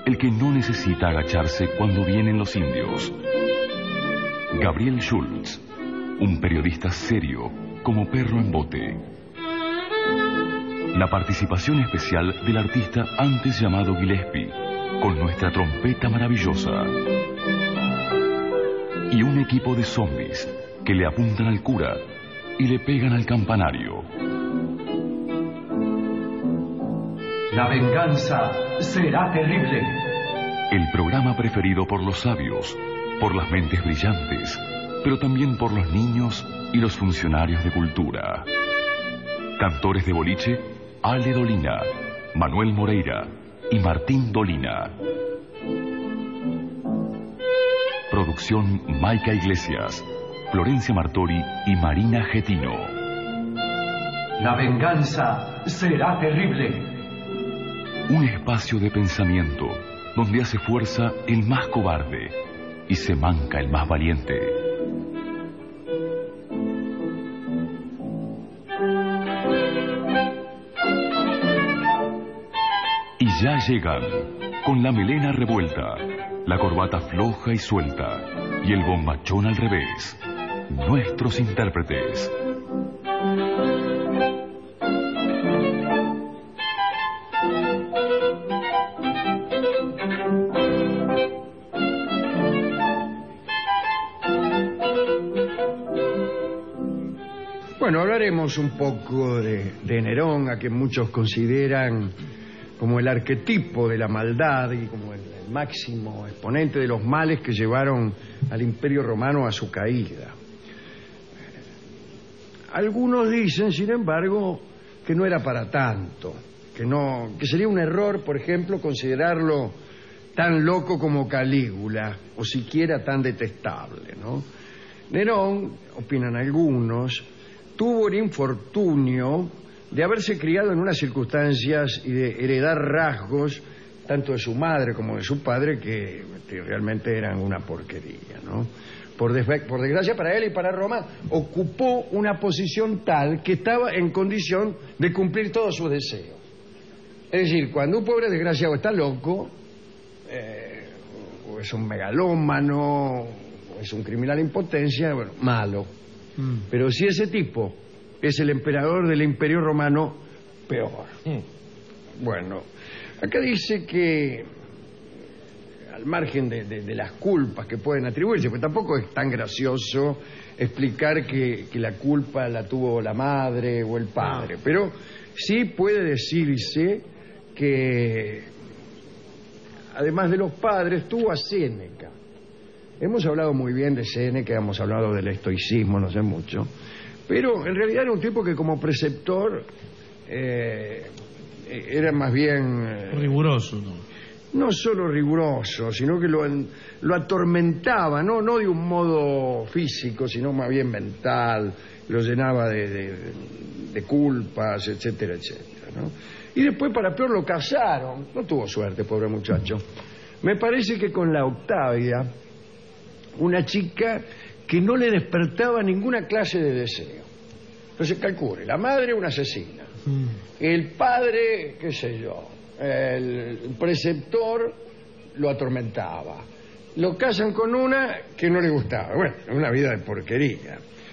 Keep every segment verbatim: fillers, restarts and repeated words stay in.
el que no necesita agacharse cuando vienen los indios. Gabriel Schultz, un periodista serio como perro en bote. La participación especial del artista antes llamado Gillespie, con nuestra trompeta maravillosa. Y un equipo de zombies que le apuntan al cura y le pegan al campanario. La venganza será terrible. El programa preferido por los sabios, por las mentes brillantes, pero también por los niños y los funcionarios de cultura. Cantores de boliche, Ale Dolina, Manuel Moreira y Martín Dolina. Producción Maica Iglesias, Florencia Martori y Marina Getino. La venganza será terrible. Un espacio de pensamiento donde hace fuerza el más cobarde y se manca el más valiente. Y ya llegan, con la melena revuelta, la corbata floja y suelta y el bombachón al revés, nuestros intérpretes. Bueno, hablaremos un poco de, de Nerón, a quien muchos consideran como el arquetipo de la maldad y como el, el máximo exponente de los males que llevaron al Imperio Romano a su caída. Algunos dicen, sin embargo, que no era para tanto, que no, que sería un error, por ejemplo, considerarlo tan loco como Calígula, o siquiera tan detestable, ¿no? Nerón, opinan algunos, tuvo el infortunio de haberse criado en unas circunstancias y de heredar rasgos tanto de su madre como de su padre que, que realmente eran una porquería, ¿no? Por, desve- por desgracia para él y para Roma, ocupó una posición tal que estaba en condición de cumplir todos sus deseos. Es decir, cuando un pobre desgraciado está loco, eh, o es un megalómano, o es un criminal en potencia, bueno, malo. Mm. Pero si ese tipo es el emperador del Imperio Romano, peor. Mm. Bueno, acá dice que, al margen de, de, de las culpas que pueden atribuirse, pues tampoco es tan gracioso explicar que, que la culpa la tuvo la madre o el padre, ah. pero sí puede decirse que, además de los padres, tuvo a Séneca. Hemos hablado muy bien de Séneca, hemos hablado del estoicismo, no sé mucho, pero en realidad era un tipo que como preceptor eh, era más bien... Eh, riguroso, ¿no? No solo riguroso, sino que lo, lo atormentaba, ¿no? No de un modo físico, sino más bien mental, lo llenaba de, de, de culpas, etcétera, etcétera, ¿no? Y después, para peor, lo casaron. No tuvo suerte, pobre muchacho. Me parece que con la Octavia, una chica que no le despertaba ninguna clase de deseo. Entonces, calcule, la madre una asesina, mm. el padre, qué sé yo, el preceptor lo atormentaba, lo casan con una que no le gustaba. Bueno, una vida de porquería.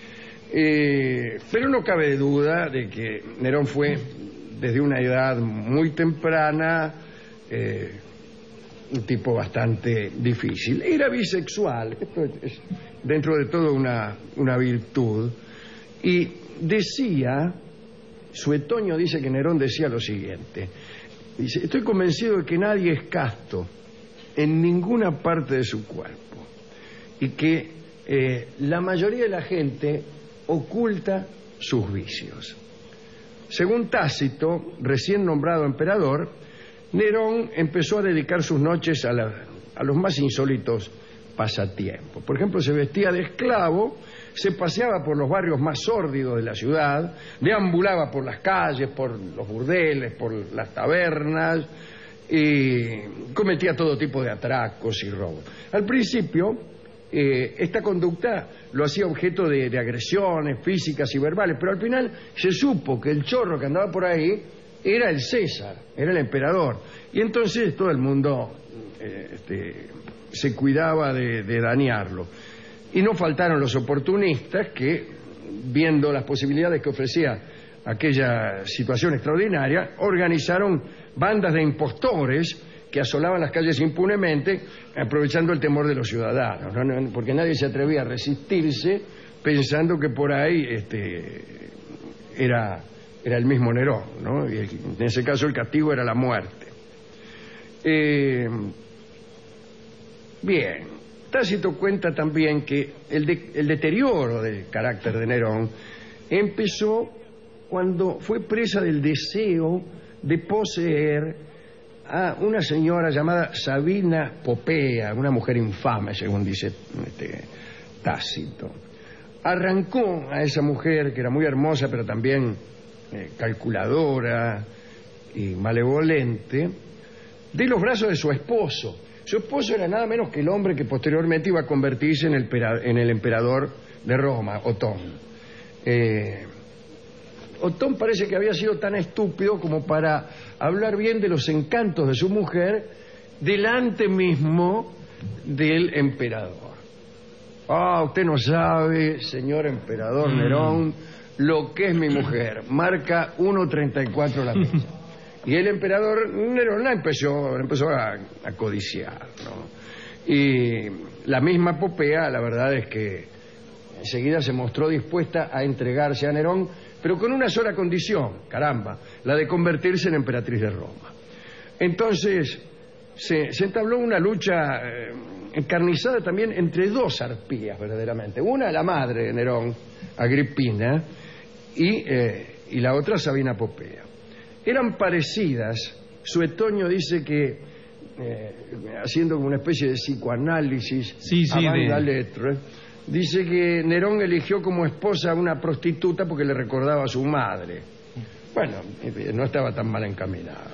Eh, pero no cabe duda de que Nerón fue, desde una edad muy temprana, eh, un tipo bastante difícil. Era bisexual, esto es dentro de todo una, una virtud, y decía, Suetonio dice que Nerón decía lo siguiente, dice: estoy convencido de que nadie es casto en ninguna parte de su cuerpo y que eh, la mayoría de la gente oculta sus vicios. Según Tácito, recién nombrado emperador, Nerón empezó a dedicar sus noches a, la, a los más insólitos pasatiempos. Por ejemplo, se vestía de esclavo, se paseaba por los barrios más sórdidos de la ciudad, deambulaba por las calles, por los burdeles, por las tabernas, y cometía todo tipo de atracos y robos. Al principio, eh, esta conducta lo hacía objeto de, de agresiones físicas y verbales, pero al final se supo que el chorro que andaba por ahí era el César, era el emperador, y entonces todo el mundo eh, este, se cuidaba de, de dañarlo. Y no faltaron los oportunistas que, viendo las posibilidades que ofrecía aquella situación extraordinaria, organizaron bandas de impostores que asolaban las calles impunemente, aprovechando el temor de los ciudadanos, ¿no? Porque nadie se atrevía a resistirse pensando que por ahí este, era, era el mismo Nerón, ¿no? Y en ese caso el castigo era la muerte. Eh, bien, Tácito cuenta también que el, de, el deterioro del carácter de Nerón empezó cuando fue presa del deseo de poseer a una señora llamada Sabina Popea, una mujer infame, según dice este, Tácito. Arrancó a esa mujer, que era muy hermosa, pero también eh, calculadora y malevolente, de los brazos de su esposo. Su esposo era nada menos que el hombre que posteriormente iba a convertirse en el, en el emperador de Roma, Otón. Eh, Otón parece que había sido tan estúpido como para hablar bien de los encantos de su mujer delante mismo del emperador. Ah, usted no sabe, señor emperador mm. Nerón, lo que es mi mujer. Marca uno treinta y cuatro la mesa. Y el emperador Nerón la empezó, empezó a, a codiciar, ¿no? Y la misma Popea, la verdad es que enseguida se mostró dispuesta a entregarse a Nerón, pero con una sola condición, caramba, la de convertirse en emperatriz de Roma. Entonces se, se entabló una lucha eh, encarnizada también entre dos arpías, verdaderamente. Una, la madre de Nerón, Agripina, y, eh, y la otra, Sabina Popea. Eran parecidas. Suetonio dice que, eh, haciendo como una especie de psicoanálisis, sí, sí, a banda de... letra, dice que Nerón eligió como esposa a una prostituta porque le recordaba a su madre. Bueno, no estaba tan mal encaminado.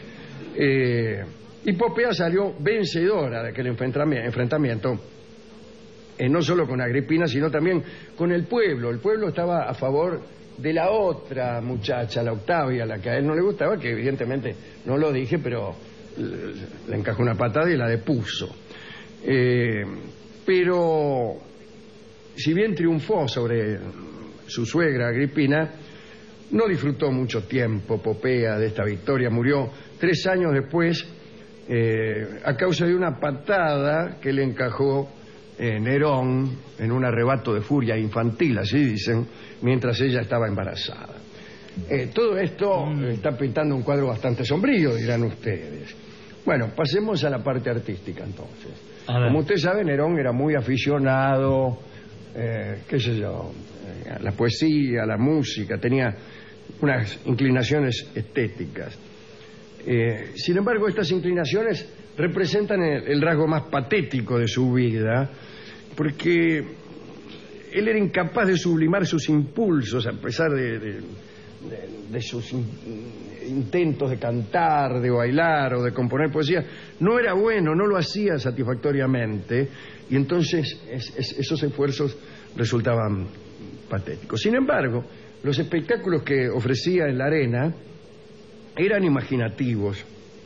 Eh, y Popea salió vencedora de aquel enfrentamiento, eh, no solo con Agripina, sino también con el pueblo. El pueblo estaba a favor de la otra muchacha, la Octavia, la que a él no le gustaba, que evidentemente no lo dije, pero le, le encajó una patada y la depuso. Eh, pero... si bien triunfó sobre su suegra Agripina, no disfrutó mucho tiempo Popea de esta victoria. Murió tres años después eh, a causa de una patada que le encajó eh, Nerón en un arrebato de furia infantil, así dicen, mientras ella estaba embarazada. Eh, todo esto mm. está pintando un cuadro bastante sombrío, dirán ustedes. Bueno, pasemos a la parte artística entonces. Como usted sabe, Nerón era muy aficionado... Eh, qué sé yo, eh, a la poesía, a la música, tenía unas inclinaciones estéticas. Eh, sin embargo, estas inclinaciones representan el, el rasgo más patético de su vida, porque él era incapaz de sublimar sus impulsos, a pesar de, de, de, de sus in, intentos de cantar, de bailar o de componer poesía. No era bueno, no lo hacía satisfactoriamente, y entonces es, es, esos esfuerzos resultaban patéticos. Sin embargo, los espectáculos que ofrecía en la arena eran imaginativos.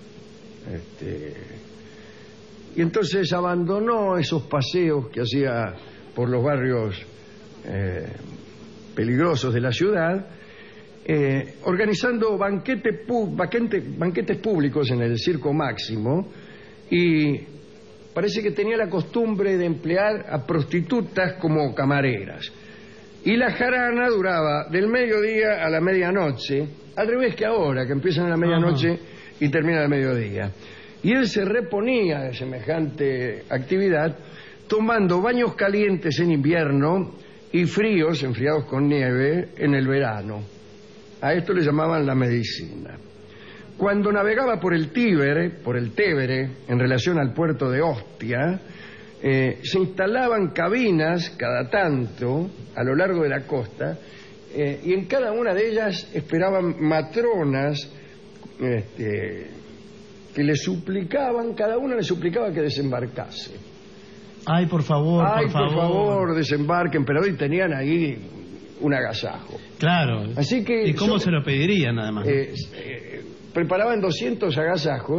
Este, y entonces abandonó esos paseos que hacía por los barrios eh, peligrosos de la ciudad, eh, organizando banquete pu- banquete, banquetes públicos en el Circo Máximo, y parece que tenía la costumbre de emplear a prostitutas como camareras. Y la jarana duraba del mediodía a la medianoche, al revés que ahora, que empiezan a la medianoche y terminan al mediodía. Y él se reponía de semejante actividad tomando baños calientes en invierno y fríos, enfriados con nieve, en el verano. A esto le llamaban la medicina. Cuando navegaba por el Tíbere, por el Tevere, en relación al puerto de Ostia, eh, se instalaban cabinas cada tanto a lo largo de la costa, eh, y en cada una de ellas esperaban matronas este, que le suplicaban, cada una le suplicaba que desembarcase. Ay, por favor, Ay, por favor. por favor, desembarquen, pero hoy tenían ahí un agasajo. Claro. Así que ¿y cómo yo, se lo pedirían, además? Eh, eh, preparaban doscientos agasajos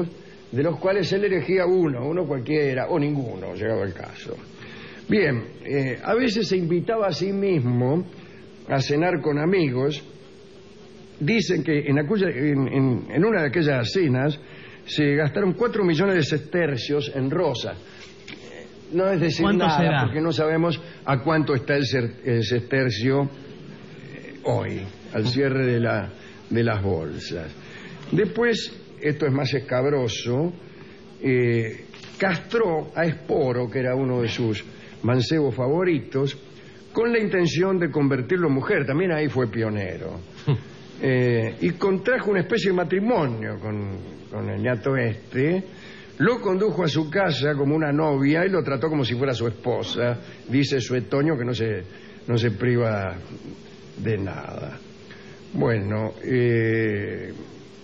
de los cuales él elegía uno, uno cualquiera, o ninguno, llegaba el caso. Bien, eh, a veces se invitaba a sí mismo a cenar con amigos. Dicen que en, acuya, en, en, en una de aquellas cenas se gastaron cuatro millones de sestercios en rosas. No es decir nada, será? Porque no sabemos a cuánto está el, ser, el sestercio eh, hoy, al cierre de, la, de las bolsas. Después, esto es más escabroso, eh, castró a Esporo, que era uno de sus mancebos favoritos, con la intención de convertirlo en mujer. También ahí fue pionero. Eh, y contrajo una especie de matrimonio con, con el ñato este. Lo condujo a su casa como una novia y lo trató como si fuera su esposa. Dice Suetonio que no se, no se priva de nada. Bueno, eh,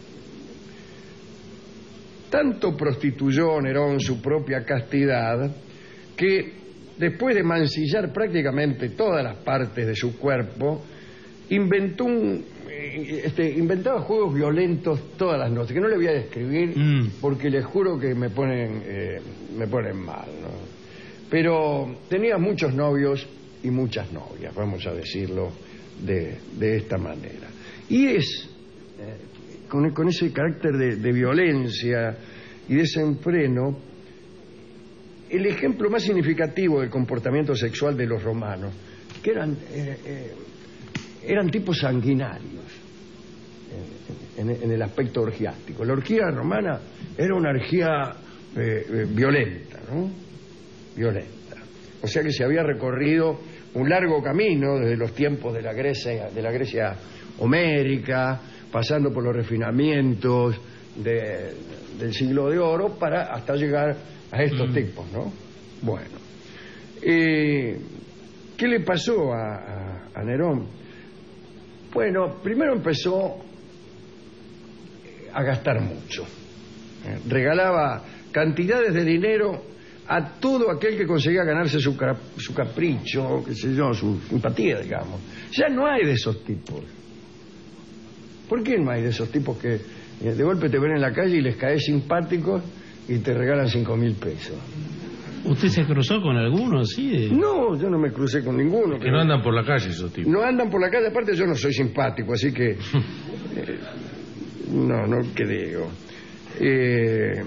tanto prostituyó Nerón su propia castidad que después de mancillar prácticamente todas las partes de su cuerpo, inventó un Este, inventaba juegos violentos todas las noches, que no le voy a describir mm. porque les juro que me ponen eh, me ponen mal, ¿no? Pero tenía muchos novios y muchas novias, vamos a decirlo de, de esta manera. Y es eh, con, con ese carácter de, de violencia y desenfreno el ejemplo más significativo del comportamiento sexual de los romanos, que eran eh, eh, eran tipos sanguinarios en, en, en el aspecto orgiástico. La orgía romana era una orgía eh, eh, violenta, ¿no? Violenta. O sea que se había recorrido un largo camino desde los tiempos de la Grecia, de la Grecia homérica, pasando por los refinamientos de, del siglo de oro, para hasta llegar a estos mm. tipos, ¿no? Bueno. Eh, ¿Qué le pasó a, a, a Nerón? Bueno, primero empezó a gastar mucho. Regalaba cantidades de dinero a todo aquel que conseguía ganarse su, su capricho, qué sé yo, su simpatía, digamos. Ya no hay de esos tipos. ¿Por qué no hay de esos tipos que de golpe te ven en la calle y les caes simpáticos y te regalan cinco mil pesos? ¿Usted se cruzó con alguno así? De... No, yo no me crucé con ninguno. Que no andan por la calle esos tipos. No andan por la calle, aparte yo no soy simpático, así que... eh, no, no creo. Eh,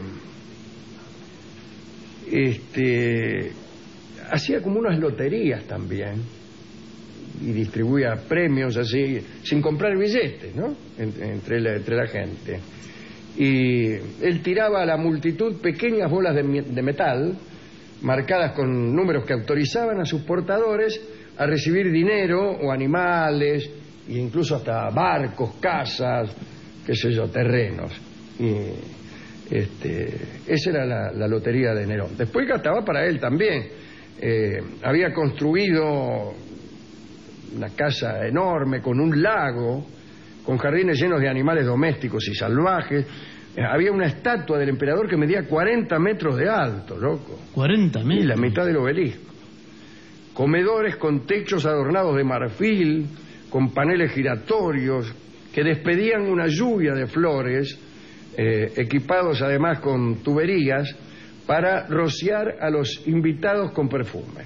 este... Hacía como unas loterías también y distribuía premios así, sin comprar billetes, ¿no? Entre la, entre la gente. Y él tiraba a la multitud pequeñas bolas de, de metal marcadas con números que autorizaban a sus portadores a recibir dinero o animales, e incluso hasta barcos, casas, qué sé yo, terrenos. Y este, esa era la, la lotería de Nerón. Después gastaba para él también. Eh, había construido una casa enorme con un lago, con jardines llenos de animales domésticos y salvajes. Había una estatua del emperador que medía cuarenta metros de alto, loco. ¿cuarenta metros? Y la mitad del obelisco. Comedores con techos adornados de marfil, con paneles giratorios, que despedían una lluvia de flores, eh, equipados además con tuberías, para rociar a los invitados con perfume.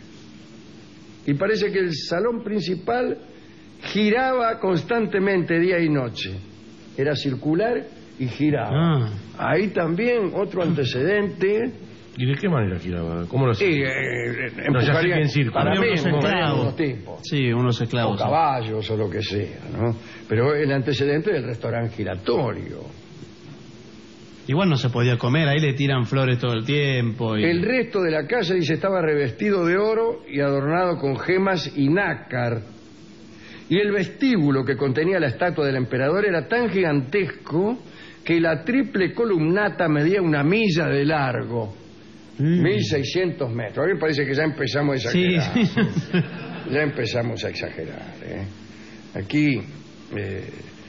Y parece que el salón principal giraba constantemente día y noche. Era circular y giraba. Ah. Ahí también otro antecedente. ¿Y de qué manera giraba? ¿Cómo lo hacía? Sí, eh, no, ya sé empujarían que para mí, unos esclavos. unos tipos. Sí, unos esclavos. O caballos o lo que sea, ¿no? Pero el antecedente del restaurante giratorio. Igual no se podía comer, ahí le tiran flores todo el tiempo. Y... El resto de la casa, dice, estaba revestido de oro y adornado con gemas y nácar. Y el vestíbulo que contenía la estatua del emperador era tan gigantesco que la triple columnata medía una milla de largo. Mm. mil seiscientos metros. A mí me parece que ya empezamos a exagerar. Sí. Ya empezamos a exagerar, ¿eh? Aquí eh,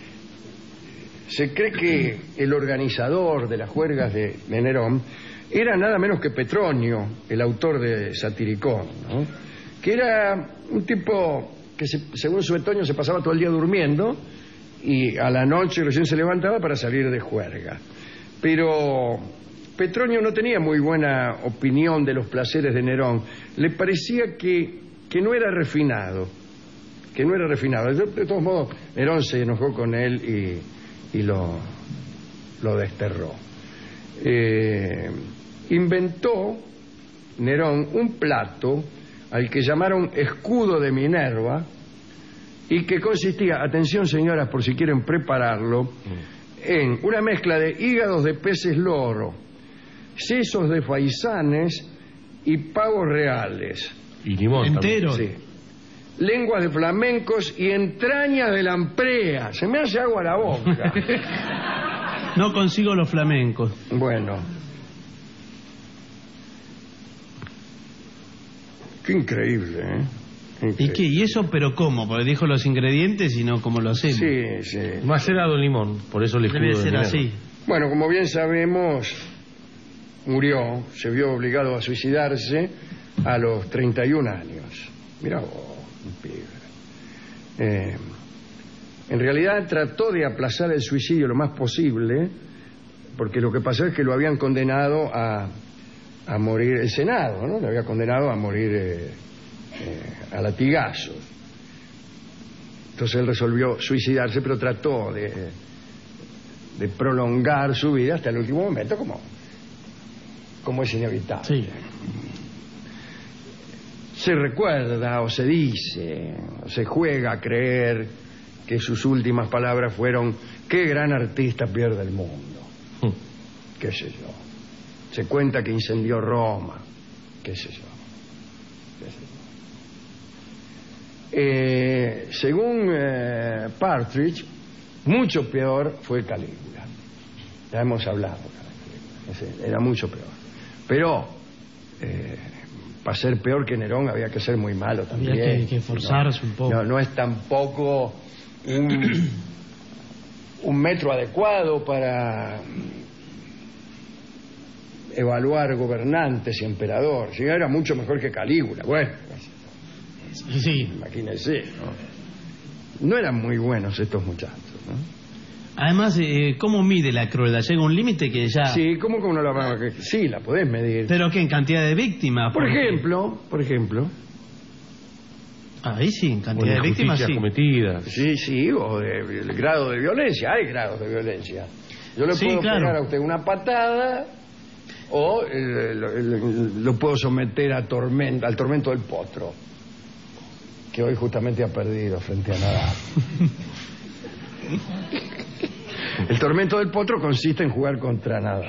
se cree que el organizador de las juergas de, de Nerón era nada menos que Petronio, el autor de Satiricón, ¿no? Que era un tipo que, se, según Suetonio, se pasaba todo el día durmiendo y a la noche recién se levantaba para salir de juerga. Pero Petronio no tenía muy buena opinión de los placeres de Nerón. Le parecía que, que no era refinado. Que no era refinado. De, de todos modos, Nerón se enojó con él y, y lo, lo desterró. Eh, inventó Nerón un plato al que llamaron escudo de Minerva y que consistía, atención señoras por si quieren prepararlo, en una mezcla de hígados de peces loro, sesos de faisanes y pavos reales. Y limón entero. Sí. Lenguas de flamencos y entrañas de lamprea. Se me hace agua la boca. No consigo los flamencos. Bueno. Qué increíble, ¿eh? Qué increíble. ¿Y qué? ¿Y eso pero cómo? Porque dijo los ingredientes y no cómo lo hacemos. Sí, sí. Macerado en limón, por eso le Debe ser así. Bueno, como bien sabemos, murió, se vio obligado a suicidarse a los treinta y un años. Mirá vos, un pibe. Eh, en realidad trató de aplazar el suicidio lo más posible, porque lo que pasó es que lo habían condenado a, a morir, el Senado, ¿no? Lo había condenado a morir eh, eh, a latigazos. Entonces él resolvió suicidarse, pero trató de, de prolongar su vida hasta el último momento, como, como es inevitable. Sí. Se recuerda o se dice, o se juega a creer que sus últimas palabras fueron: qué gran artista pierde el mundo. Hmm. Qué sé yo. Se cuenta que incendió Roma. Qué sé yo. Qué sé yo. Eh, según eh, Partridge, mucho peor fue Calígula. Ya hemos hablado de Calígula. Era mucho peor. Pero eh, para ser peor que Nerón había que ser muy malo también. Había que, que forzarse no, un poco. No, no es tampoco un, un metro adecuado para evaluar gobernantes y emperadores. Era mucho mejor que Calígula. Bueno, Sí. imagínense, ¿no? No eran muy buenos estos muchachos, ¿no? Además, eh, ¿cómo mide la crueldad? Llega un límite que ya... Sí, ¿cómo que uno la va a... Sí, la podés medir. ¿Pero qué? ¿En cantidad de víctimas? Por Porque- ejemplo, por ejemplo, Ahí sí, en Con cantidad de víctimas injusticias sí. cometidas. sí, sí, o de, el grado de violencia, hay grados de violencia. Yo le Sí, puedo claro. pegar a usted una patada o eh, lo, lo- lo puedo someter a tormenta, al tormento del potro, que hoy justamente ha perdido frente a Nadal. El tormento del potro consiste en jugar contra Nadal.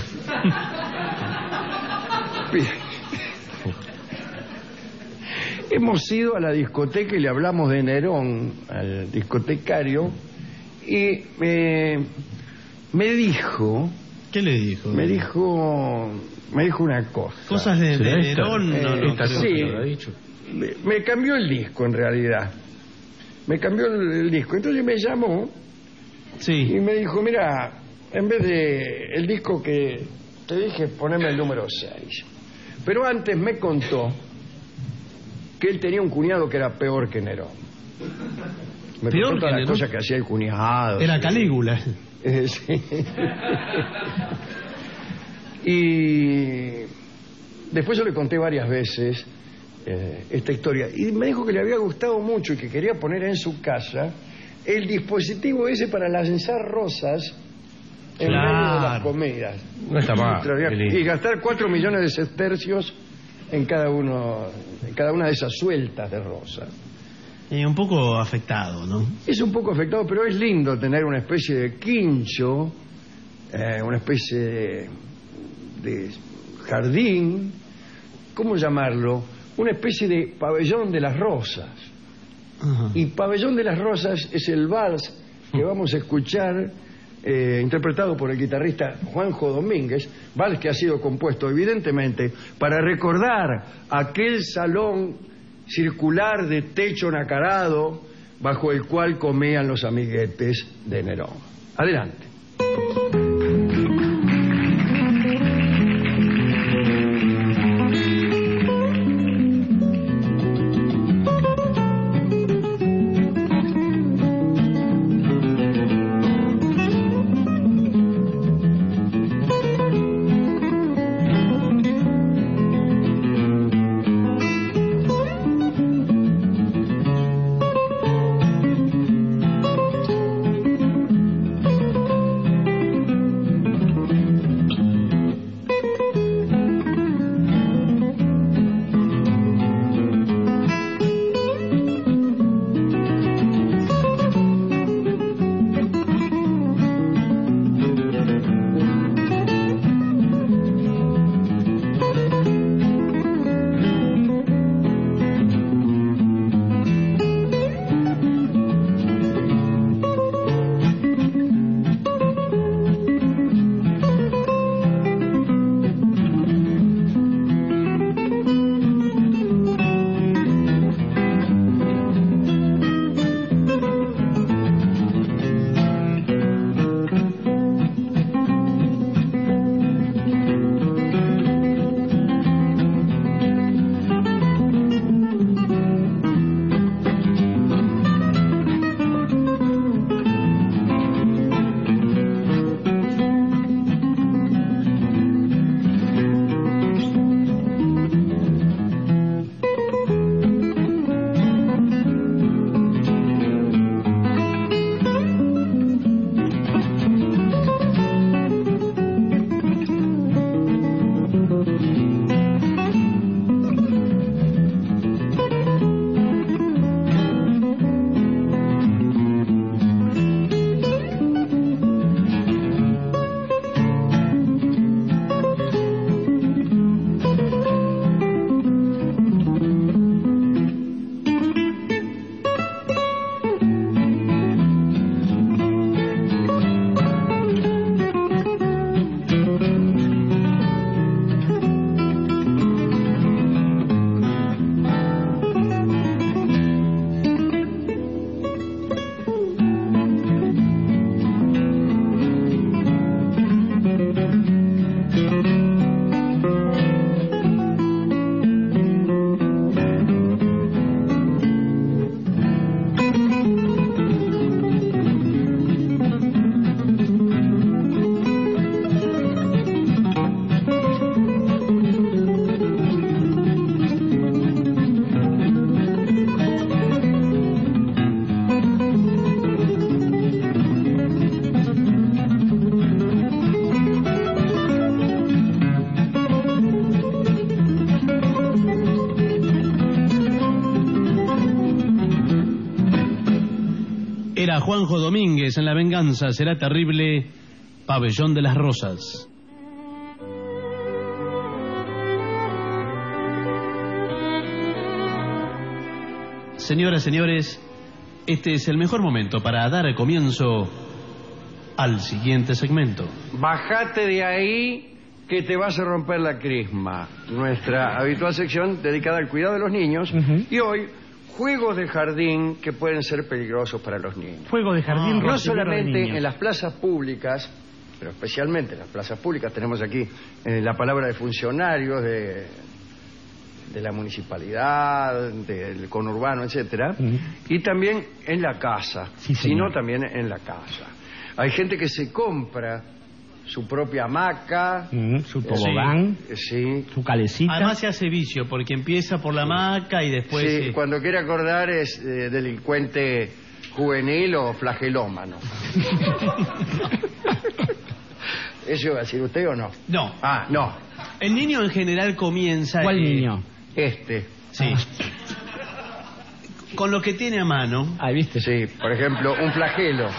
Bien. Hemos ido a la discoteca y le hablamos de Nerón al discotecario y me, me dijo, ¿Qué le dijo? me dijo, me dijo una cosa. Cosas de, de ¿Será esta? Nerón, no, Eh, no Esta creo. cosa sí. que habrá dicho. Me, me cambió el disco en realidad. Me cambió el, el disco. Entonces me llamó y Sí. me dijo, mira, en vez de el disco que te dije, poneme el número seis. Pero antes me contó que él tenía un cuñado que era peor que Nerón. Me ¿Peor contó que todas las Nerón? cosas que hacía el cuñado. Era sí. Calígula. Eh, sí. Y después yo le conté varias veces eh, esta historia y me dijo que le había gustado mucho y que quería poner en su casa el dispositivo ese para lanzar rosas en medio de las Claro. comidas. No está mal. Traía- qué lindo. y gastar cuatro millones de sestercios en cada uno, en cada una de esas sueltas de rosas. Y un poco afectado, ¿no? Es un poco afectado, pero es lindo tener una especie de quincho, eh, una especie de, de jardín, ¿cómo llamarlo? Una especie de pabellón de las rosas. Ajá. Y Pabellón de las Rosas es el vals que vamos a escuchar, eh, interpretado por el guitarrista Juanjo Domínguez, vals que ha sido compuesto evidentemente para recordar aquel salón circular de techo nacarado bajo el cual comían los amiguetes de Nerón. Adelante. Llega Juanjo Domínguez en La Venganza Será Terrible, Pabellón de las Rosas. Señoras, señores, este es el mejor momento para dar comienzo al siguiente segmento. Bájate de ahí que te vas a romper la crisma. Nuestra habitual sección dedicada al cuidado de los niños. Uh-huh. Y hoy, juegos de jardín que pueden ser peligrosos para los niños. Juego de jardín. No solamente en las plazas públicas, pero especialmente en las plazas públicas. Tenemos aquí eh, la palabra de funcionarios de, de la municipalidad, del conurbano, etcétera. Uh-huh. Y también en la casa, sí, sino también en la casa. Hay gente que se compra su propia hamaca, mm, su tobogán, sí, sí, su calecita. Además se hace vicio, porque empieza por la hamaca y después... Sí, sí. Cuando quiere acordar es eh, delincuente juvenil o flagelómano. ¿Eso iba a decir usted o no? No. Ah, no. El niño en general comienza... ¿Cuál eh, niño? Este. Sí. Con lo que tiene a mano. Ah, ¿viste? Sí, por ejemplo, un flagelo.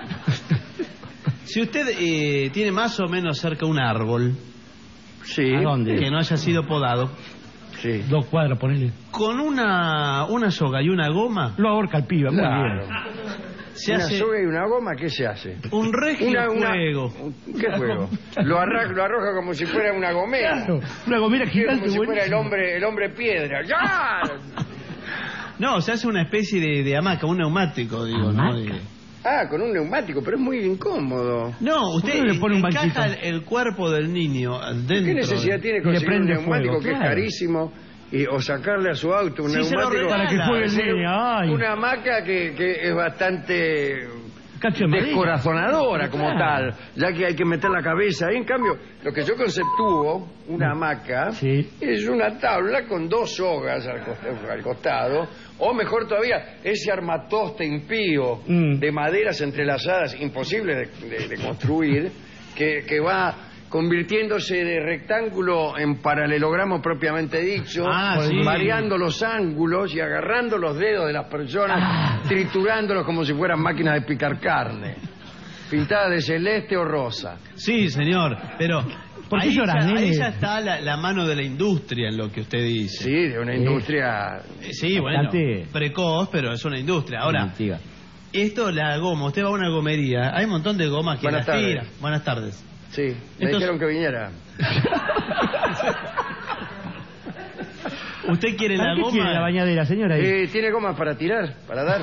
Si usted eh, tiene más o menos cerca un árbol, sí, ¿a dónde? Que no haya sido podado, sí, dos cuadras, ponele. Con una una soga y una goma, lo ahorca el pibe, claro. Muy bien. Se una hace soga y una goma, ¿qué se hace? Un regio una, una, juego. ¿Qué juego? Lo, arra, lo arroja como si fuera una gomera. Claro, una gomera gigante. Como si fuera el hombre, el hombre piedra. ¡Ya! No, se hace una especie de, de hamaca, un neumático, digo, ¿Hamaca? ¿no? De... Ah, con un neumático, pero es muy incómodo. No, usted le pone un encaja banquito? el, el cuerpo del niño dentro. ¿Qué necesidad tiene le conseguir un prende neumático fuego, que claro. es carísimo? Y, o sacarle a su auto un Sí, se lo neumático regala. Para que juegue el Sí, niño. Ay. una hamaca que, que es bastante Cacho de madera. descorazonadora como Claro. tal, ya que hay que meter la cabeza ahí. En cambio, lo que yo conceptúo, una hamaca, Sí. es una tabla con dos sogas al, cost- al costado, o mejor todavía, ese armatoste impío Mm. de maderas entrelazadas, imposible de, de- de construir, que, que va convirtiéndose de rectángulo en paralelogramo propiamente dicho, Ah, sí. variando los ángulos y agarrando los dedos de las personas, Ah. triturándolos como si fueran máquinas de picar carne, pintadas de celeste o rosa. Sí, señor, pero ¿Por qué ahí, lloras, ya, nene? ahí ya está la, la mano de la industria en lo que usted dice. Sí, de una industria... Eh, Sí, bueno, Bastante- precoz, pero es una industria. Ahora, Mentira. esto, la goma, usted va a una gomería, hay un montón de gomas que Buenas las tardes. tira. Buenas tardes. Sí, me Entonces- dijeron que viniera. ¿Usted quiere ¿Para la qué goma? quiere la bañadera, señora? ahí? Eh, ¿Tiene gomas para tirar, para dar?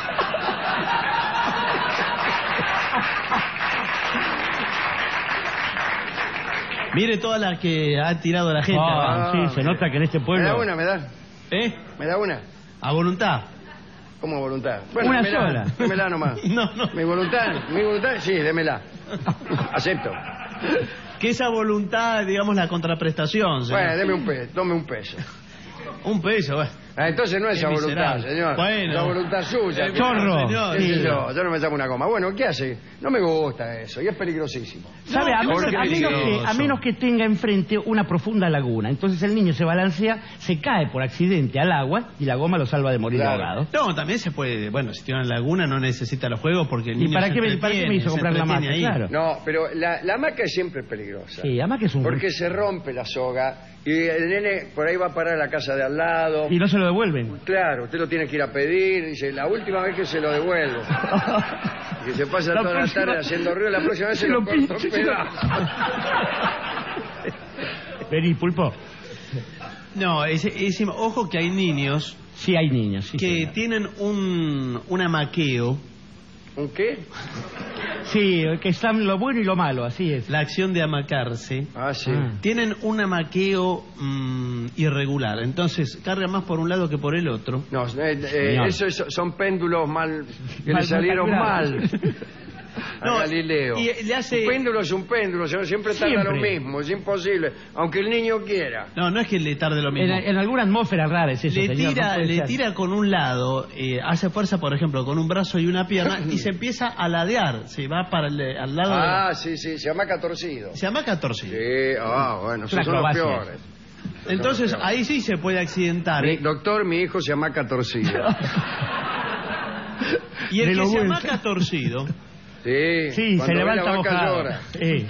Mire todas las que ha tirado la gente. Ah, abajo. sí, se nota que en este ¿Me pueblo... da una, me da? ¿Eh? ¿Me da una? A voluntad. ¿Cómo voluntad? Una démela, sola. Démela nomás. No, no. ¿Mi voluntad? ¿Mi voluntad? Sí, démela. Acepto. Que esa voluntad, digamos, la contraprestación, señor. Bueno, deme un peso, tome un peso. Un peso, bueno. Ah, entonces no es Qué esa voluntad, miserable. señor. Bueno. La voluntad suya. Eh, Chorro. señor. ¿Qué sé Sí. yo? Yo no me llamo una goma. Bueno, ¿qué hace? No me gusta eso y es peligrosísimo. ¿Sabe? No, A menos, porque a, menos que, peligroso. a menos que tenga enfrente una profunda laguna. Entonces el niño se balancea, se cae por accidente al agua y la goma lo salva de morir Claro. ahogado. No, también se puede. Bueno, si tiene una laguna no necesita los juegos porque el ¿Y niño para se qué, me- para qué me entretiene, hizo se comprar la entretiene marca? ahí. Claro. No, pero la, la hamaca es siempre peligrosa. Sí, además que es un... Porque se rompe la soga y el nene por ahí va a parar a la casa de al lado. Y no se lo devuelven. Claro, usted lo tiene que ir a pedir. Dice, la última vez que se lo devuelvo. Y que se pasa La toda próxima- la tarde haciendo ruido, la próxima vez se, Se lo, lo corto en pinche, se lo- pedazos. Vení, Pulpo. No, ese, ese- ojo que hay niños Sí hay niños, sí. que señor. tienen un, un amaqueo, ¿Un qué? Sí, que están lo bueno y lo malo, así es. la acción de amacarse. Ah, sí. Ah. Tienen un amaqueo mm, irregular, entonces cargan más por un lado que por el otro. No, eh, eh, Señor. eso es- son péndulos mal que Mal- le salieron mal. mal A No, Galileo. y le hace- Un péndulo es un péndulo, señor, siempre tarda lo Siempre. mismo, es imposible, aunque el niño quiera. No, no es que le tarde lo En, mismo. en alguna atmósfera rara es eso, Le señor, tira, no puede le ser. tira con un lado, eh, hace fuerza, por ejemplo, con un brazo y una pierna, y se empieza a ladear, se va para el, al lado de la- Ah, sí, sí, se llama catorcido. Se llama catorcido. Sí, ah, bueno, esos Una son los acrobacia. peores. Entonces ahí sí se puede accidentar. Mi- ¿eh? doctor, mi hijo se llama catorcido. Y el De que lo se bueno. amaca torcido, Sí, Sí, cuando se ve levanta la vaca mojado. llora. Sí.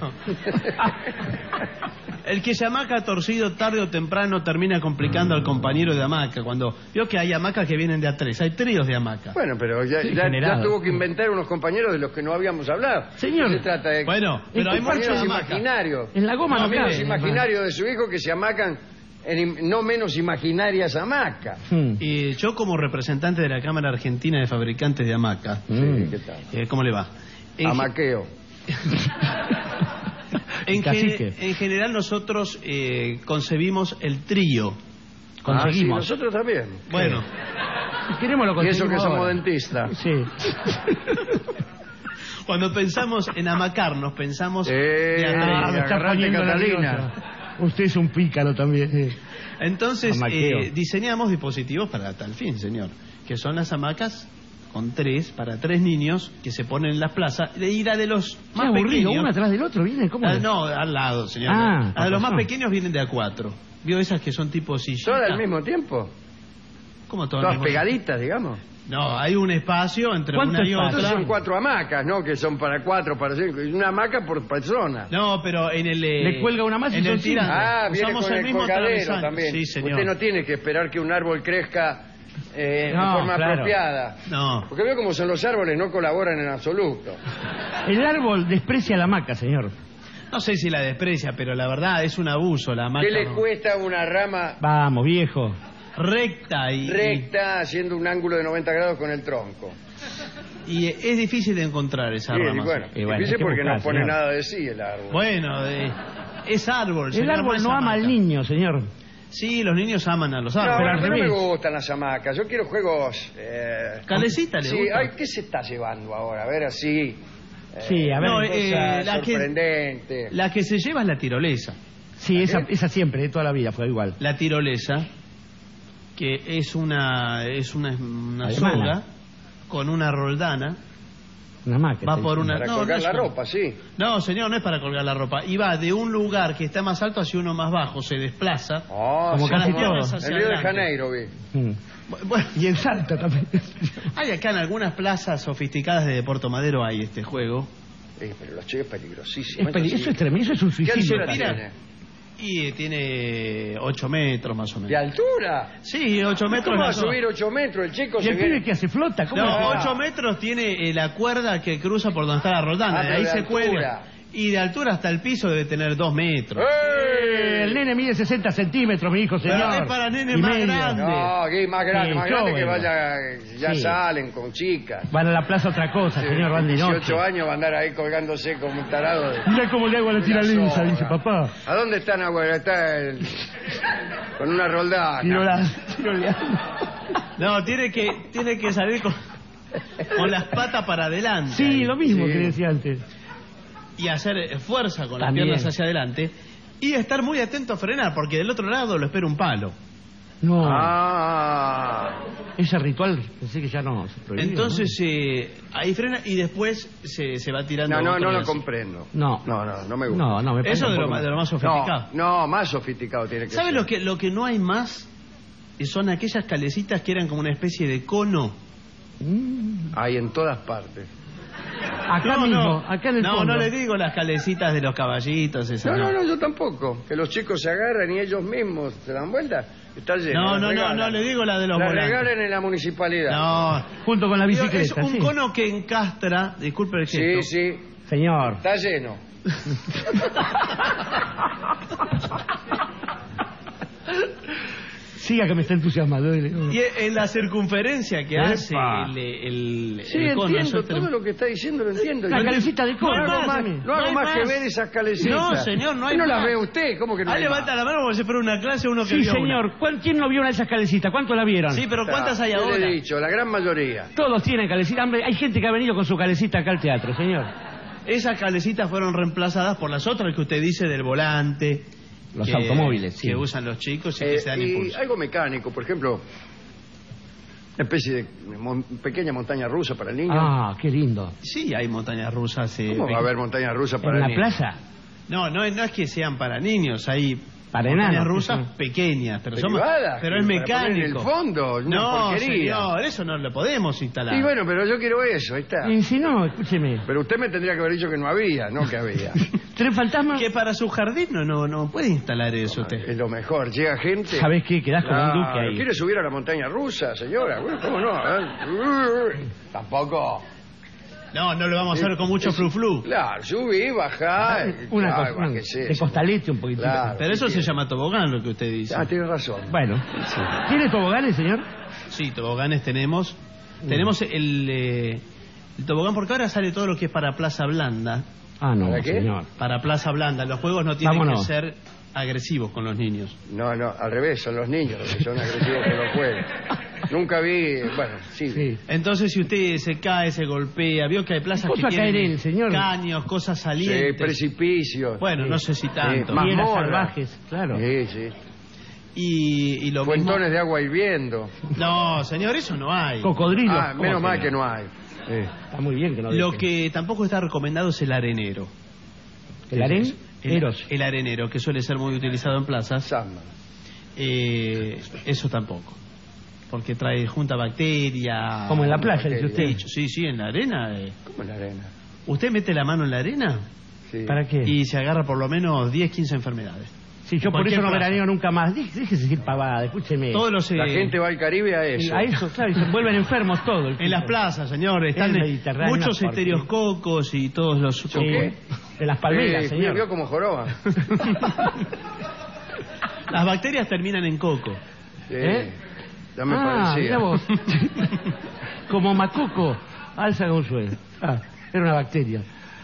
el que se amaca torcido tarde o temprano termina complicando al compañero de hamaca. Cuando veo que hay hamacas que vienen de a tres, hay tríos de hamaca. Bueno, pero ya, Sí, ya- generado. ya tuvo que inventar unos compañeros de los que no habíamos hablado. Señor. No se trata de Bueno, pero hay muchos compañeros hamacas. imaginarios. En la goma no, amigos cabe. imaginarios de su hijo que se amacan en im- no menos imaginarias hamacas. Mm. Y yo como representante de la Cámara Argentina de Fabricantes de Hamacas, Sí, Mm. ¿qué tal? eh, ¿cómo le va? En, Amaqueo. en, Cacique. gen- en general nosotros eh, concebimos el trío. Ah, sí, Conseguimos. nosotros también. Bueno, Si queremos lo Y eso que conseguimos somos ahora. dentistas. Sí. cuando pensamos en amacarnos, pensamos Eh, de a tres. Ah, me está agarrate, poniendo Catalina. nerviosa. Usted es un pícaro también. sí. Entonces Amaqueo. eh, diseñamos dispositivos para tal fin, señor, que son las hamacas con tres, para tres niños que se ponen en las plazas, y la de los Qué más aburrido, pequeños... uno atrás del otro, ¿viene? ¿Cómo? Ah, es? no, al lado, señor. Ah, a los con más razón. pequeños vienen de a cuatro. ¿Vio esas que son tipo sillita? ¿Todas al mismo tiempo? ¿Cómo todas Todas al mismo tiempo? pegaditas, digamos. No, hay un espacio entre ¿Cuánto una y espacio? Entonces otra. son cuatro hamacas, ¿no? Que son para cuatro, para cinco. Y una hamaca por persona. No, pero en el... eh, Le cuelga una más y en son el cinco. tirante. Ah, viene Usamos con el, mismo colgadero travesaño. también. Sí, señor. Usted no tiene que esperar que un árbol crezca eh, de No, forma claro. apropiada. No. Porque veo como son los árboles, no colaboran en absoluto. El árbol desprecia la hamaca, señor. No sé si la desprecia, pero la verdad es un abuso la hamaca. ¿Qué le no. cuesta una rama Vamos, viejo. Recta y, recta haciendo un ángulo de noventa grados con el tronco? y, y es difícil de encontrar esa Sí, rama. bueno, Y bueno, difícil hay que porque no buscar, pone señor. nada de sí el árbol. Bueno, eh, es árbol. El señor, árbol es no ama al hamaca. niño, señor. Sí, los niños aman a los No, árboles. pero al pero no me revés. gustan las hamacas. Yo quiero juegos. Eh... Calecita le Sí, gusta. ay, ¿qué se está llevando ahora? A ver, así. eh, Sí, a ver. No, cosa eh, la que- sorprendente. La que se lleva es la tirolesa. Sí, esa, esa siempre, de toda la vida fue igual. La tirolesa, que es una es una, una Alemana. soga con una roldana. Una hamaca. Va sí. por una... Para no, colgar no es la como- ropa, sí. No, señor, no es para colgar la ropa. Y va de un lugar que está más alto hacia uno más bajo, se desplaza. Oh, Como sí, casi como todo. hacia En Río de adelante. Janeiro, vi. Mm. Bueno, Y en Salta también. hay acá en algunas plazas sofisticadas de Puerto Madero hay este juego. Eh, pero los chicos es peligrosísimo. Es peli- Eso sí. eso es tremendo, eso es un ¿Qué suicidio. altura Mira. tiene? Y eh, tiene ocho metros más o ¿De menos. altura? Sí, ocho metros. ¿Cómo va a las dos. subir ocho metros? El chico ¿Y se el viene... pibe que hace flota? ¿Cómo No, Ah. ocho metros tiene eh, la cuerda que cruza por donde está la roldana. Ah, de pero ahí de se altura. cuelga. Y de altura hasta el piso debe tener dos metros. ¡Eh! El nene mide sesenta centímetros, mi hijo, Pero señor. es para nenes Y más medio. grandes. No, que más grande, Sí, más yo, grande que bueno. vaya, ya Sí. salen con chicas. Van a la plaza otra cosa, señor, van de noche. dieciocho años va a andar ahí colgándose como un tarado. de- Mira cómo le hago a la Una tiralesa, soga. dice papá. ¿A dónde están, abuela? Está el... con una roldana. Tirola, tiroleando. No, tiene que, tiene que salir con, con las patas para adelante. Sí, lo mismo Sí. que decía antes. Y hacer eh, fuerza con las También. piernas hacia adelante. Y estar muy atento a frenar, porque del otro lado lo espera un palo. No, Ah, ese ritual pensé que ya no se prohibió. Entonces, eh, ahí frena y después se, se va tirando. no, no, otro no y lo así. comprendo. No. No, no, no me gusta. No, no, me parece Eso de un lo, poco más- de lo más sofisticado. No, no, más sofisticado tiene que ¿Sabes ser. lo que, lo que no hay más? Eh, Son aquellas calecitas que eran como una especie de cono. Mm. Hay en todas partes. Acá no, mismo, no, acá en el no, fondo. no le digo las calecitas de los caballitos, esas. No, no, no, yo tampoco. Que los chicos se agarran y ellos mismos se dan vuelta. Está lleno. No, las no, no, regalan. no le digo la de los Las volantes. regalan en la municipalidad. No, Junto con la Digo, bicicleta, es un sí. cono que encastra, disculpe el Sí, gesto. sí, Señor. está lleno. Siga que me está entusiasmando. Y en la circunferencia que Epa. hace el, el, Sí, el cono, eso entiendo, es todo trem- lo que está diciendo lo entiendo. La Yo calecita de no cono. hago más, más, también. no hago no hay más que más. ver esas calecitas. No, señor, no hay ¿Qué no las más. ve usted? ¿Cómo que no Ah, hay levanta más? la mano como si fuera una clase uno que Sí, vio una. señor. ¿Cuán- ¿Quién no vio una de esas calecitas? ¿Cuánto la vieron? Sí, pero ¿cuántas hay ¿Qué ahora? le he dicho? La gran mayoría. Todos tienen calecita. Hombre, hay gente que ha venido con su calecita acá al teatro, señor. Esas calecitas fueron reemplazadas por las otras que usted dice del volante. Los que- automóviles, sí. Que usan los chicos y Eh, que se dan y impulso. algo mecánico, por ejemplo, una especie de mon- pequeña montaña rusa para el niño. Ah, qué lindo. Sí, hay montañas rusas. eh, ¿Cómo va a pe- haber montaña rusa para ¿En el la niño? plaza? No, no, no es que sean para niños, hay Para montañas enanos. rusas Ujú. pequeñas, pero, somos, Privadas, pero es para poner mecánico. en el fondo, una no, porquería. señor, eso no lo podemos instalar. Y bueno, pero yo quiero eso, ahí está. Y si no, escúcheme. Pero usted me tendría que haber dicho que no había, no que había. ¿Tres fantasmas? Que para su jardín no, no, no puede instalar eso usted. Es lo mejor, llega gente... ¿Sabés qué? Quedás como un Claro, duque ahí. ¿quiere subir a la montaña rusa, señora? Bueno, ¿cómo no? A ver. Tampoco. No, no lo vamos a hacer con mucho Es- flu-flu. Claro, subí, bajá. Una claro, cosa, una- bájese, de costalete un poquitito. Claro. Pero eso sí, se sí. llama tobogán, lo que usted dice. Ah, tiene razón. Bueno. ¿Tiene toboganes, señor? Sí, toboganes tenemos. Tenemos el, eh, el tobogán, porque ahora sale todo lo que es para Plaza Blanda. Ah, no, ¿Para qué? señor. Para Plaza Blanda. Los juegos no tienen Vámonos. que ser agresivos con los niños. No, no, al revés, son los niños los que son agresivos que lo juegan. Nunca vi, bueno, sí. Sí. Entonces, si usted se cae, se golpea, vio que hay plazas ¿Qué que cosa tienen caer él, señor? caños, cosas Sí, salientes. precipicios. Bueno, no sé si tanto. Sí, más- Fieras Mazmorra. salvajes, claro. Sí, sí. Y, y lo mismo... Fuentones de agua hirviendo. No, señor, eso no hay. Cocodrilos. Ah, ¿cómo menos mal no? que no hay. Está muy bien que no Lo dejen. que tampoco está recomendado es el arenero. ¿El harén? El, Eros. el arenero, que suele ser muy utilizado en plazas. Samba. Eh, eso tampoco. Porque trae junta bacteria. Como en la playa, dice usted. bicho. Sí, sí, en la arena. eh. ¿Cómo en la arena? Usted mete la mano en la arena Sí. ¿Para qué? y se agarra por lo menos diez, quince enfermedades. Si yo por Cualquier eso no plaza. veraneo nunca más. Dí- Déjese decir pavada, escúcheme. Todos los, La eh, gente va al Caribe a eso. A eso, claro, y se vuelven enfermos todos. en las plazas, señor, están El eh, Mediterráneo, muchos porque- estereoscocos y todos los... Sí, qué? de las palmeras, Sí, señor. vio como joroba. Las bacterias terminan en coco. Sí. ¿Eh? Ya me Ah, parecía. mira vos. Como macuco, alza Gonzuelo. Ah, era una bacteria.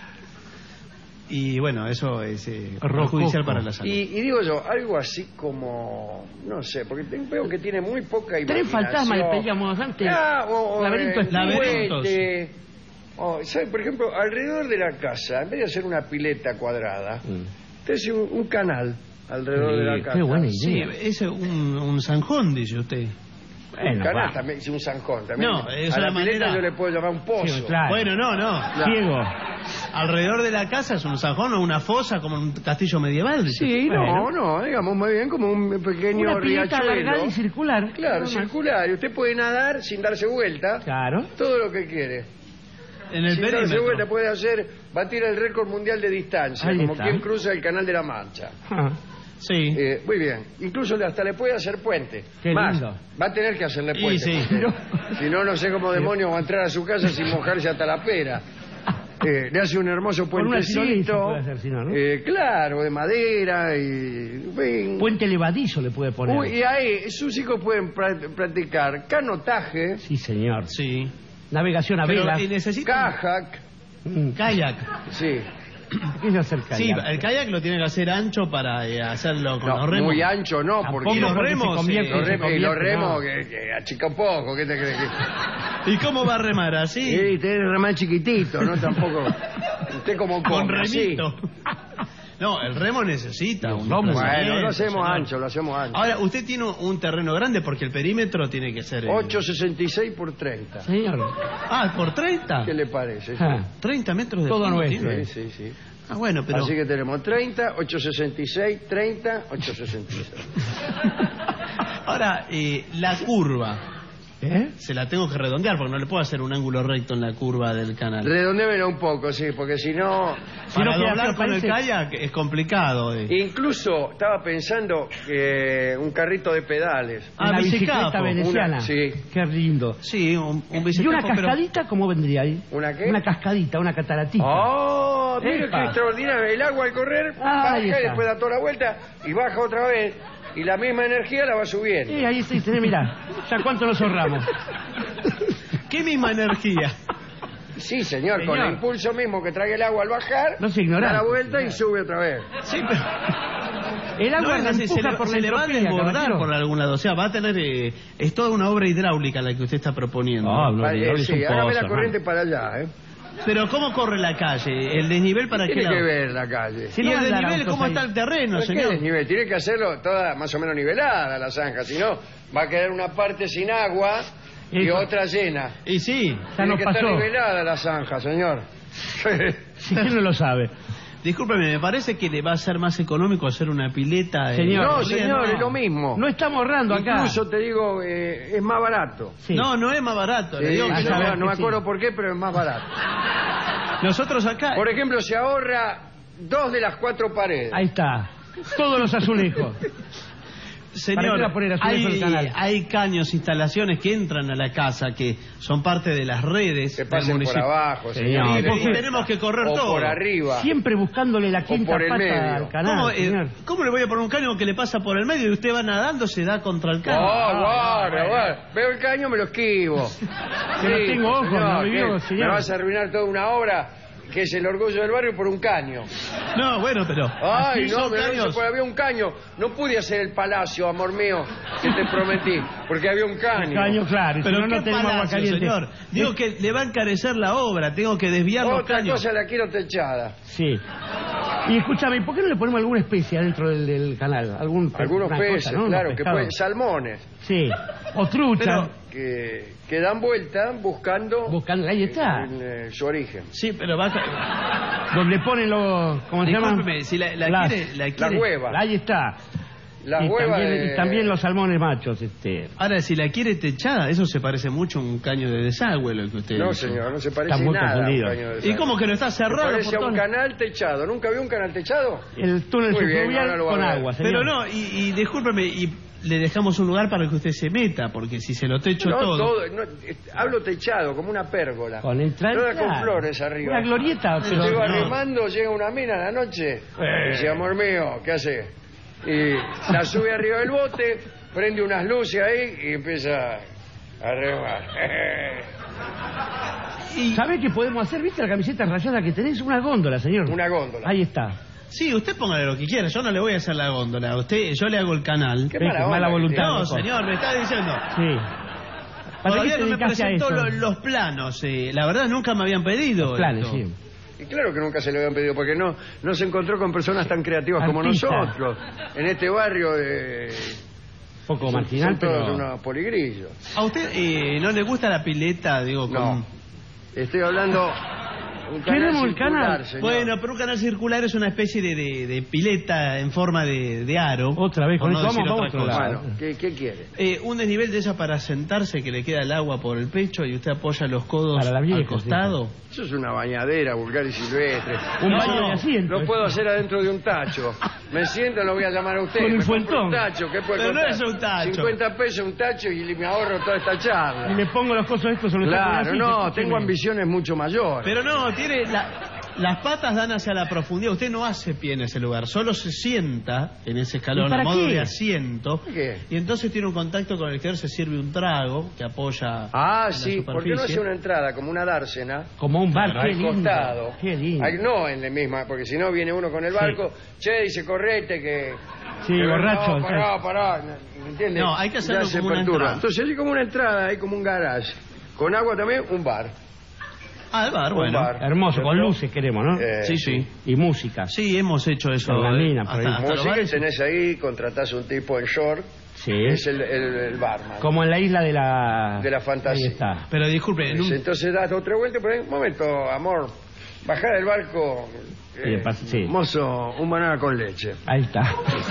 Y bueno, eso es eh, Rococo. perjudicial para la salud. Y, y digo yo, algo así como, no sé, porque te- veo que tiene muy poca imaginación. Tres fantasmas le pedíamos antes. Ah, o, o, Laberinto eh, espíritu. Laberintos. puente. O, ¿sabe? Por ejemplo, alrededor de la casa, en vez de hacer una pileta cuadrada, usted hace un, un canal alrededor de la Sí, casa. qué buena Sí, idea. es un, un zanjón, dice usted. Un Bueno, canal va. también, sí, un zanjón también. No, es a la una pileta manera- yo le puedo llamar un pozo. Sí, claro. Bueno, no, no. Ciego. Alrededor de la casa es un zanjón o una fosa como un castillo medieval. dice. Sí, Bueno. no, no, digamos muy bien, como un pequeño Una pileta alargada riachuelo. y circular. Claro, Nada más. circular. Y usted puede nadar sin darse vuelta. Claro. Todo lo que quiere. En el sin darse vuelta perímetro. puede hacer, batir el récord mundial de distancia, Ahí como está. quien cruza el Canal de la Mancha. Ah, Sí. Eh, muy bien. Incluso le- hasta le puede hacer puente. Qué Más, lindo. va a tener que hacerle Y puente. sí. porque Si no, no sé cómo demonios va a entrar a su casa sin mojarse hasta la pera. Eh, le hace un hermoso Con una tirolesa puentecito. puede hacer, si no, ¿no? eh, claro, de madera y... en fin. Puente levadizo le puede poner. Uy, y ahí sus hijos pueden pra- practicar canotaje, Sí, señor. Sí. Navegación a Pero vela. y necesita kayak, Mm, kayak. sí. ¿Qué es hacer kayak? Sí, el kayak lo tiene que hacer ancho para eh, hacerlo con No, los remos. muy ancho no, Tampoco porque Y los porque se remos, convierte- eh, los se remos, y los convierte, remos no. que, que achica un poco, ¿qué te crees que...? ¿Y cómo va a remar así? Sí, tenés el remán chiquitito, ¿no? Tampoco... Usted como Con come, así. remito. No, el remo necesita un Vamos, desplazamiento, Bueno, lo hacemos señor. ancho, lo hacemos ancho. Ahora, usted tiene un terreno grande porque el perímetro tiene que ser... eh, ocho sesenta y seis por treinta. Señor. Ah, ¿por treinta? ¿Qué le parece? Ah, treinta metros de Todo fondo nuestro. tiene. Sí, sí, sí. Ah, bueno, pero... Así que tenemos treinta, ochocientos sesenta y seis, treinta, ochocientos sesenta y seis. Ahora, eh, la curva, ¿Eh? se la tengo que redondear porque no le puedo hacer un ángulo recto en la curva del canal. Redondémelo un poco, sí, porque si no... Si Para no queda doblar feo, con el parece- kayak es complicado. eh. Incluso estaba pensando que un carrito de pedales. Ah, una bicicleta bicicapo. veneciana. Una- sí. Qué lindo. Sí, un, un ¿Y una bicicapo, pero... cascadita cómo vendría ahí? ¿Una qué? Una cascadita, una cataratita. ¡Oh! Mira Epa. qué extraordinario. El agua al correr Ah, baja ahí y está. después da toda la vuelta y baja otra vez. Y la misma energía la va subiendo. Sí, ahí está, tenés, mirá. Ya cuánto nos ahorramos. ¿Qué misma energía? Sí, señor, con Señor. el impulso mismo que trae el agua al bajar, No se ignorante, da la vuelta y señor. sube otra vez. Sí, pero... El agua No, la es así, se empuja le, por se la le va a entropía, desbordar caballero. por algún lado. O sea, va a tener... eh, es toda una obra hidráulica la que usted está proponiendo. Ah, no, Vale, no le sí, hizo un hágame pozo, la corriente para allá, ¿eh? Pero ¿cómo corre la calle? ¿El desnivel para qué Tiene lado? que ver la calle. Si ¿Y no el andan desnivel autos cómo ahí. está el terreno, ¿Pero qué señor? desnivel? Tiene que hacerlo toda más o menos nivelada la zanja, si no va a quedar una parte sin agua y Eso. otra llena. Y sí. Ya Tiene nos que pasó. estar nivelada la zanja, señor. Si quién no lo sabe. Discúlpeme, me parece que le va a ser más económico hacer una pileta. Señor, No, no, señor, no. es lo mismo. No estamos ahorrando acá. Incluso te digo, eh, es más barato. Sí. No, no es más barato. Le Sí, digo que a no, no. saber no me que acuerdo sí. por qué, pero es más barato. Nosotros acá. Por ejemplo, se ahorra dos de las cuatro paredes. Ahí está. Todos los azulejos. ¿Para Señor, qué va a poner azulejo en el hay, canal? hay caños, instalaciones que entran a la casa que son parte de las redes Que del pasen por municipio. abajo, Señor, señor. Y, ¿por y qué? tenemos que correr o todo. por arriba. Siempre buscándole la quinta por el pata medio. al canal, ¿Cómo, eh, señor. ¿Cómo le voy a poner un caño que le pasa por el medio y usted va nadando, se da contra el caño? Oh, guarda, guarda. Veo el caño, me lo esquivo. Que no tengo ojos, no me vio, ¿qué? señor. Me vas a arruinar toda una obra que es el orgullo del barrio por un caño. No, bueno, pero... Ay, así no, son pero no caños. se puede, había un caño. No pude hacer el palacio, amor mío, que te prometí, porque había un caño. Caño, claro. Y si Pero no, no qué tenemos agua palacio, caliente. señor. Digo que le va a encarecer la obra, tengo que desviar los Otra caños. cosa la quiero techada. Sí. Y escúchame, ¿por qué no le ponemos alguna especie adentro del, del canal? Algún, Algunos una peces, cosa, ¿no? Unos claro, que pescados. pueden, salmones, Sí. O trucha. Pero- que, que dan vuelta buscando, Buscando, ahí está. en, eh, su origen. Sí, pero va a... Donde ponen los... ¿Cómo se llaman? Discúlpeme, si la, la Las- quiere... La Las quiere... huevas. Ahí está. Las y, huevas también, de- y también los salmones machos. Este. Ahora, si la quiere techada, eso se parece mucho a un caño de desagüe, lo que usted No, dice. señor, no se parece Está muy nada a un confundido. caño de ¿Y desagüe. cómo que no está Se cerrado? parece a por un todo? canal techado. ¿Nunca vio un canal techado? El túnel Muy bien, subfluvial ahora lo va a con ver. agua, señor. Pero no, y, y discúlpeme, y le dejamos un lugar para que usted se meta, porque si se lo techo No, todo... todo, no, eh, hablo techado, como una pérgola. Con entrada. Toda con flores arriba. Una glorieta, pero... Llego no. arrimando, llega una mina a la noche y dice, amor mío, ¿qué hace? Y la sube arriba del bote, prende unas luces ahí y empieza a remar. Y- ¿Sabe qué podemos hacer? ¿Viste la camiseta rayada que tenés? Una góndola, señor. Una góndola. Ahí está. Sí, usted póngale lo que quiera, yo no le voy a hacer la góndola. Usted, yo le hago el canal. Qué Ve, mala qué onda mala que voluntad. tiene. No, loco. señor, me está diciendo. Sí. ¿Para Todavía qué no te me dedicaste a presentó eso? lo- los planos. eh, La verdad, nunca me habían pedido. Los planes, esto. sí. Y claro que nunca se le habían pedido, porque no, no se encontró con personas tan creativas como Artistas. nosotros. En este barrio de... Poco son, marginal, son todos pero... unos poligrillos. ¿A usted eh, no le gusta la pileta? Digo, con... No. Estoy hablando... Un canal Queremos el circular, canal. señor. Bueno, pero un canal circular es una especie de, de- de pileta en forma de, de aro. Otra vez, por con no esto, decir vamos- otra vamos a otro cosa. lado. Bueno, ¿qué, qué quiere? Eh, un desnivel de esa para sentarse que le queda el agua por el pecho y usted apoya los codos Para la vieja, al costado. Eso es una bañadera vulgar y silvestre. Un No, baño de asiento. Lo puedo hacer adentro de un tacho. Me siento, lo voy a llamar a usted. Con un Me compro fuentón. un tacho, ¿qué puede Pero no costar? es un tacho. cincuenta pesos un tacho y me ahorro toda esta Y charla. le pongo los cosos estos sobre Claro, no, tengo ambición. ambiciones mucho mayores. Pero no, tiene la- las patas dan hacia la profundidad. Usted no hace pie en ese lugar, solo se sienta en ese escalón ¿Y para a modo qué? de asiento. ¿Por qué? Y entonces tiene un contacto con el exterior, se sirve un trago que apoya. Ah, en la sí, ¿por qué no hace superficie. una entrada como una dársena? Como un bar, qué Al lindo. costado. Qué lindo. Ay, no en la misma, porque si no viene uno con el barco, che, dice, correte que... Sí, que- borracho, No, pará, pará, ¿me entiendes? No, hay que hacerlo Ya se como una perturba. entrada. Entonces, así como una entrada, hay como un garage. Con agua también, un bar. Ah, el bar, Un bueno. bar. Hermoso, con ¿Cierto? luces queremos, ¿no? Eh, Sí, sí. Y música. Sí, hemos hecho eso. Con la eh, mina, por hasta- ahí. hasta los Música y bares. tenés ahí, contratás un tipo en short, Sí. es el, el, el barman. Como en la isla de la... De la fantasía. Ahí está. Pero disculpe, en un- Entonces das otra vuelta, pero un momento, amor, bajar del barco, Sí, de pas- sí. mozo, un banana con leche. Ahí está.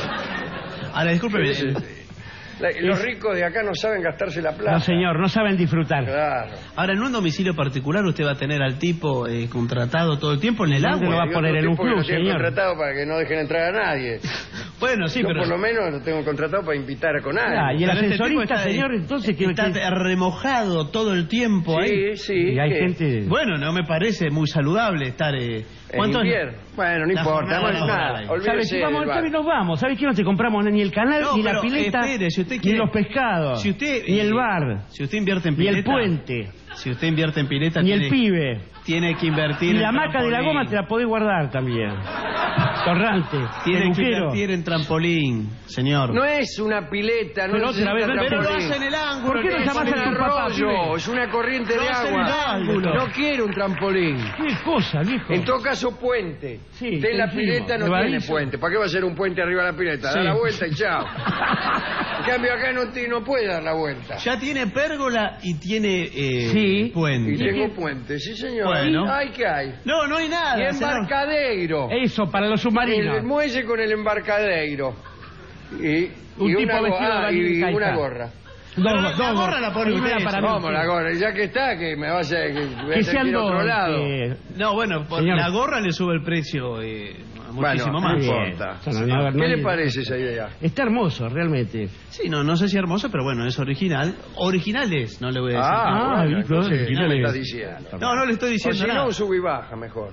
ahora disculpe, Sí, eh, sí. La- los ricos de acá no saben gastarse la plata. No, señor, no saben disfrutar. Claro. ahora en un domicilio particular usted va a tener al tipo eh, contratado todo el tiempo en el ¿Dónde agua. lo va a Y poner otro en un tipo que club, lo tienen señor? contratado para que no dejen entrar a nadie. Bueno, sí, Yo pero... por lo menos lo tengo contratado para invitar con alguien. Ah, y el Pero este ascensorista, tipo está, señor, entonces... que está que- remojado todo el tiempo ahí. Sí, sí. Y hay ¿qué? gente... Bueno, no me parece muy saludable estar... Eh... En invierno. Bueno, no La importa, jornada no es laboral nada. ahí. Olvídese ¿Sabes qué? Vamos, del ¿sabes? bar. Nos vamos. ¿Sabes qué? No te compramos ni el canal, No, ni la pero, pileta, espere, si usted ni quiere- los pescados, Si usted, ni el eh, bar, Si usted invierte en ni pileta... el puente, Si usted invierte en pileta... ni tiene, el pibe. Tiene que invertir Y en la maca de la trampolín. goma te la podés guardar también. Torrante. Tiene que peluquero. invertir en trampolín, señor. No es una pileta, no Pero es otra vez, un pero Pero lo trampolín. hace en el ángulo. ¿Por qué no que Es llamas un a tu papá, arroyo, pibe? es una corriente Lo de hace en el agua. ángulo. No quiero un trampolín. ¿Qué cosa, viejo? En todo caso, puente. Sí, Usted en la ¿qué dijimos? pileta no tiene Levadizo. puente. ¿Para qué va a ser un puente arriba de la pileta? Da Sí. la vuelta y chao. En cambio, acá no, ti- no puede dar la vuelta. Ya tiene pérgola y tiene eh, Sí. puente. Y tengo puente, sí señor. Bueno. Ay, ¿qué hay? No, no hay nada. Y señor. embarcadeiro. Eso, para los El submarinos. muelle con el embarcadeiro. Y, Un y tipo una, go- vestido de ah, Daniel y Caica. una gorra. Dos, Pero la- dos, la dos. gorra la pone Y una usted, para mí. Vamos, la gorra. Ya que está, que me vaya que voy a Que tener sean que ir a dos. otro lado. eh, No, bueno, por Señor. la gorra le sube el precio eh, muchísimo Bueno, más. no bien. importa. Eso no- no- no ¿Qué hay- le parece esa idea? Está hermoso, realmente. Sí, no, no sé si hermoso, pero bueno, es original. Original es, no le voy a decir. Ah, Ah, bueno, y entonces, claro, ¿qué original me es. estás diciendo? No, no le estoy O diciendo si nada. no, sube y baja mejor.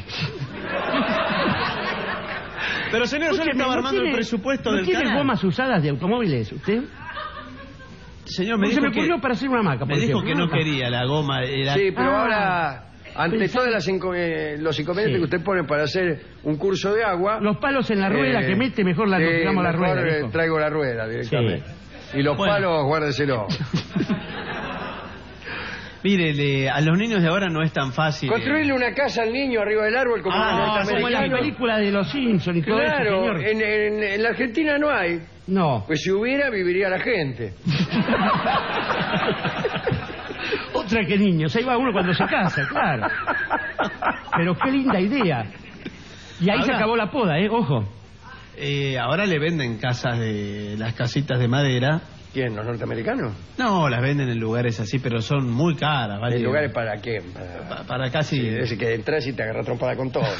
Pero señor, yo le Escúcheme, estaba ¿no armando el tiene- presupuesto ¿no del tiene canal. gomas usadas de automóviles usted? Señor, me se dijo me ocurrió que, para hacer una hamaca, me por dijo ejemplo. que no Una quería la goma. Era... Sí, pero Ah. ahora, ante Pensá- todos los inconvenientes Sí. que usted pone para hacer un curso de agua... Los palos en la rueda eh, que mete, mejor la sí, tiramos la mejor, rueda. eh, viejo. traigo la rueda directamente. Y los Bueno. palos, guárdeselo. Mire, le- a los niños de ahora no es tan fácil. eh. Construirle una casa al niño arriba del árbol como Ah, en los Como en la norteamericanos. película de los Simpsons y todo eso, Claro, señor. en, en- en la Argentina no hay. No. Pues si hubiera, viviría la gente. Otra que niños. Ahí va uno cuando se casa, claro. Pero qué linda idea. Y ahí se Ahora- acabó la poda, ¿eh? Ojo. Eh, ahora le venden casas de las casitas de madera. ¿Quién? ¿Los norteamericanos? No, las venden en lugares así, pero son muy caras. ¿vale? ¿En lugares para qué? Para, Pa- para casi. sí, es que entras y te agarras trompada con todo.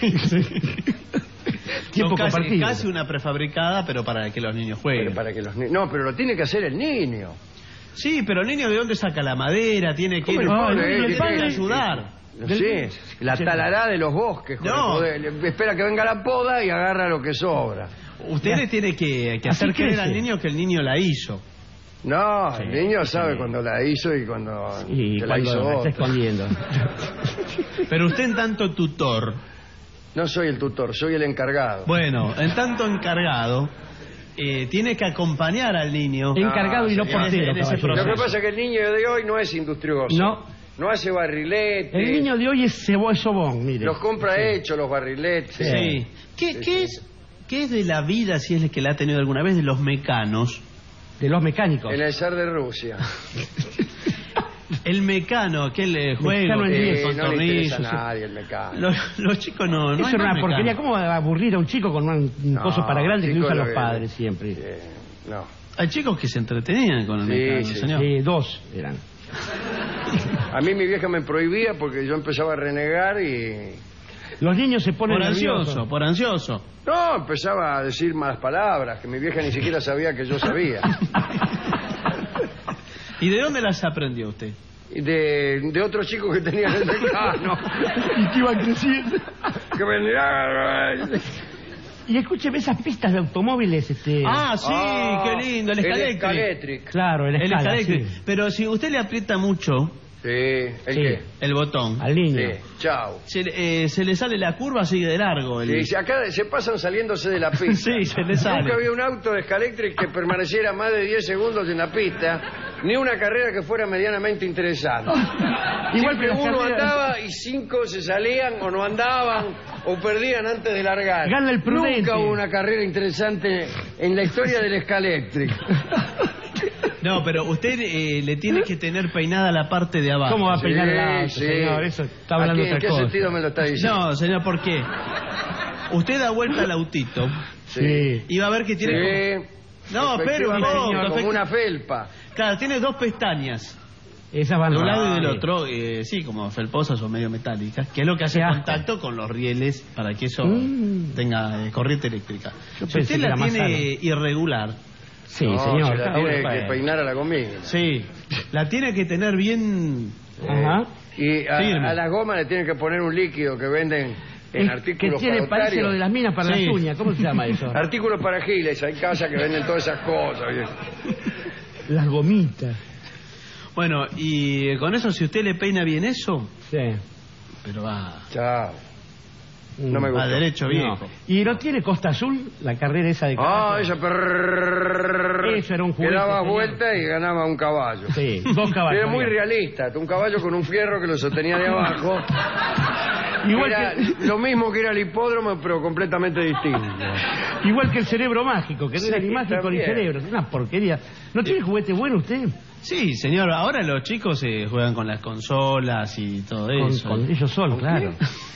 Tiempo Son casi, compartido. casi una prefabricada, pero para que los niños jueguen. Pero para que los ni- No, pero lo tiene que hacer el niño. Sí, pero el niño, ¿de dónde saca la madera? Tiene que ¿Cómo ir el No, pobre, el eh, niño, que el padre- tiene a ayudar. No sé, la talará de los bosques. con No. el poder. Le- Espera que venga la poda y agarra lo que sobra. Usted Ya. le tiene que, que Hacer hacer creer crece. al niño que el niño la hizo. No, Sí, el niño sí. sabe cuando la hizo y cuando Y que la cuando hizo la está otro. escondiendo. Pero usted en tanto tutor, No soy el tutor, soy el encargado. bueno, en tanto encargado, eh, tiene que acompañar al niño. Encargado y no señor. portero, En ese caballero. Lo que proceso. pasa es que el niño de hoy no es industrioso. No. No hace barriletes. El niño de hoy es cebo es sobón, mire. Los compra hechos, los barriletes. Sí. ¿Qué, Sí, qué sí. es, ¿Qué es de la vida, si es el que la ha tenido alguna vez, de los mecanos? De los mecánicos. En el zar de Rusia. El mecano, aquel eh, juego Mecano en que diez. Eh, con no le interesa a tornillos. nadie el mecánico. Los, los chicos no, no Eso hay era más una porquería. mecano. ¿Cómo va a aburrir a un chico con un, un No, coso para grande que chico, usan lo los que- padres siempre? Eh, no. Hay chicos que se entretenían con el Sí, mecano, sí. señor. Sí, dos eran. A mí mi vieja me prohibía porque yo empezaba a renegar y... Los niños se ponen Por nerviosos. ansioso, por ansioso. No, empezaba a decir malas palabras que mi vieja ni siquiera sabía que yo sabía. ¿Y de dónde las aprendió usted? Y de, de otros chicos que tenían el mecano. Y que iban creciendo. Que venían... Y escúcheme esas pistas de automóviles, este... Ah, sí, Ah, qué lindo, el El Escalectric. Escalectric. claro, el El escala, Escalectric. sí. Pero si usted le aprieta mucho Sí, ¿el Sí. qué? el botón, Al niño. Sí, chao. se, le- eh, se le sale la curva, sigue de largo. El... Sí, si acá se pasan saliéndose de la pista. Sí, se le sale. Nunca había un auto de Escalectric que permaneciera más de diez segundos en la pista, ni una carrera que fuera medianamente interesante. Igual que Siempre las uno carreras- andaba y cinco se salían o no andaban o perdían antes de largar. Gana el prudente. Nunca hubo una carrera interesante en la historia del Escalectric. No, pero usted eh, le tiene que tener peinada la parte de abajo. ¿Cómo va a peinar el auto, sí. señor? Eso está hablando ¿A qué- otra ¿En qué cosa. sentido me lo está diciendo? No, señor, ¿por qué? Usted da vuelta al autito Sí. y va a ver que tiene... Sí. No, espere un Efectivamente, poco. señor, como efect- una felpa. Claro, tiene dos pestañas. Esas van De un lado y del sí. otro, eh, sí, como felposas o medio metálicas, que es lo que hace Qué asco. contacto con los rieles para que eso Mm. tenga eh, corriente eléctrica. Yo Si pensé usted que la era más tiene irregular, Sí, No, señor. se la cada tiene uno que para- peinar a la comida. sí, la tiene que tener bien... Ajá. Y a, Firme. a las gomas le tienen que poner un líquido que venden en Es- que artículos tiene, para parece otarios. lo de las minas para Sí. las uñas. ¿Cómo se llama eso? Artículos para giles, hay casas que venden todas esas cosas. viejo. Las gomitas. Bueno, y eh, con eso, si usted le peina bien eso, Sí. pero va... Chao. No me A gustó. derecho, viejo. No. ¿Y no tiene Costa Azul, la carrera esa de caballo? Ah, esa perrrr, Eso era un juguete, que daba señor. vuelta y ganaba un caballo. Sí, dos caballos. Era muy había. realista, un caballo con un fierro que lo sostenía de abajo. Igual Era que, lo mismo que era el hipódromo, pero completamente distinto. igual que el cerebro mágico, que no era Sí, ni mágico también. ni cerebro, es una porquería. ¿No tiene juguete bueno usted? Sí, señor, ahora los chicos se juegan con las consolas y todo Con, eso. con ellos solos, claro.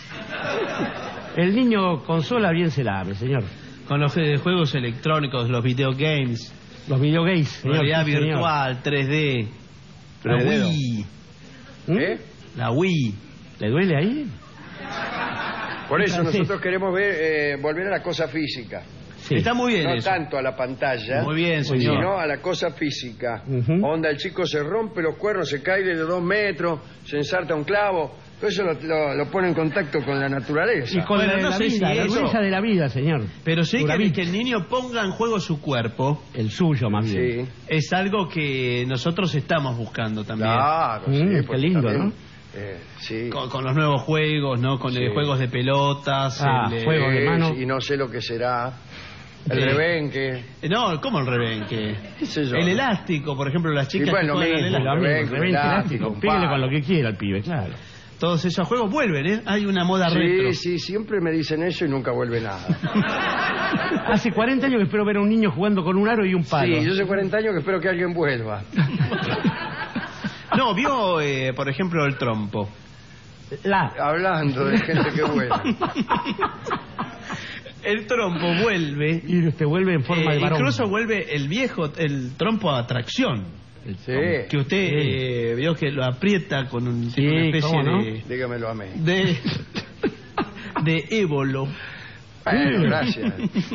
El niño consola bien se la abre, señor. Con los eh, juegos electrónicos, los videogames, Los videogames, señor. realidad sí, señor. virtual, tres D, la tres D. Wii, ¿Mm? ¿Eh? la Wii. ¿Le duele ahí? Por eso Francés. nosotros queremos ver, eh, volver a la cosa física. Sí. Está muy bien No eso. tanto a la pantalla, Muy bien, señor. sino a la cosa física. Ujú. Onda, el chico se rompe los cuernos, se cae de dos metros, se ensarta un clavo. Todo eso lo, lo- lo pone en contacto con la naturaleza. Y con Bueno, la, no la sé vida, si la eso- dureza de la vida, señor. Pero sí que, Duravit. que el niño ponga en juego su cuerpo El suyo, más bien. Sí, es algo que nosotros estamos buscando también. claro, Mm, sí. qué porque lindo, también, ¿no? eh, sí. Con, con los nuevos juegos, ¿no? Con Sí. eh, juegos de pelotas. Ah, el, eh, juego de Sí, mano. Y no sé lo que será. El Sí. rebenque. eh, No, ¿cómo el rebenque? ¿Qué sé yo? El elástico, por ejemplo, las chicas Y bueno, que juegan al mismo, elástico. Lo mismo, Rebenque, rebenque elástico, elástico. Píguele palo. con lo que quiera al pibe, claro. Todos esos juegos vuelven, ¿eh? Hay una moda retro. Sí, sí, siempre me dicen eso y nunca vuelve nada. Hace cuarenta años que espero ver a un niño jugando con un aro y un palo. Sí, yo hace cuarenta años que espero que alguien vuelva. No, vio, eh, por ejemplo, el trompo. La. Hablando de gente que vuelve. El trompo vuelve. Y te vuelve en forma eh, de varón. incluso vuelve el viejo, el trompo a atracción. Sí, Que usted Sí. eh, vio que lo aprieta con un, Sí, una especie ¿cómo no? de, dígamelo a mí. de de ébolo. Bueno, gracias.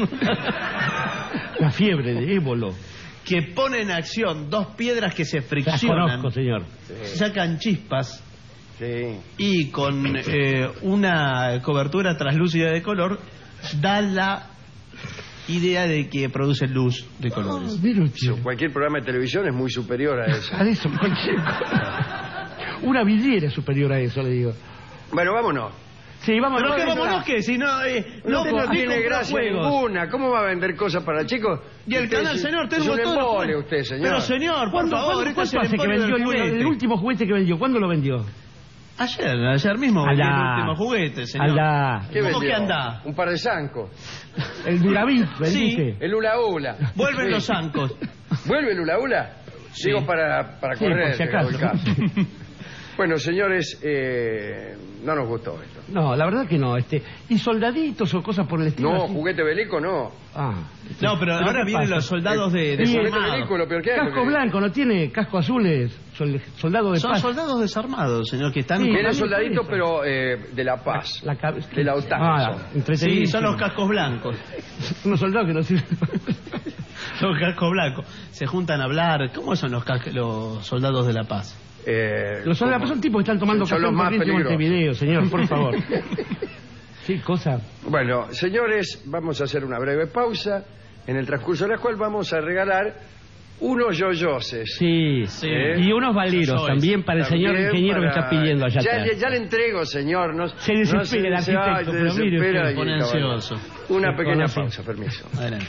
La fiebre de ébolo. Que pone en acción dos piedras que se Las friccionan, conozco, señor. sacan chispas Sí. y con eh, una cobertura translúcida de color da la idea de que produce luz de colores. Mire usted. Cualquier programa de televisión es muy superior a eso. A eso, cualquier cosa. Una vidriera superior a eso, le digo. Bueno, vámonos. Sí, vamos Pero no, que no, vámonos no. que si no eh, No, usted no tiene compró gracia juegos. ninguna. ¿Cómo va a vender cosas para chicos? Y el Usted canal, es- señor, es tengo un todos los embole juegos. usted, señor. Pero señor, por ¿Cuándo, favor, ¿cuándo, este es cuánto el hace que emporio vendió del el, juguete. el último juguete que vendió? ¿Cuándo lo vendió? Ayer, ayer mismo vendí el Alá. último juguete, señor. Alá. ¿Qué ¿Cómo vendió? que anda? Un par de zancos. El Duravit, vendiste. El hula hula. Vuelven Sí. los zancos. ¿Vuelve el hula hula? Sí. Digo para, para Sí, correr. por si en todo el acaso. caso. Bueno, señores, eh, no nos gustó esto. No, la verdad que no. Este, ¿y soldaditos o cosas por el estilo? No, así? juguete bélico no. Ah. No, pero ahora ¿qué vienen pasa? los soldados de, El juguete desarmados. bélico lo peor que hay. Casco porque- blanco, ¿no tiene casco azules? Sol- soldado de Son paz. soldados desarmados, señor, que están... Sí, Tiene también soldaditos, por eso. pero eh, de la paz. La cab- De la OTAN. Ah, son. Sí, entretenido. son los cascos blancos. Unos soldados que no sirven. Los cascos blancos. Se juntan a hablar. ¿Cómo son los, cas- los soldados de la paz? Eh, Los soldados como- son tipos que están tomando son café los en más Corrientes y peligrosos. Montevideo, señor, por favor. Sí, cosa. Bueno, señores, vamos a hacer una breve pausa, en el transcurso de la cual vamos a regalar unos yoyoses. Sí, Sí. y unos valeros Sois. también para el señor También ingeniero que para- está pidiendo allá ya, atrás. le- ya le entrego, señor. No, Se desespera el no se- arquitecto, ay, se pero mire desespera usted, y- pone caballero. ansioso. Una Se pequeña conoce. pausa, permiso. Adelante.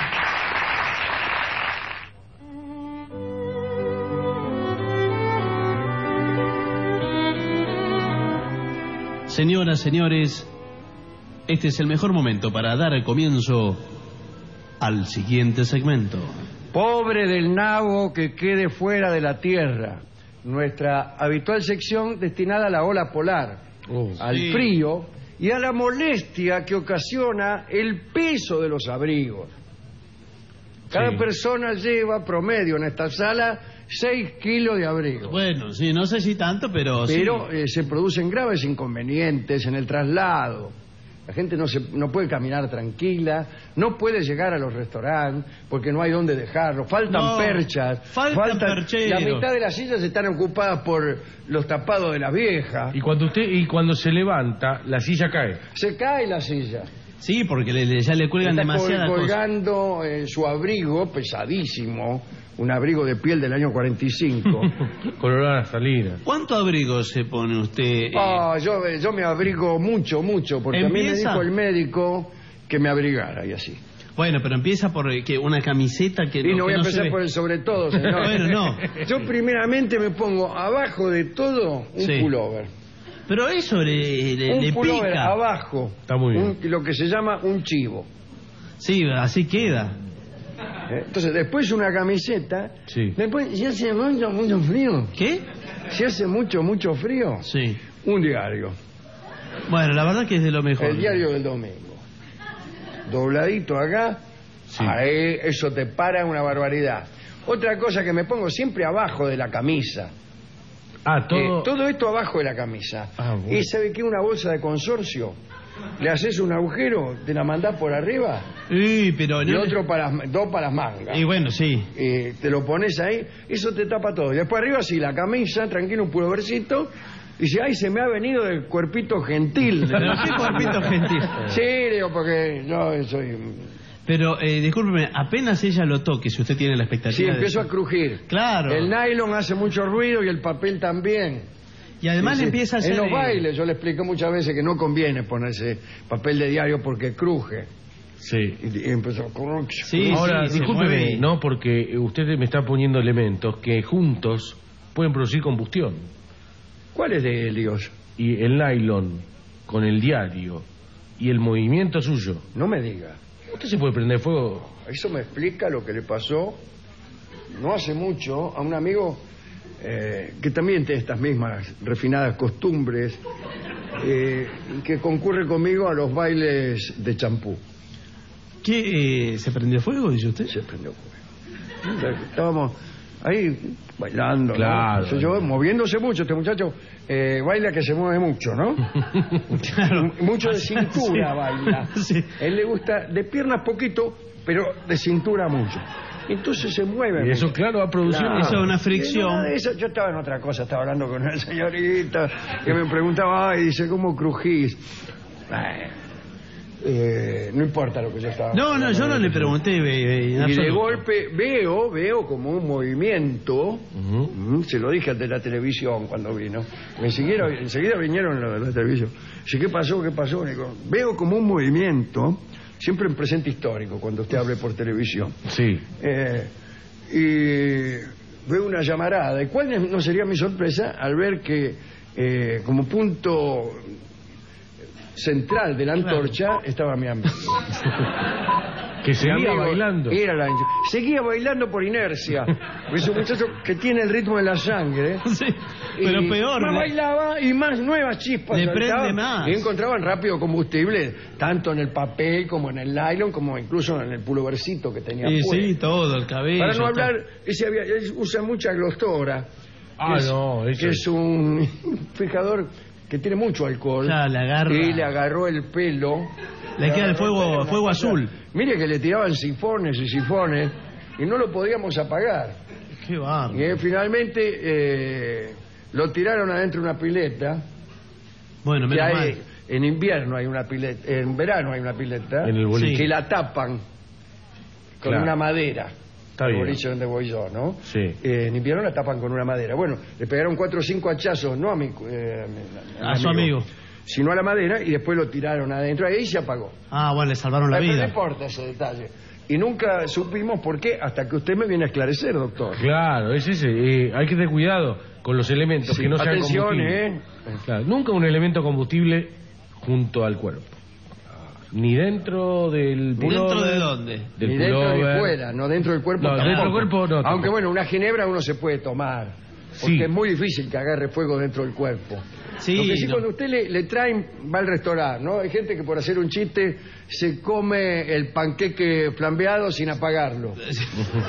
Señoras, señores, este es el mejor momento para dar el comienzo al siguiente segmento. Pobre del nabo que quede fuera de la tierra. Nuestra habitual sección destinada a la ola polar, Oh. al Sí. frío y a la molestia que ocasiona el peso de los abrigos. Cada Sí. persona lleva promedio en esta sala seis kilos de abrigo. Bueno, sí, no sé si tanto, pero, Pero sí. eh, se producen graves inconvenientes en el traslado. La gente no, se, no puede caminar tranquila, no puede llegar a los restaurantes porque no hay dónde dejarlo, faltan No, perchas, faltan percheros. la mitad de las sillas están ocupadas por los tapados de las viejas. Y cuando usted y cuando se levanta, la silla cae. Se cae la silla. Sí, porque le, le- ya le cuelgan Está demasiadas col- cosas. colgando eh, su abrigo pesadísimo, un abrigo de piel del año cuarenta y cinco. Con olor a naftalina. ¿Cuánto abrigo se pone usted? eh? Ah, yo, yo me abrigo mucho, mucho, porque a mí me ¿Empieza? dijo el médico que me abrigara y así. Bueno, pero empieza por eh, que una camiseta que Y no voy que a se empezar ve. por el sobre todo, señor. Bueno, no. Yo primeramente me pongo abajo de todo un Sí. pullover. Pero eso le, le, un le pullover pica. abajo. Está muy bien. Un- lo que se llama un chivo. Sí, así queda. ¿Eh? Entonces, después una camiseta. Sí. Después, si hace mucho, mucho frío. ¿Qué? Si hace mucho, mucho frío, Sí. un diario. Bueno, la verdad que es de lo mejor. El diario del domingo. Dobladito acá. Sí. Ahí, eso te para una barbaridad. Otra cosa que me pongo siempre abajo de la camisa. Ah, todo... Eh, todo esto abajo de la camisa. Ah, bueno. ¿Y sabe qué? Una bolsa de consorcio. Le haces un agujero, te la mandás por arriba Sí, pero y no- otro para las- dos para las mangas. Y bueno, sí. Y te lo pones ahí, eso te tapa todo. Y después arriba sí, la camisa, tranquilo, un pulovercito. Y dice, ay, se me ha venido del cuerpito gentil. Pero qué cuerpito gentil. Sí, digo, porque yo soy... Pero, eh, discúlpeme, apenas ella lo toque, si usted tiene la Sí, expectativa de empiezo a eso. crujir. Claro. El nylon hace mucho ruido y el papel también. Y además Sí, le sí. empieza a hacer... En los eh, bailes yo le explico muchas veces que no conviene ponerse papel de diario porque cruje. Sí. Y, y empezó a cruje. Sí, Ahora, sí, se discúlpeme, mueve. no, porque usted me está poniendo elementos que juntos pueden producir combustión. ¿Cuál es de Helios? Y el nylon con el diario y el movimiento suyo. No me diga. Usted se puede prender fuego. Eso me explica lo que le pasó no hace mucho a un amigo eh, que también tiene estas mismas refinadas costumbres eh, y que concurre conmigo a los bailes de champú. ¿Qué? eh, ¿Se prendió fuego, dice usted? Se prendió fuego. Estábamos ahí bailando, ¿no? Claro. Qué sé yo, moviéndose mucho. Este muchacho eh, baila que se mueve mucho, ¿no? Claro. Mucho de cintura Sí. baila. Sí. Él le gusta de piernas poquito, pero de cintura mucho. Entonces se mueve. Y eso, mucho. claro, va a producir... Claro. Eso es una Y fricción. nada de eso, yo estaba en otra cosa, estaba hablando con una señorita que me preguntaba, ay, dice, ¿cómo crujís? Bueno, eh, no importa lo que yo estaba No, no, yo no le hablando. pregunté. eh, eh, en Y de absoluto. golpe veo, veo como un movimiento, Ujú. mm, se lo dije al de la televisión cuando vino, enseguida, enseguida vinieron los de la televisión. Dice, ¿qué pasó? ¿Qué pasó? Digo, veo como un movimiento, siempre en presente histórico, cuando usted hable por televisión. Sí. Eh, y veo una llamarada. ¿Y cuál no sería mi sorpresa al ver que eh, como punto central de la antorcha estaba mi amigo? Que Mi seguía amigo bailando. era la- seguía bailando por inercia. Es un muchacho que tiene el ritmo de la sangre. Sí, pero Y peor. Más le- bailaba y más nuevas chispas Le saltaban, prende más. y encontraban rápido combustible, tanto en el papel como en el nylon, como incluso en el pulovercito que tenía Sí, puesto. sí, todo, el cabello. Para no todo. hablar, ese había, él usa mucha glostora. Ah, que es, no, eso que es- es un fijador que tiene mucho alcohol. Ya, le agarra. Y le agarró el pelo. Le queda el agarró fuego- pelo, fuego una azul. cosa. Mire que le tiraban sifones y sifones y no lo podíamos apagar. Qué bárbaro. Y eh, finalmente eh, lo tiraron adentro de una pileta. Bueno, Que menos hay, mal. en invierno hay una pileta, en verano hay una pileta. En el boliche. Que la tapan con Claro. una madera. Está El bien. boliche donde voy yo, ¿no? Sí. Eh, en invierno la tapan con una madera. Bueno, le pegaron cuatro o cinco hachazos, no a mi, eh, a mi- A su amigo. sino a la madera, y después lo tiraron adentro. Ahí se apagó. Ah, bueno, le salvaron la Pero no vida. importa ese detalle. Y nunca supimos por qué, hasta que usted me viene a esclarecer, doctor. Claro, es ese. eh, hay que tener cuidado con los elementos Sí, que no sean atención, combustible. ¿eh? Claro, nunca un elemento combustible junto al cuerpo. Ni dentro del ¿Dentro pullover, de dónde? Del Ni dentro ni pullover. fuera, no dentro del cuerpo No, tampoco. dentro del cuerpo no, Aunque tampoco. bueno, una ginebra uno se puede tomar. Porque Sí. es muy difícil que agarre fuego dentro del cuerpo. Sí, Lo que sí, no. cuando usted le, le traen, va al restaurante, ¿no? Hay gente que por hacer un chiste se come el panqueque flambeado sin apagarlo. Sí.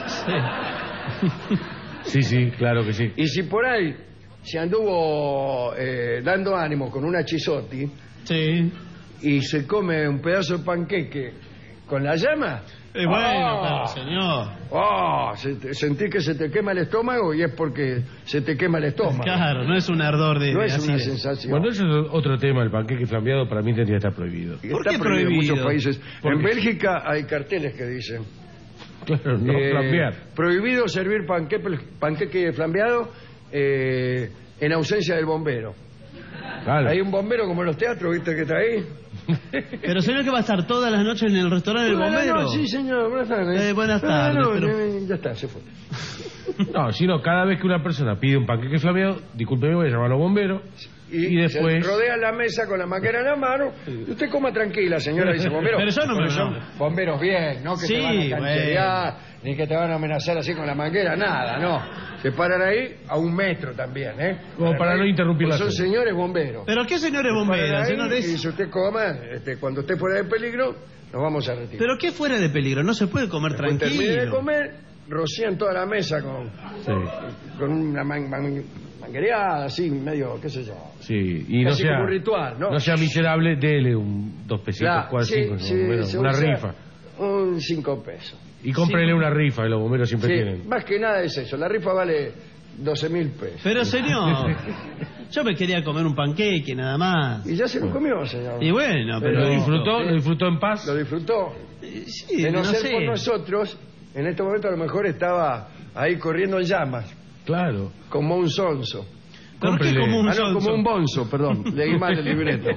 Sí, sí, claro que sí. Y si por ahí se anduvo eh, dando ánimo con una chisotti Sí. y se come un pedazo de panqueque ¿Con la llama? Eh, bueno, Oh. claro, señor. Oh, se te- sentí que se te quema el estómago y es porque se te quema el estómago. Claro, no es un ardor de... No de es una acidez. sensación. Bueno, eso es otro tema. El panqueque flambeado para mí tendría que estar prohibido. Y ¿Por está qué prohibido en prohibido? muchos países. ¿Por En qué? Bélgica hay carteles que dicen Claro, no eh, flambear. prohibido servir panqueque, panqueque flambeado eh, en ausencia del bombero. Claro. Hay un bombero como en los teatros, ¿viste que está ahí? Pero señor, que va a estar todas las noches en el restaurante del Bueno, bombero. no, sí, señor, buenas tardes. Eh, buenas No, tardes, no, pero- eh, ya está, se fue. No, sino cada vez que una persona pide un panqueque flambeado, discúlpeme, voy a llamar a los bomberos. Y, Y después- se rodea la mesa con la manguera en la mano y usted coma tranquila, señora, dice bombero. Pero yo no me- Porque son no. bomberos bien, no que Sí, te van a cancherear, ni que te van a amenazar así con la manguera, nada, no. Se paran ahí a un metro también, ¿eh? Como para no ahí, interrumpir pues la son cena. señores bomberos. ¿Pero qué señores Paran bomberos, ahí, señores? y si usted coma, este, cuando esté fuera de peligro, nos vamos a retirar. ¿Pero qué fuera de peligro? No se puede comer Después termine de tranquilo. comer, rocían toda la mesa con, Sí, con una man- man- manguereada, así, medio, qué sé yo. sí. Y no Casi sea, como un ritual, ¿no? no sea miserable, dele un dos pesitos, Claro, cuatro, sí, cinco, sí, bueno, se una usa rifa. Un cinco pesos. Y cómprenle una rifa, que los bomberos siempre Sí, tienen. más que nada es eso. La rifa vale doce mil pesos. Pero señor, yo me quería comer un panqueque nada más. Y ya se lo comió, señor. Y bueno, pero... ¿Lo disfrutó? ¿Lo disfrutó en paz? Lo disfrutó. Eh, Sí, De no, no ser sé. por nosotros, en este momento a lo mejor estaba ahí corriendo en llamas, Claro. como un sonso. ¿Pero qué Cómprele. como un Ah, no, como sonso? un bonzo, perdón. Leí mal el libreto.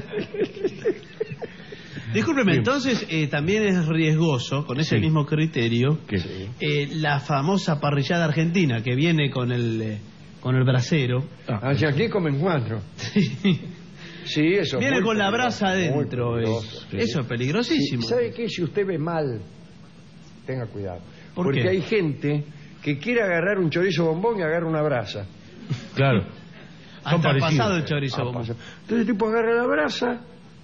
Discúlpeme, Bien. entonces eh, también es riesgoso, con ese Sí. mismo criterio, ¿Qué? eh, la famosa parrillada argentina que viene con el eh, con el brasero. Ah, Hacia aquí comen cuatro. Sí, eso. es Viene muy con la peligroso, brasa muy adentro. peligroso. eh. Eso es peligrosísimo. Sí, ¿sabe qué? Si usted ve mal, tenga cuidado. ¿Por Porque qué? hay gente que quiere agarrar un chorizo bombón y agarra una brasa. Claro. Son Hasta parecidos. pasado el chorizo. Ah, vamos. pasa. Entonces el tipo agarra la brasa,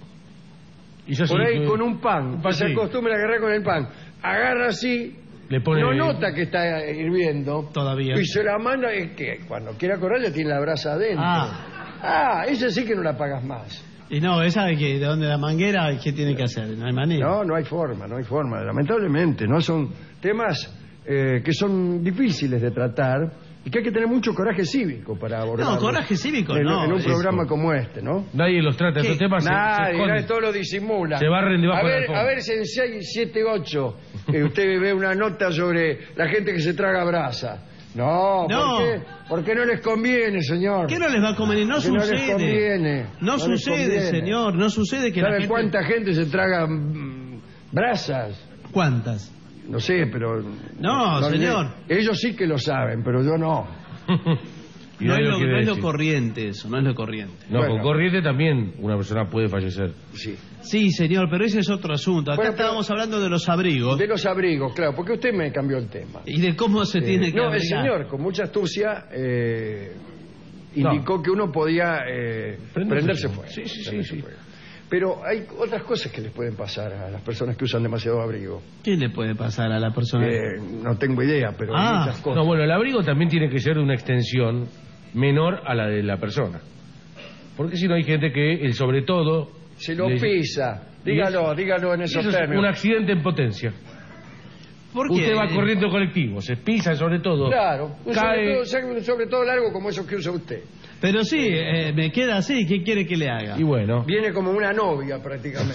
Y yo por sí, ahí que- con un pan, un que se sí. acostumbra a agarrar con el pan. Agarra así, Le pone... no nota que está hirviendo. Todavía. Y se la manda, es que cuando quiera correr ya tiene la brasa adentro. Ah. Ah, esa sí que no la pagas más. Y no, esa de que de dónde la manguera, ¿qué tiene que hacer? No hay manera. No, no hay forma, no hay forma. Lamentablemente, no son temas eh, que son difíciles de tratar y que hay que tener mucho coraje cívico para abordarlos. No, coraje cívico en, no, en un eso. programa como este, ¿no? Nadie los trata, ¿Qué? esos temas se, se Nadie, esconden. nadie, todo lo disimula. Se barren debajo a de la ver, alfombra. a ver si en seis, siete, ocho eh, usted ve una nota sobre la gente que se traga brasa. No, No. ¿por qué? Porque no les conviene, señor. ¿Qué no les va a convenir? No Porque no les sucede. conviene. No, No les sucede, conviene. señor. No sucede que la ¿Sabe gente... cuánta gente se traga mm, brasas? ¿Cuántas? No sé, pero... No, señor. Ellos sí que lo saben, pero yo no. Y No es nadie lo, quiere no es lo decir. corriente eso, no es lo corriente. No, Bueno. con corriente también una persona puede fallecer. Sí. Sí, señor, pero ese es otro asunto. Acá Bueno, pero- estábamos hablando de los abrigos De los abrigos, claro, porque usted me cambió el tema. y de cómo se tiene Eh, que no, el abrigar. señor, con mucha astucia, eh, indicó que uno podía eh, Prenderse prenderse fuego. fuego. Sí, sí, sí, Prenderse sí. fuego. Pero hay otras cosas que les pueden pasar a las personas que usan demasiado abrigo. ¿Qué le puede pasar a la persona? Eh, no tengo idea, pero hay Ah, muchas cosas. No, bueno, el abrigo también tiene que ser de una extensión menor a la de la persona. Porque si no hay gente que el sobre todo... Se lo le- pisa. Dígalo, dígalo en Eso esos es términos. un accidente en potencia. ¿Por qué? Usted va corriendo colectivo, se pisa sobre todo. Claro, un Cae... sobre, todo, sobre todo largo como esos que usa usted. Pero sí, eh, me queda así. ¿Qué quiere que le haga? Y bueno, Viene como una novia prácticamente.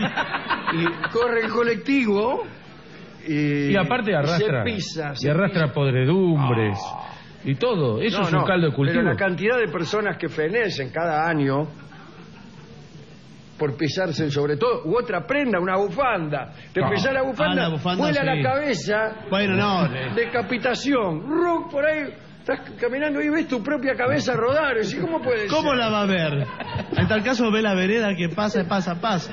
Y corre el colectivo y, y aparte arrastra, se pisa, y se arrastra pisa. podredumbres y todo. Eso No, es un no, caldo de cultivo. Pero la cantidad de personas que fenecen cada año por pisarse sobre todo, u otra prenda, una bufanda. Te No. pisás la bufanda, Ah, la bufanda, vuela sí. la cabeza, Bueno, no. eh, decapitación, ¡ruc! Por ahí estás caminando y ves tu propia cabeza rodar. Y ¿cómo puede ¿Cómo ser? la va a ver? En tal caso ve la vereda que pasa, pasa, pasa.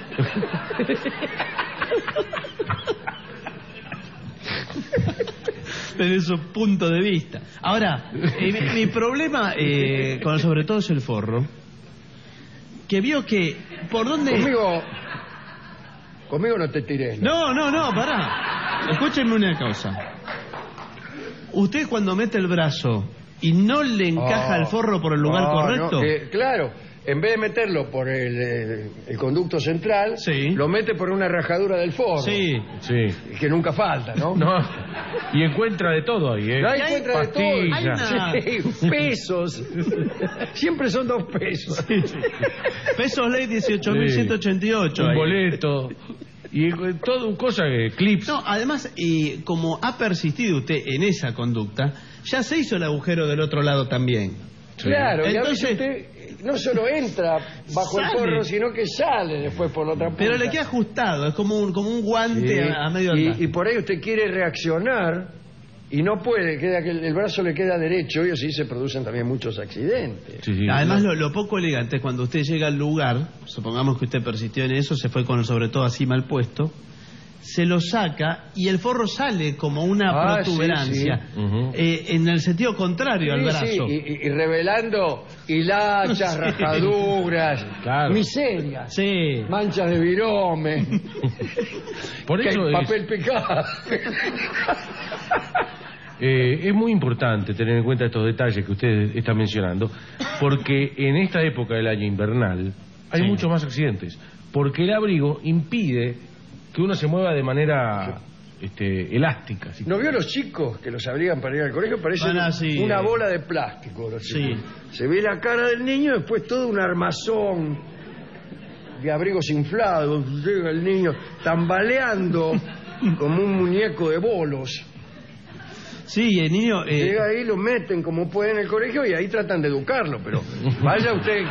Desde su punto de vista. Ahora, eh, mi, mi problema, eh, con sobre todo es el forro, que vio que por dónde... Conmigo, conmigo no te tires. No, no, no, pará. Escúchenme una cosa. Usted cuando mete el brazo y no le encaja Oh. el forro por el lugar No, correcto... no, eh, claro, en vez de meterlo por el, eh, el conducto central, Sí. lo mete por una rajadura del forro. Sí. Sí. Que nunca falta, ¿no? No. Y encuentra de todo ahí, ¿eh? No hay hay encuentra de todo. pastillas. Hay una- Sí, pesos. Siempre son dos pesos. Pesos ley dieciocho mil ciento ochenta y ocho. Un ahí. boleto. Y eh, todo un cosa que clips. No, además, y como ha persistido usted en esa conducta, ya se hizo el agujero del otro lado también. Sí. Claro, y a Entonces- veces usted no solo entra bajo Sale. el forro, sino que sale después por la otra punta. Pero le queda ajustado, es como un, como un guante Sí. a, a medio andar. y, y por ahí usted quiere reaccionar y no puede, queda que el, el brazo le queda derecho y así se producen también muchos accidentes. Sí, sí. Además, lo, lo poco elegante es cuando usted llega al lugar, supongamos que usted persistió en eso, se fue con el sobre todo así mal puesto, se lo saca y el forro sale como una Ah, protuberancia, sí, sí. Ujú. eh, en el sentido contrario al Sí, brazo. sí, y, y- y revelando hilachas, Sí. rajaduras, Claro. miserias, Sí. manchas de virome, Por que eso hay es, papel picado. eh, es muy importante tener en cuenta estos detalles que usted está mencionando, porque en esta época del año invernal hay Sí. muchos más accidentes, porque el abrigo impide que uno se mueva de manera este, elástica. si ¿No vio los chicos que los abrigan para ir al colegio? Parece Van así, una eh. bola de plástico. Los Sí. chicos. Se ve la cara del niño, después todo un armazón de abrigos inflados. Llega el niño tambaleando como un muñeco de bolos. Sí, el niño... eh, Llega ahí, lo meten como pueden en el colegio y ahí tratan de educarlo. Pero vaya usted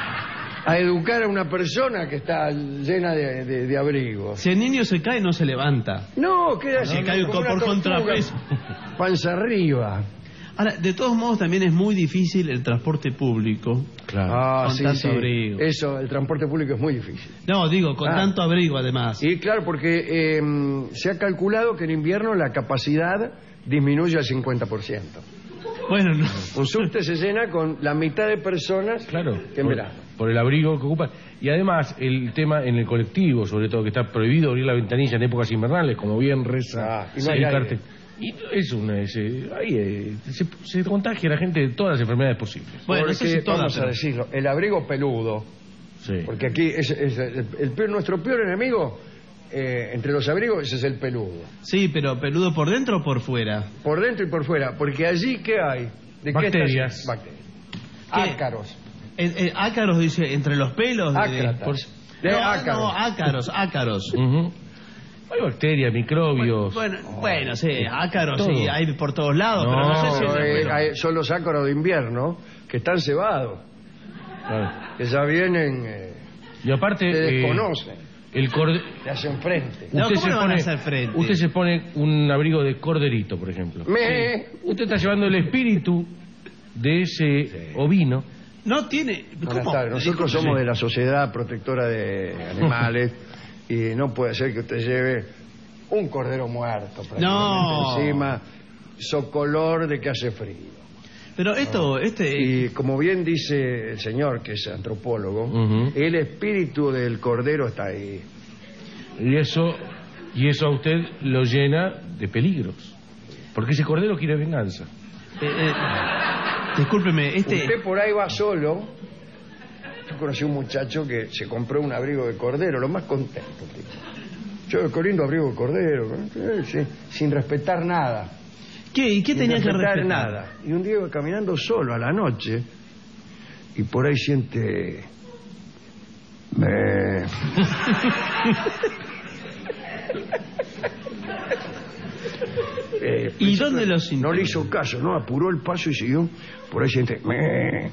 a educar a una persona que está llena de, de, de abrigos. si el niño se cae, no se levanta. No, queda así Se cae como por una tortuga, contrapeso. panza arriba. Ahora, de todos modos, también es muy difícil el transporte público. Claro. Ah, Con sí, tanto sí. abrigo. Eso, el transporte público es muy difícil. No, digo, con Ah. tanto abrigo, además. Y claro, porque eh, se ha calculado que en invierno la capacidad disminuye al cincuenta por ciento. Bueno, no. Un subte se llena con la mitad de personas Claro, que en por, verano. por el abrigo que ocupa. Y además, el tema en el colectivo, sobre todo, que está prohibido abrir la ventanilla en épocas invernales, como bien reza Ah, y no hay el aire. cartel. Y es una. es, eh, ahí, eh, se, se contagia la gente de todas las enfermedades posibles. Bueno, Porque, eso sí todas, vamos a pero- decirlo, el abrigo peludo, Sí. porque aquí es, es el, el peor- nuestro peor enemigo eh, entre los abrigos ese es el peludo. Sí, pero peludo por dentro o por fuera. Por dentro y por fuera, porque allí ¿qué hay? ¿De qué Bacterias. está- Bacterias. ¿Qué? Ácaros. Eh, eh, ácaros dice, entre los pelos. de- Ácratas. por- De no, ácaros. no, ácaros, ácaros. Ujú. Hay bacterias, microbios. Bueno, bueno, sí, ácaros, Todo. sí, hay por todos lados, No, pero no sé si... No, eh, bueno. hay- son los ácaros de invierno que están cebados, Claro. que ya vienen, eh, Y aparte. te eh, desconocen, el corde- te hacen frente. No, usted ¿cómo se le van a pone, hacer frente? Usted se pone un abrigo de corderito, por ejemplo. Me... Usted está llevando el espíritu de ese ovino. No tiene... Buenas ¿Cómo? tardes. Nosotros Disculpe, somos sí. de la Sociedad Protectora de Animales y no puede ser que usted lleve un cordero muerto prácticamente No. encima, socolor de que hace frío. Pero esto, este... Y como bien dice el señor, que es antropólogo, Ujú. el espíritu del cordero está ahí. Y eso, y eso a usted lo llena de peligros. Porque ese cordero quiere venganza. eh, eh, discúlpeme, este... Usted por ahí va solo. Yo conocí un muchacho que se compró un abrigo de cordero, lo más contento. tipo. Yo, qué lindo abrigo de cordero, eh, sí, sin respetar nada. ¿Qué? ¿Y qué sin tenía que respetar respetar? nada. Y un día iba caminando solo a la noche y por ahí siente... Me... Eh, ¿Y dónde lo sintió? No le hizo caso, ¿no? Apuró el paso y siguió. Por ahí siente... Me...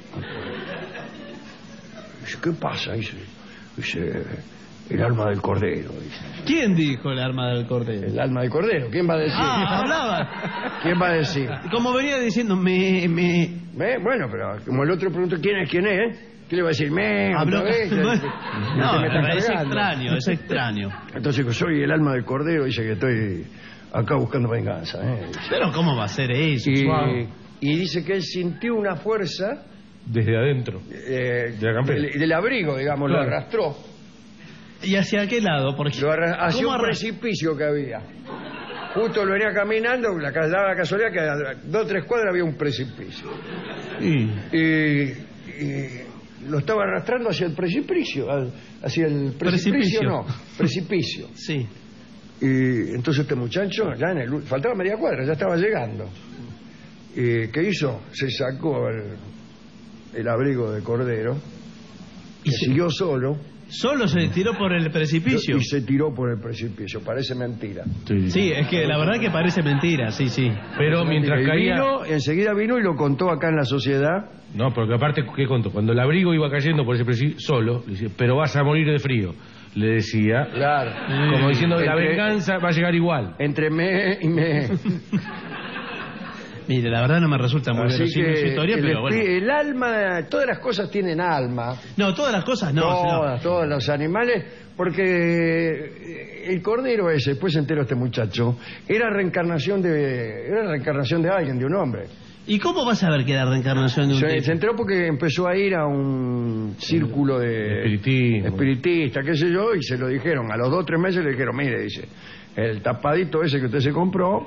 Dice, ¿qué pasa? Dice, dice, el alma del cordero. Dice. ¿Quién dijo el arma del cordero? El alma del cordero, ¿quién va a decir? Ah, hablaba. ¿Quién va a decir? Como venía diciendo, me... me... ¿Me? Bueno, pero como el otro preguntó quién es, quién es, ¿qué le va a decir? Me, Habló... otra vez, No, me están es cargando. extraño, es extraño. Entonces dijo, soy el alma del cordero, dice que estoy acá buscando venganza. ¿eh? Pero ¿cómo va a ser eso? Y, Suave. y dice que él sintió una fuerza Desde adentro. eh, De la campera. del, del abrigo, digamos, Claro. lo arrastró. ¿Y hacia qué lado? Porque... Lo arra- hacia ¿Cómo un arra- precipicio que había. Justo lo venía caminando, la, ca- daba la casualidad que a dos o tres cuadras había un precipicio. Sí. Y, y lo estaba arrastrando hacia el precipicio, al- hacia el precipicio, Precipicio. no, precipicio. Sí. Y entonces este muchacho, ya en el, faltaba media cuadra, ya estaba llegando. Y ¿qué hizo? Se sacó el, el abrigo de cordero y Y se- siguió solo Solo se tiró por el precipicio. y se tiró por el precipicio. Parece mentira. Sí, es que la verdad que parece mentira, sí, sí. Pero mientras Y caía... vino, enseguida vino y lo contó acá en la sociedad. No, porque aparte, ¿qué contó? Cuando el abrigo iba cayendo por ese precipicio solo, le decía, pero vas a morir de frío, le decía, Claro. como diciendo que la Entre- venganza va a llegar igual. Entre me y me. Mire, la verdad no me resulta muy Así verosímil su que historia, el, pero bueno. espi- el alma, todas las cosas tienen alma. No, todas las cosas no, todas, señor. todos los animales, porque el cordero ese, después se enteró este muchacho, era reencarnación de, era reencarnación de alguien, de un hombre. ¿Y cómo vas a ver que la reencarnación de un Se, tipo? se enteró porque empezó a ir a un círculo de Espiritismo. espiritista, qué sé yo, y se lo dijeron. A los dos o tres meses le dijeron, mire, dice, el tapadito ese que usted se compró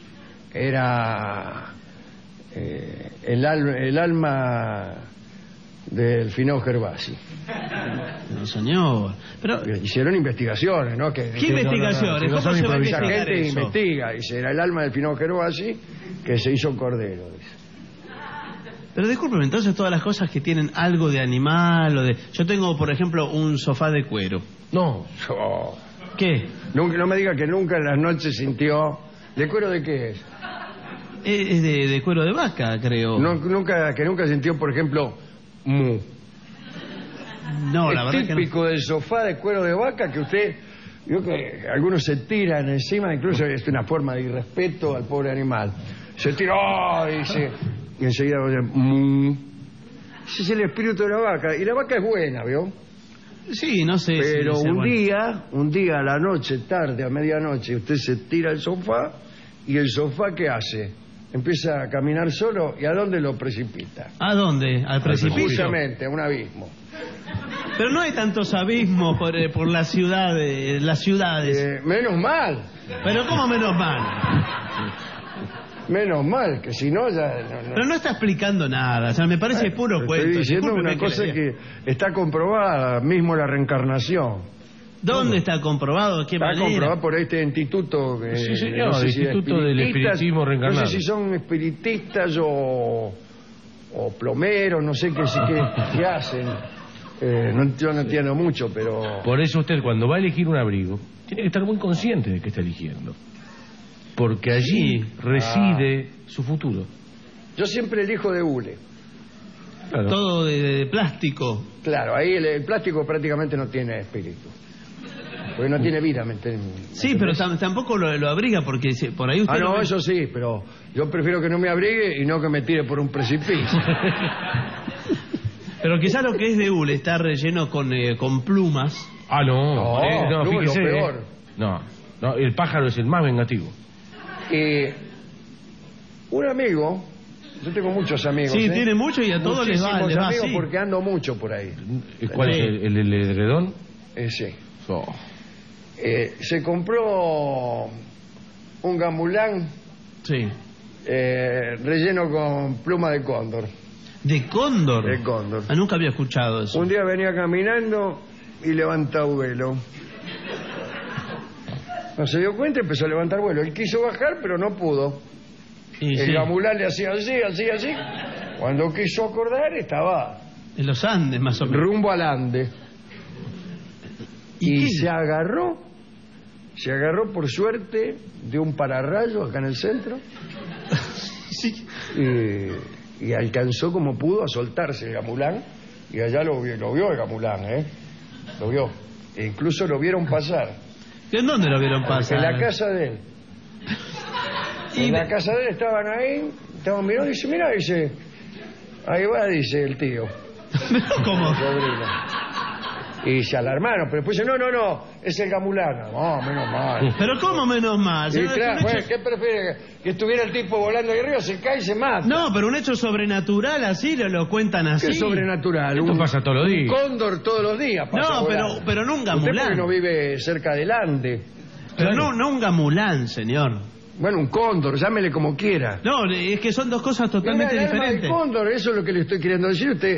era eh, el, al- el alma del Finao Gervasi. No, señor. Pero, Hicieron investigaciones, ¿no? Que, ¿qué que- investigaciones? no, no, no, ¿Cómo no se va a son Esa investigar gente eso? investiga, dice, era el alma del Finao Gervasi que se hizo cordero, dice. Pero discúlpeme, entonces todas las cosas que tienen algo de animal o de... Yo tengo, por ejemplo, un sofá de cuero. No, Oh, ¿Qué? nunca- no me diga que nunca en las noches sintió... ¿De cuero de qué es? Es es de, de cuero de vaca, creo. No, nunca, que nunca sintió, por ejemplo, mu. No, la es verdad que no. típico del sofá de cuero de vaca que usted... Yo que algunos se tiran encima, incluso es una forma de irrespeto al pobre animal. Se tira, ¡oh! Dice, y enseguida oye, mu. Ese es el espíritu de la vaca. Y la vaca es buena, ¿vio? Sí, no sé. si Pero es un bueno. día, un día a la noche, tarde, a medianoche, usted se tira al sofá y el sofá, ¿qué hace? Empieza a caminar solo y ¿a dónde lo precipita? ¿A dónde? ¿Al precipicio? Justamente, a un abismo. Pero no hay tantos abismos por, eh, por la ciudad, eh, las ciudades. Eh, menos mal, Pero ¿cómo menos mal? menos mal, que si no ya... no- no. Pero no está explicando nada. O sea, me parece puro Estoy cuento. diciendo Discúlpeme una cosa le diga. que está comprobada, mismo la reencarnación. ¿Dónde está comprobado? ¿De qué Está manera? comprobado por este instituto. que, Sí, señor, no sé el si de Instituto del espiritistas, Espiritismo Reencarnado. No sé si son espiritistas o, o plomeros, no sé qué, qué, qué hacen. Eh, no, yo no entiendo mucho, pero... por eso usted cuando va a elegir un abrigo, tiene que estar muy consciente de que está eligiendo. Porque allí Sí. reside su futuro. Yo siempre elijo de hule. Claro. Todo de, de plástico. Claro, ahí el, el plástico prácticamente no tiene espíritu. Porque no tiene vida, ¿me entiendes? Sí, pero tam- tampoco lo, lo abriga porque si- por ahí usted... Ah, lo no, ve- eso sí, pero yo prefiero que no me abrigue y no que me tire por un precipicio. Pero quizás lo que es de hule está relleno con, eh, con plumas. Ah, no. No, eh, no, pluma es lo fíjese. eh. peor. No, no, el pájaro es el más vengativo. Eh, un amigo, yo tengo muchos amigos. Sí, ¿eh? tiene mucho y a todos les va, Muchísimos les va amigos así. porque ando mucho por ahí. ¿Cuál Sí. es el, el, el edredón? Eh, sí. Oh. Eh, se compró un gamulán Sí. eh, relleno con pluma de cóndor. ¿De cóndor? De cóndor. Ah, nunca había escuchado eso. Un día venía caminando y levanta vuelo. No se dio cuenta y empezó a levantar vuelo. Él quiso bajar, pero no pudo. Y El sí, gamulán le hacía así, así, así. Cuando quiso acordar, estaba en los Andes más o menos. rumbo al Ande. ¿Y Y qué? se agarró, se agarró por suerte de un pararrayo acá en el centro Sí. y, y alcanzó como pudo a soltarse el gamulán y allá lo, vio- lo vio el gamulán, ¿eh? Lo vio. E incluso lo vieron pasar. ¿En dónde lo vieron pasar? En la casa de él. Y En la de- casa de él estaban ahí, estaban mirando y dice, mira, dice, ahí va, dice el tío. Pero ¿cómo? Sobrino. Y se alarmaron, pero después dice, no, no, no, es el gamulán. No, menos mal. Pero ¿cómo menos mal? Y Si no, es claro, un hecho- bueno, ¿qué prefiere? Que estuviera el tipo volando ahí arriba, se cae y se mata. No, pero un hecho sobrenatural así lo, lo cuentan así. ¿Qué sobrenatural? Esto pasa todos los días. Un cóndor todos los días pasa No, pero, volando. pero no un Usted gamulán. porque no vive cerca del Ande. Pero no, no un gamulán, señor. Bueno, un cóndor, llámele como quiera. No, es que son dos cosas totalmente Mira, el alma del diferentes. cóndor, eso es lo que le estoy queriendo decir. Usted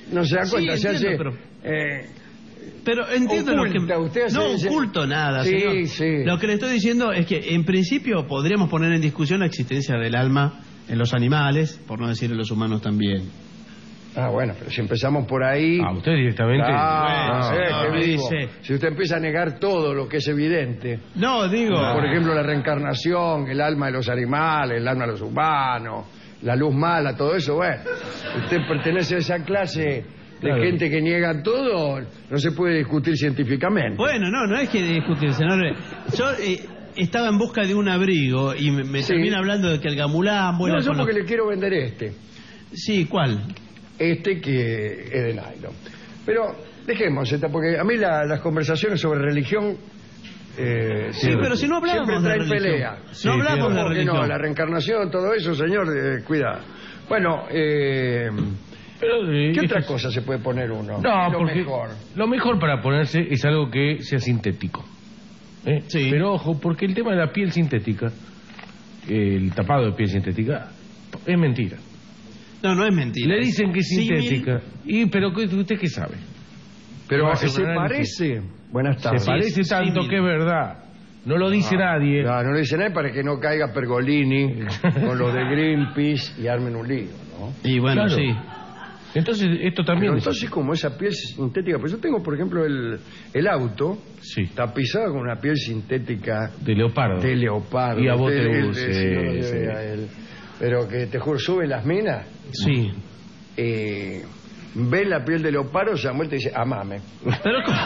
no se da Sí, cuenta, se entiendo, hace... pero- eh, Pero entiendo Oculta, lo que... usted hace- no dice- oculto nada, Sí, señor. sí. Lo que le estoy diciendo es que, en principio, podríamos poner en discusión la existencia del alma en los animales, por no decir en los humanos también. Ah, bueno, pero si empezamos por ahí... Ah, usted directamente... Ah, Bueno, eh, señor, qué me vivo. dice- Si usted empieza a negar todo lo que es evidente, No, digo... por ejemplo, la reencarnación, el alma de los animales, el alma de los humanos, la luz mala, todo eso, bueno, usted pertenece a esa clase de Claro. gente que niega todo, no se puede discutir científicamente. Bueno, no, no es que discutir, señor. Yo eh, estaba en busca de un abrigo y me, me Sí. termina hablando de que el gamulán vuela no, yo con los- porque le quiero vender este, Sí, ¿cuál? este que es de nylon. Pero dejemos esta, porque a mí la- las conversaciones sobre religión... eh, Sí, pero si no hablábamos siempre de traen religión. pelea. Sí, no hablamos de ¿Cómo que religión. no? La reencarnación, todo eso, señor, eh, cuidado. Bueno, eh, Pero, eh, ¿qué esto otra es- cosa se puede poner uno? No, Lo porque mejor. lo mejor para ponerse es algo que sea sintético. ¿eh? Sí. Pero ojo, porque el tema de la piel sintética, el tapado de piel sintética, es mentira. No, no es mentira. Le dicen que es Símil. sintética. Y pero ¿qué- ¿usted qué sabe? Pero Va a se ser un análisis. parece... Buenas tardes. Se parece sí, tanto símil. que es verdad. No lo dice Ah, nadie. No, no le dice nadie para que no caiga Pergolini con los de Greenpeace y armen un lío, ¿no? Y bueno, Claro. sí. Entonces, esto también... Pero es- entonces, como esa piel sintética, pues yo tengo, por ejemplo, el, el auto Sí, tapizado con una piel sintética de leopardo. de leopardo. Y a vos te Usted, gusta, él, sí, no lo sí, debe sí. a él. Pero que te juro, sube las minas, Sí. eh, ve la piel de leopardo, se da vuelta y dice, amame. Pero ¿cómo?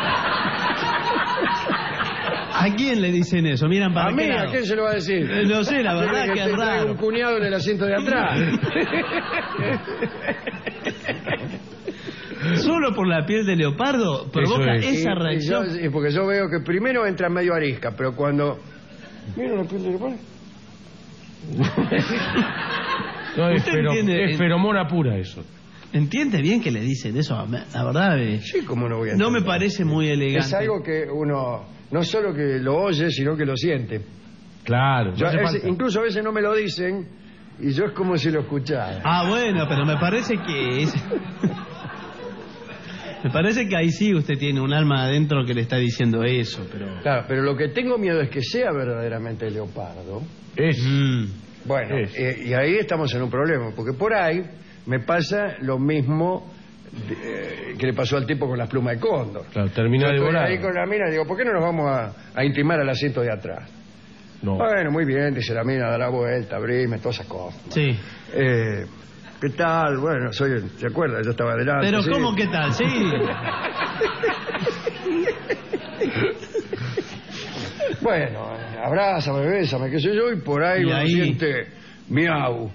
¿A quién le dicen eso? Miran para A mí, qué ¿a lado. quién se lo va a decir? Eh, no sé, la verdad Tiene que es te traiga raro. un cuñado en el asiento de atrás. Solo por la piel de leopardo provoca es. esa Y- y reacción. yo- y porque yo veo que primero entra medio arisca, pero cuando... Mira la piel de leopardo. No, es, Usted fero- entiende- es feromona pura eso. ¿Entiende bien que le dicen eso? La verdad, eh, Sí, como no voy a no me entender. parece muy elegante. Es algo que uno no solo que lo oye, sino que lo siente. Claro. Yo no hace a veces- falta. incluso a veces no me lo dicen y yo es como si lo escuchara. Ah, bueno, pero me parece que es... me parece que ahí sí usted tiene un alma adentro que le está diciendo eso, pero... Claro, pero lo que tengo miedo es que sea verdaderamente leopardo. Es... Mm. Bueno, Es. eh, y ahí estamos en un problema, porque por ahí me pasa lo mismo de- eh, que le pasó al tipo con las plumas de cóndor. Claro, terminó Yo estoy devorado. ahí con la mina y digo, ¿por qué no nos vamos a, a intimar al asiento de atrás? No. Bueno, muy bien, dice la mina, da la vuelta, abrime, todas esas cosas. Sí. Eh, ¿Qué tal? Bueno, soy el... ¿Se acuerda? Yo estaba adelante. Pero sí. ¿cómo que tal? Sí. Bueno, eh, abrázame, bésame, qué sé yo, y por ahí Y uno ahí- siente miau.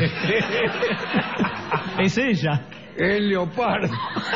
Es ella. El leopardo.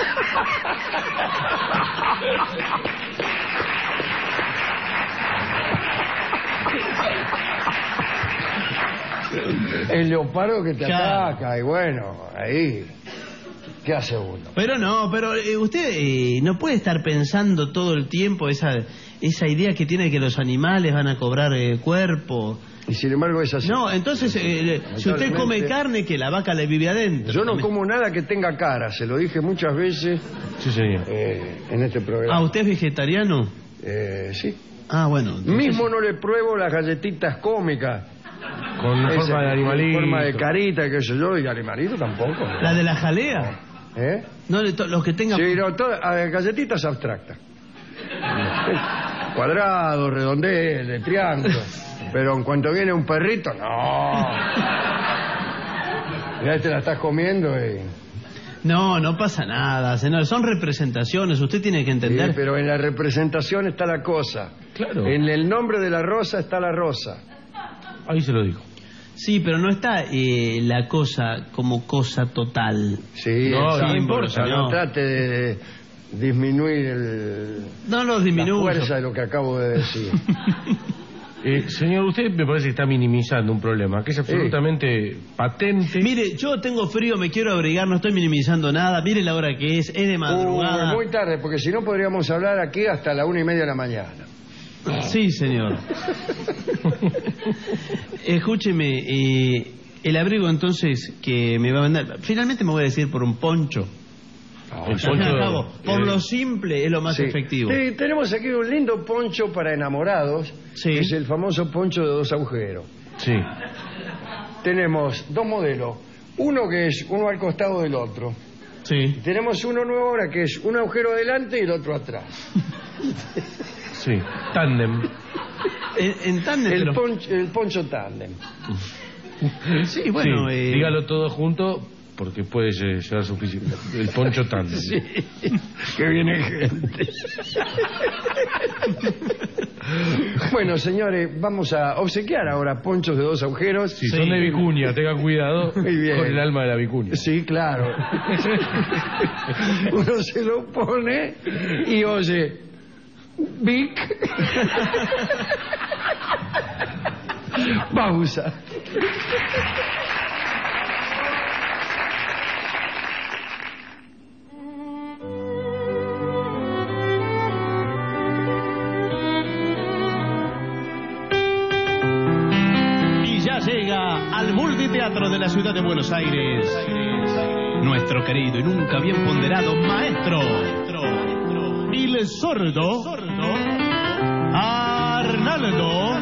El leopardo que te Claro. ataca, y bueno, ahí, ¿qué hace uno? Pero no, pero eh, usted eh, no puede estar pensando todo el tiempo esa esa idea que tiene de que los animales van a cobrar eh, cuerpo. Y sin embargo es así. No, entonces, eh, si usted come Lamentablemente- carne, que la vaca le vive adentro. Yo no como nada que tenga cara, se lo dije muchas veces Sí, señor. eh, en este programa. Ah, ¿usted es vegetariano? Eh, sí. Ah, bueno. entonces- Mismo no le pruebo las galletitas cómicas. Con Esa forma de que- animalito. En forma de carita, qué sé yo, y animalito tampoco. ¿La de la jalea? ¿Eh? No, de to- los que tengan... Sí, no, todas, a ver, galletitas abstractas. Cuadrados, redondeles, triángulos. Pero en cuanto viene un perrito, no. Ya te la estás comiendo y... No, no pasa nada, señor. Son representaciones, usted tiene que Sí, entender. pero en la representación está la cosa. Claro. En el nombre de la rosa está la rosa. Ahí se lo dijo. Sí, pero no está eh, la cosa como cosa total. Sí, No, exacto. no importa, No no. trate de disminuir el, No los la disminuyo. fuerza de lo que acabo de decir. Eh, señor, usted me parece que está minimizando un problema que es absolutamente patente. Mire, yo tengo frío, me quiero abrigar, no estoy minimizando nada. Mire la hora que es, es de madrugada. Uh, muy tarde, porque si no podríamos hablar aquí hasta la una y media de la mañana. Sí, señor. Escúcheme, eh, el abrigo entonces que me va a vender, finalmente me voy a decir por un poncho. No, el Al fin y al poncho, cabo, por eh, lo simple es lo más Sí. efectivo. Te- tenemos aquí un lindo poncho para enamorados, Sí. que es el famoso poncho de dos agujeros. Sí. Tenemos dos modelos, uno que es uno al costado del otro. Sí. Tenemos uno nuevo ahora que es un agujero adelante y el otro atrás. Sí. Tándem. En, en tándem, El, pero- poncho, el poncho tándem. Sí, bueno, Sí, eh, dígalo todo junto porque puede lle- llevar suficiente. El poncho tándem. Sí, que viene gente. Bueno, señores, vamos a obsequiar ahora ponchos de dos agujeros. Si son de vicuña, tengan cuidado Muy bien. con el alma de la vicuña. Sí, claro. Uno se lo pone y oye, Vic. Pausa. Y ya llega al multiteatro de la ciudad de Buenos Aires nuestro querido y nunca bien ponderado maestro, el sordo Arnaldo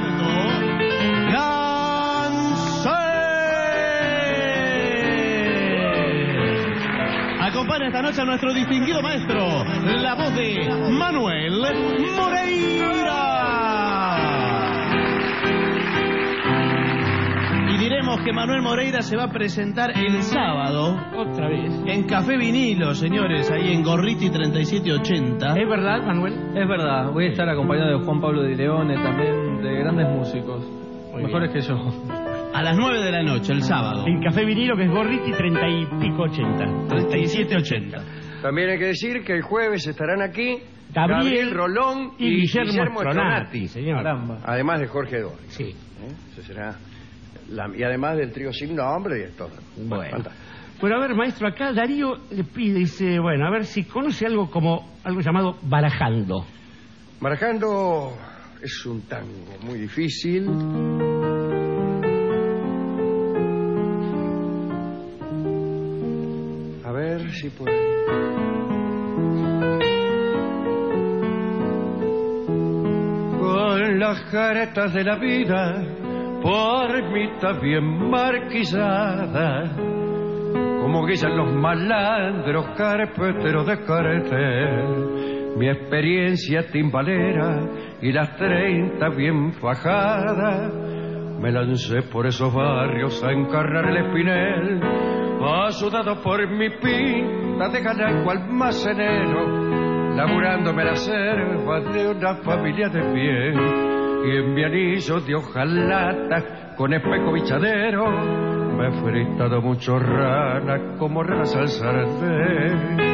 Gansé. Acompaña esta noche a nuestro distinguido maestro, la voz de Manuel Moreira. Y diremos que Manuel Moreira se va a presentar el sábado Otra vez. en Café Vinilo, señores, ahí en Gorriti treinta y siete ochenta. ¿Es verdad, Manuel? Es verdad, voy a estar acompañado de Juan Pablo Di Leone, también de grandes músicos, Muy mejores que yo. A las nueve de la noche, el sábado. En Café Vinilo, que es Gorriti, treinta y pico ochenta. treinta y siete ochenta. También hay que decir que el jueves estarán aquí Gabriel, Gabriel Rolón y, y, Guillermo, Stronati, señor. Caramba. además de Jorge Dori. Sí. ¿Eh? Eso será la- y además del trío sin nombre y de todo. Bueno. fantástico. Bueno, a ver, maestro, acá Darío le pide, dice, bueno, a ver si conoce algo como, algo llamado barajando. Barajando es un tango muy difícil. A ver si puedo. Con las caretas de la vida, por mitad bien marquizadas, como guían los malandros carpeteros de cartel. Mi experiencia timbalera y las treinta bien fajadas, me lancé por esos barrios a encarnar el espinel, ayudado por mi pinta de ganar almacenero, laburándome la selva de una familia de pie, y en mi anillo de hojalata con espejo bichadero me he fritado mucho rana como ranas al sartén.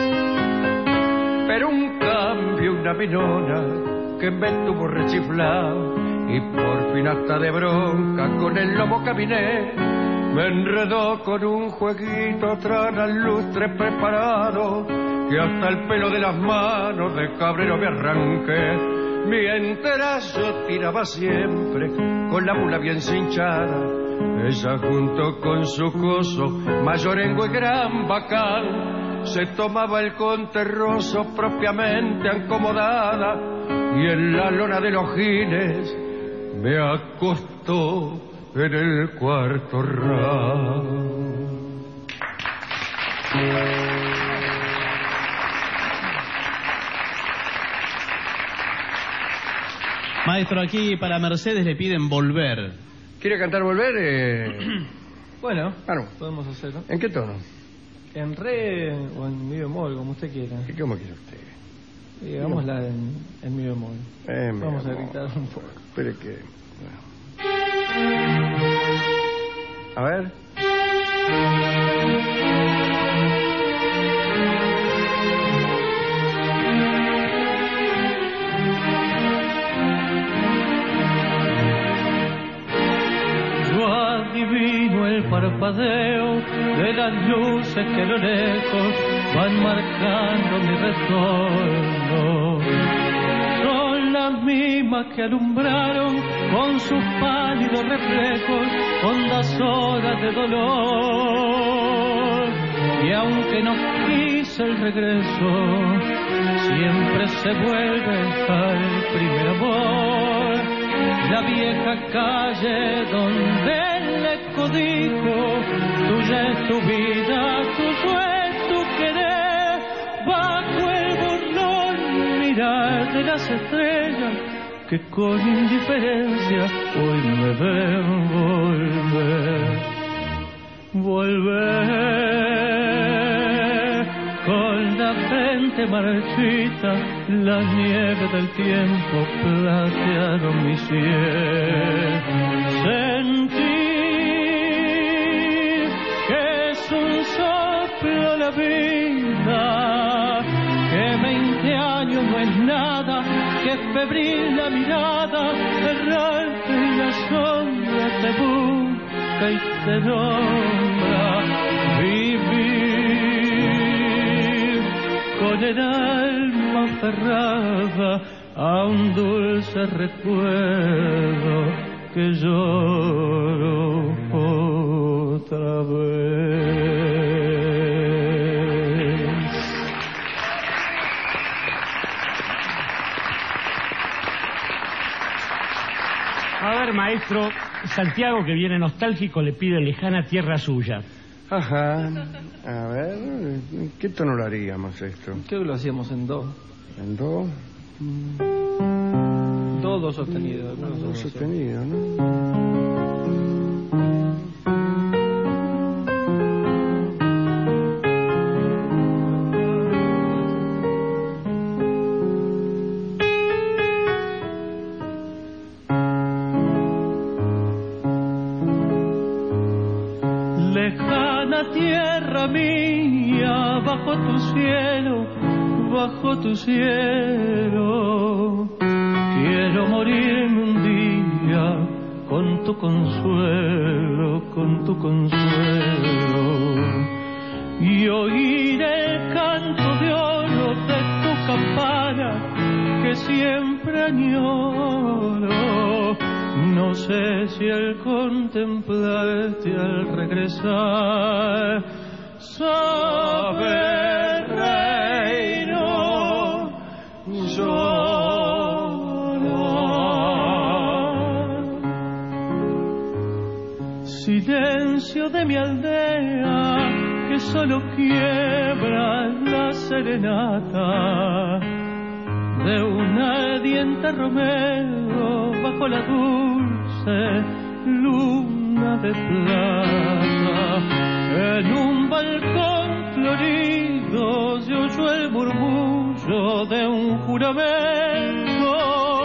Pero un cambio, una minona que me tuvo rechiflado, y por fin hasta de bronca con el lomo caminé, me enredó con un jueguito tras lustre preparado, que hasta el pelo de las manos de cabrero me arranqué. Mientras yo tiraba siempre con la mula bien cinchada, ella junto con su coso, mayorengo y gran bacán, se tomaba el conterroso propiamente acomodada, y en la lona de los giles me acostó en el cuarto round. Maestro, aquí para Mercedes le piden volver. ¿Quiere cantar Volver? Eh... Bueno, Claro. podemos hacerlo. ¿En qué tono? En re o en mi bemol, como usted quiera. ¿Qué- ¿Cómo quiere usted? Digámosla en, en mi bemol. Eh, mi Vamos a amor. gritar un poco. Espere que... bueno. A ver. Yo adivino el parpadeo de las luces que a lo lejos van marcando mi retorno. Son las mismas que alumbraron con sus pálidos reflejos hondas horas de dolor. Y aunque no quise es el regreso, siempre se vuelve al primer amor. La vieja calle donde el eco dijo, tuya es tu vida, tuyo es tu querer. Bajo el burlón mirar de las estrellas que con indiferencia hoy me ven volver. Volver con la frente marchita, la nieve del tiempo platearon mi cielo. Sentir que es un soplo la vida, que veinte años no es nada, que febril la mirada, errante en la sombra te busca y te nombra. Vivir con el alma aferrada a un dulce recuerdo que lloro otra vez. A ver, maestro, Santiago, que viene nostálgico, le pide lejana tierra suya. Ajá. A ver, ¿qué tono lo haríamos esto? Creo que lo hacíamos en do. ¿En do? Do, do sostenido. No, Do sostenido, ¿no? Tierra mía, bajo tu cielo, bajo tu cielo, quiero morirme un día con tu consuelo, con tu consuelo, y oír el canto de oro de tu campana que siempre añoro. No sé si al contemplarte al regresar sabe reino llorar. Silencio de mi aldea que solo quiebra la serenata de un ardiente romero bajo la dulce luna de plata. En un balcón florido se oyó el murmullo de un juramento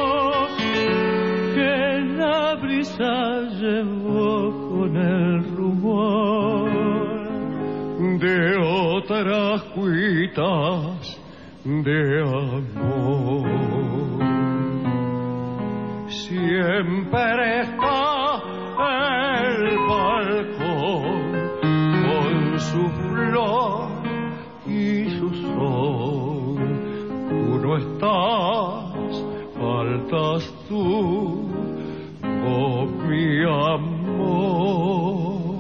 que la brisa llevó con el rumor de otras cuitas de amor. Siempre está el balcón con su flor y su sol. Tú no estás, faltas tú, oh mi amor.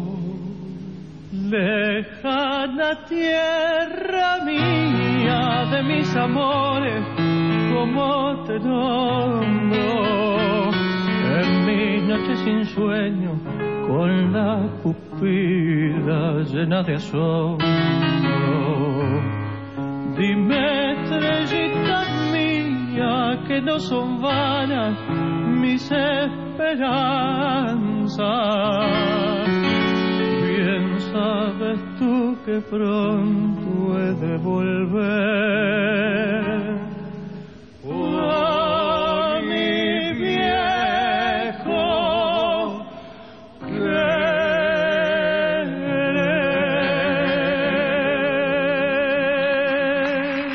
Lejana tierra mía de mis amores, como te nombro en mis noches sin sueño, con la pupila llena de asombro. Dime, estrellita mía, que no son vanas mis esperanzas. Bien sabes tú que pronto he de volver a mi viejo querer.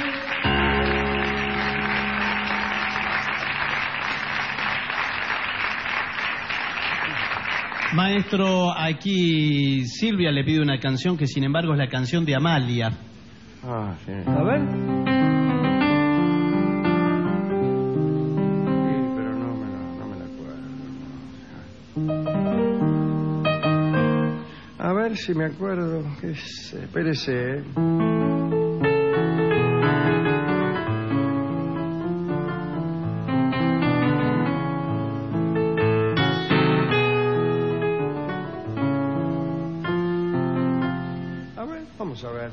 Maestro, aquí Silvia le pide una canción que sin embargo es la canción de Amalia. Ah, sí. A ver. Sí, pero no me la, no me la acuerdo. A ver si me acuerdo. Es, espérese, ¿eh? Vamos a ver.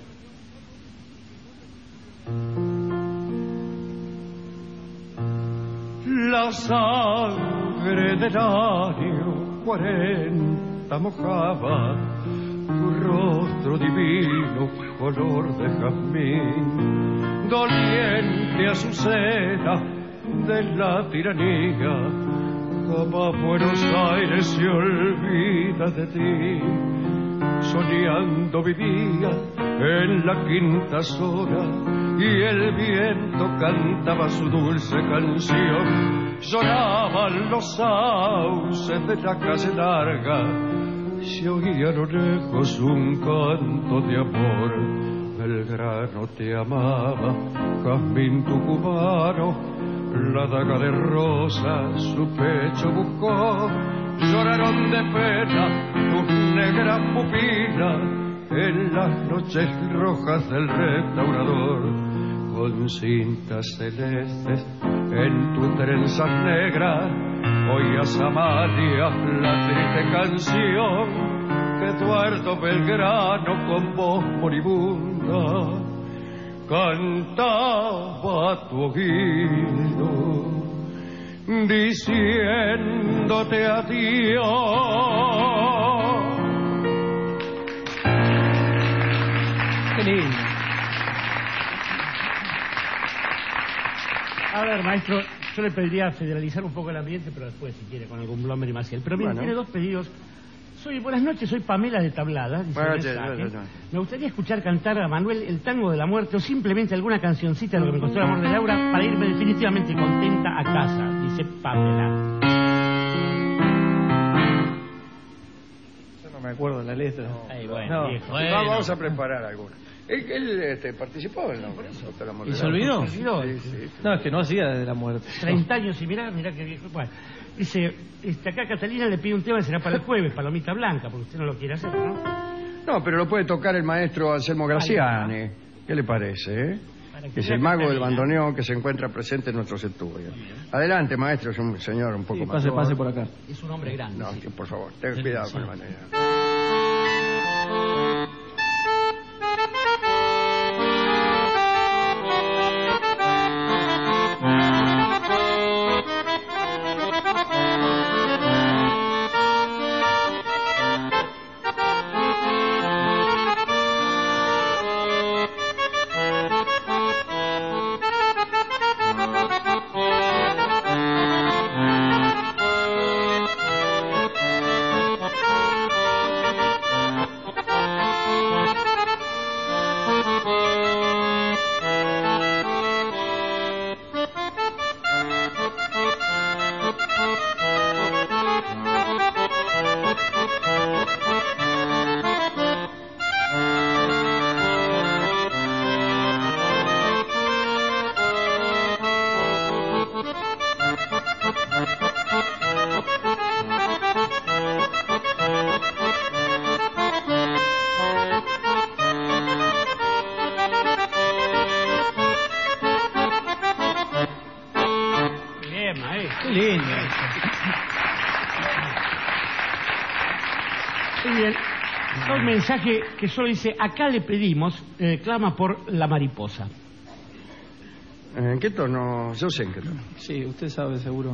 La sangre del año cuarenta mojaba tu rostro divino, color de jazmín, doliente azucena de la tiranía. Jamás Buenos Aires se olvida de ti. Soñando vivía en la quinta zona y el viento cantaba su dulce canción. Lloraban los sauces de la calle larga, se oía a lo lejos un canto de amor. Belgrano te amaba, jazmín tucumano, la daga de rosa su pecho buscó. Lloraron de pena tus negras pupilas en las noches rojas del restaurador. Con cintas celestes en tus trenzas negras oías Amalia la triste canción que Eduardo Belgrano con voz moribunda cantaba a tu oído, diciéndote adiós. Qué lindo. A ver, maestro, yo le pediría federalizar un poco el ambiente, pero después, si quiere, con algún Blommer y Maciel. Pero miren, Bueno. tiene dos pedidos. Soy, buenas noches, soy Pamela de Tablada. Dice Buenas el noches, mensaje. buenas noches. Me gustaría escuchar cantar a Manuel el tango de la muerte o simplemente alguna cancioncita de lo que me costó el amor de Laura para irme definitivamente contenta a casa, dice Pamela. Yo no me acuerdo de la letra. Ay, bueno, No. viejo. Bueno. Vamos a preparar alguna. Él, él este, participó en la Doctor Amor ¿Y de se Laura. olvidó? ¿Se olvidó? Sí, sí. No, es que no hacía de la muerte. treinta años y mirá, mirá qué viejo. Bueno, dice, este, acá Catalina le pide un tema que será para el jueves, Palomita Blanca, porque usted no lo quiere hacer, ¿no? No, pero lo puede tocar el maestro Anselmo Graciani. ¿Qué le parece, eh? Para que Que es vea el mago del Catalina. bandoneón que se encuentra presente en nuestros estudios. Adelante, maestro, es un señor un poco Sí, más. pase, pase por acá. Es un hombre grande. No, sí. que por favor, ten Sí, cuidado sí. con el bandoneón. Bien, maestro. Qué lindo. Muy bien. Hay un mensaje que solo dice, acá le pedimos, eh, clama por la mariposa. ¿En qué tono? Yo sé en qué tono. Sí, usted sabe seguro.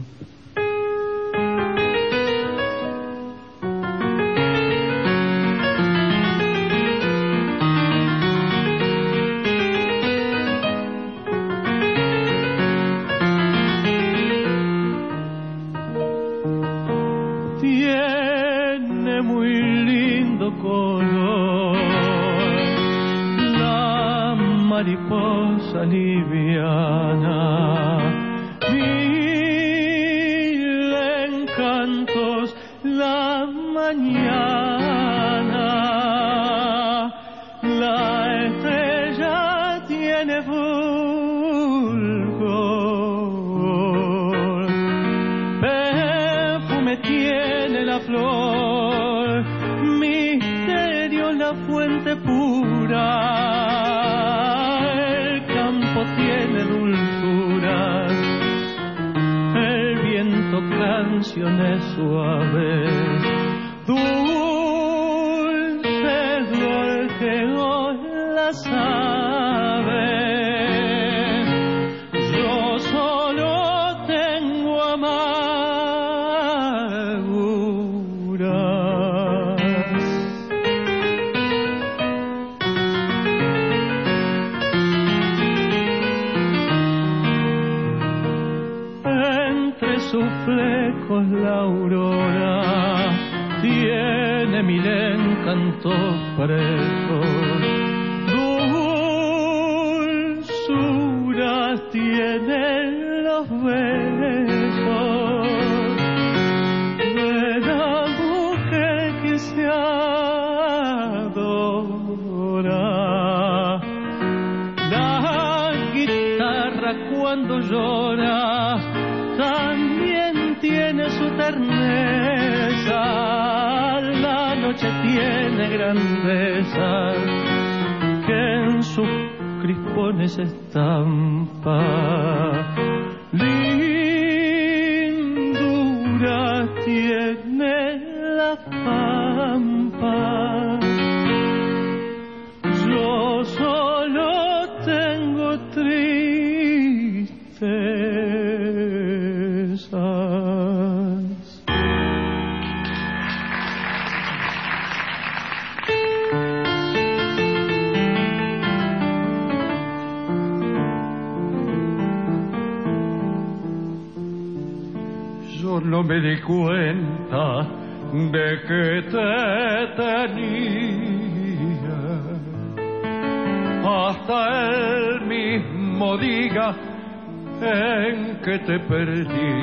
Tiene muy lindo color la mariposa liviana, mil encantos la mañana, la estrella tiene fulgor, perfume tiene la flor, misterio la fuente pura, el campo tiene dulzura, el viento canciones suaves, dulces gorjeos la sabe. Yo solo tengo amarguras. Entre sus flecos la aurora tiene mil encantos frescos, dulzuras tienen los besos de la mujer que se adora. La guitarra cuando llora también tiene su terneza, la noche tiene grandeza que en sus crispones estampa. Lindura tiene la pampa. Yo solo tengo tristezas. Yo no me di cuenta de que te tenía hasta el mismo día en que te perdí.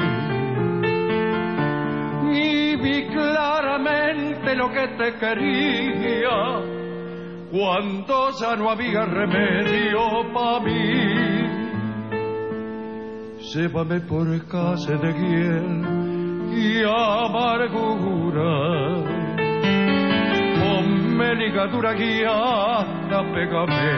Y vi claramente lo que te quería cuando ya no había remedio para mí. Llévame por calle de hiel y amargura, ponme ligadura guiada, pégame,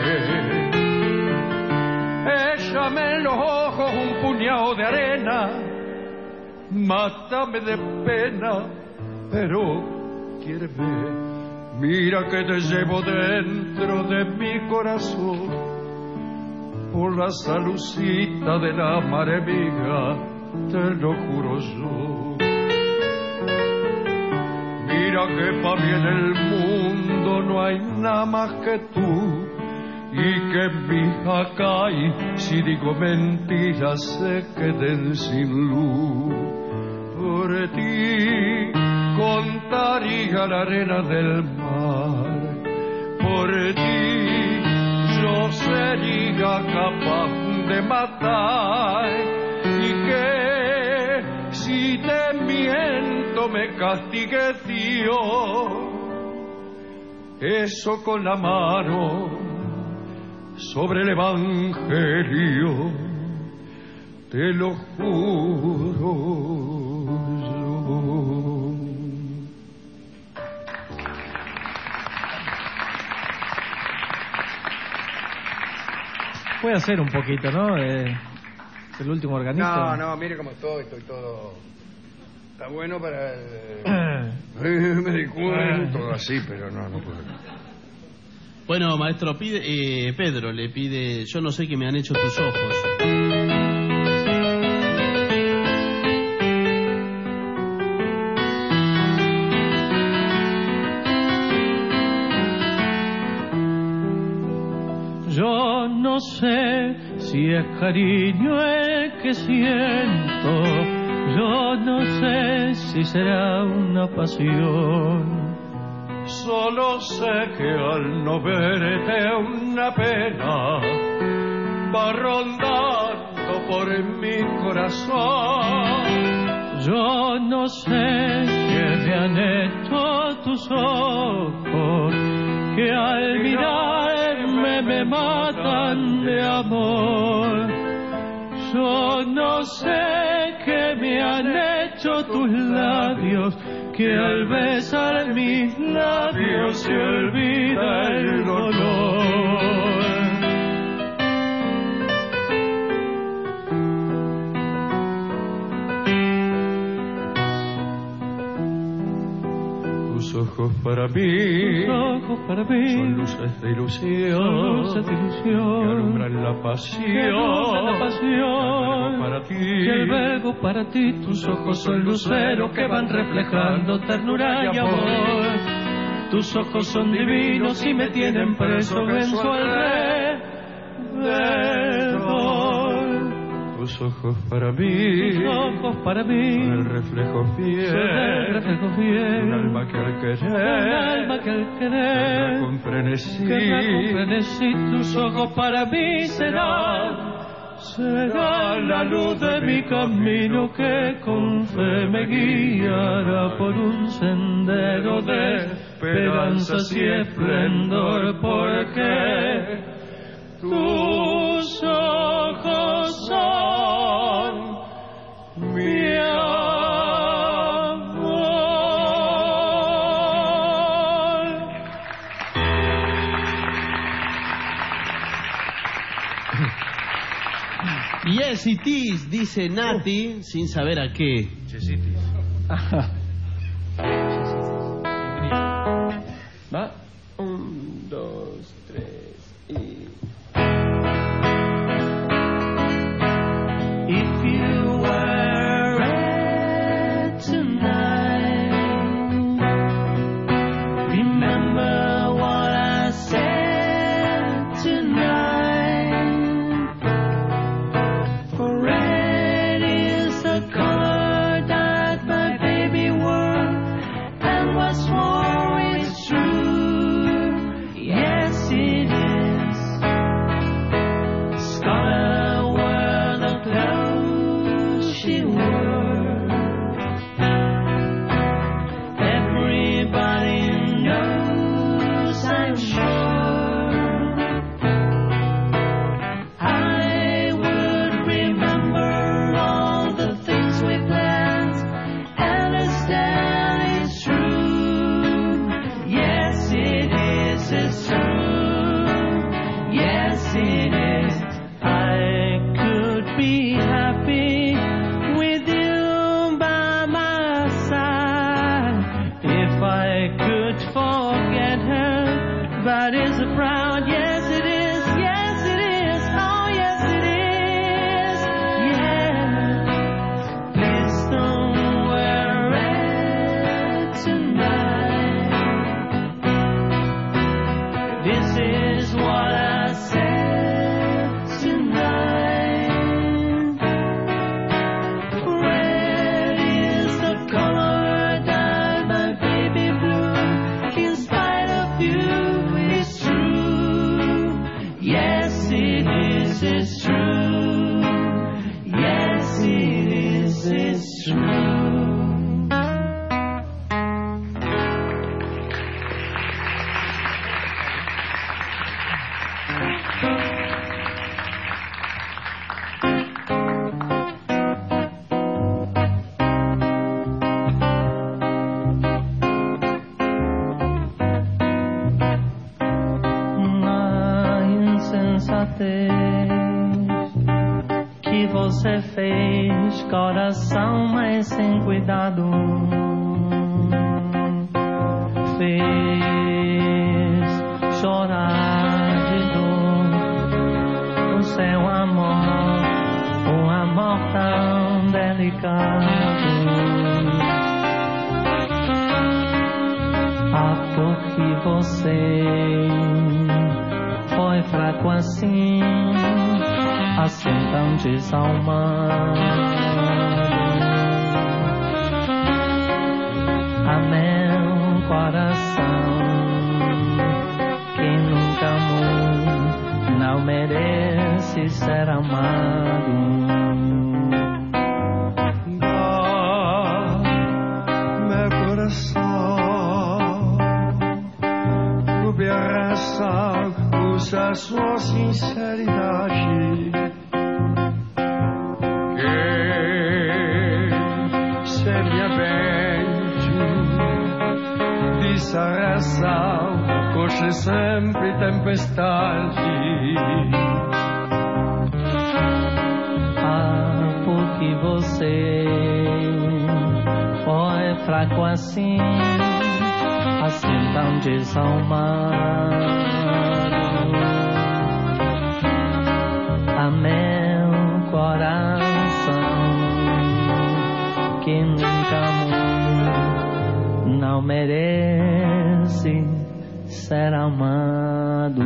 échame en los ojos un puñado de arena, mátame de pena, pero quiéreme, mira que te llevo dentro de mi corazón. Por la salucita de la mare mía, te lo juro yo. Mira que pa' mí en el mundo no hay nada más que tú, y que mis acay, si digo mentiras, se queden sin luz. Por ti contaría la arena del mar, por ti yo sería capaz de matar, y que si te miento me castigue Dios, eso con la mano sobre el Evangelio, te lo juro yo. Puede hacer un poquito, ¿no? Eh, el último organista. No, no, mire cómo estoy, estoy todo... Está bueno para... Eh, me di cuenta, todo así, pero no, no puedo. Bueno, maestro, pide, eh, Pedro le pide, yo no sé qué me han hecho tus ojos. Yo no sé si es cariño el que siento, yo no sé si será una pasión. Solo sé que al no verte una pena va rondando por mi corazón. Yo no sé qué me han hecho tus ojos, que al mirarme me matan de amor. Yo no sé qué me han hecho tus labios, que al besar mis labios se olvida el dolor. Tus ojos para mí, tus ojos para mí, son luces de ilusión, son luces de ilusión, que alumbran la pasión, que alumbran la pasión, para ti, y el verbo para ti, tus ojos son luceros que van reflejando ternura y amor, tus ojos son divinos y me tienen preso en su alrededor. Tus ojos para mí, tus ojos para mí, son el reflejo fiel, son el reflejo fiel, un alma que al querer, un alma que al querer, con frenesí, con frenesí, tus ojos para mí serán, serán la luz de mi camino que con fe me guiará por un sendero de esperanzas y esplendor, porque tus ojos son mi amor. Yes it is, dice Nati, sin saber a qué. Yes it is. Va, un, dos, tres y... If you were red tonight, remember what I said tonight. For red is the color that my baby wore, and what's more is true. Yes, it is. Scarlet were the clothes she wore. Everybody knows, I'm sure. I would remember all the things we planned, and understand it's true. Yes, it is, it's true. Yes, it is. I could be happy with you by my side if I could forget her. But is it proud? Yes, it is. Yes, it is. Oh, yes, it is. Yeah. Please don't wear red tonight. This is what I said tonight. Red is the color that my baby blue. In spite of you, it's true. Yes, it is, it's true. Yes, it is, it's true. Na insensatez que você fez, coração, mas sem cuidado, fez chorar de dor o seu amor, um amor tão delicado. Ah, porque você foi fraco assim, assim tão desalmado. A meu coração, quem nunca amou, não merece ser amado. Ah, meu coração, clube arrasa, usa sua sinceridade. Que seria bem disarrasa, corre sempre tempestade. Ah, porque você foi fraco assim, assenta um desalmado a meu coração que nunca amou, não merece ser amado.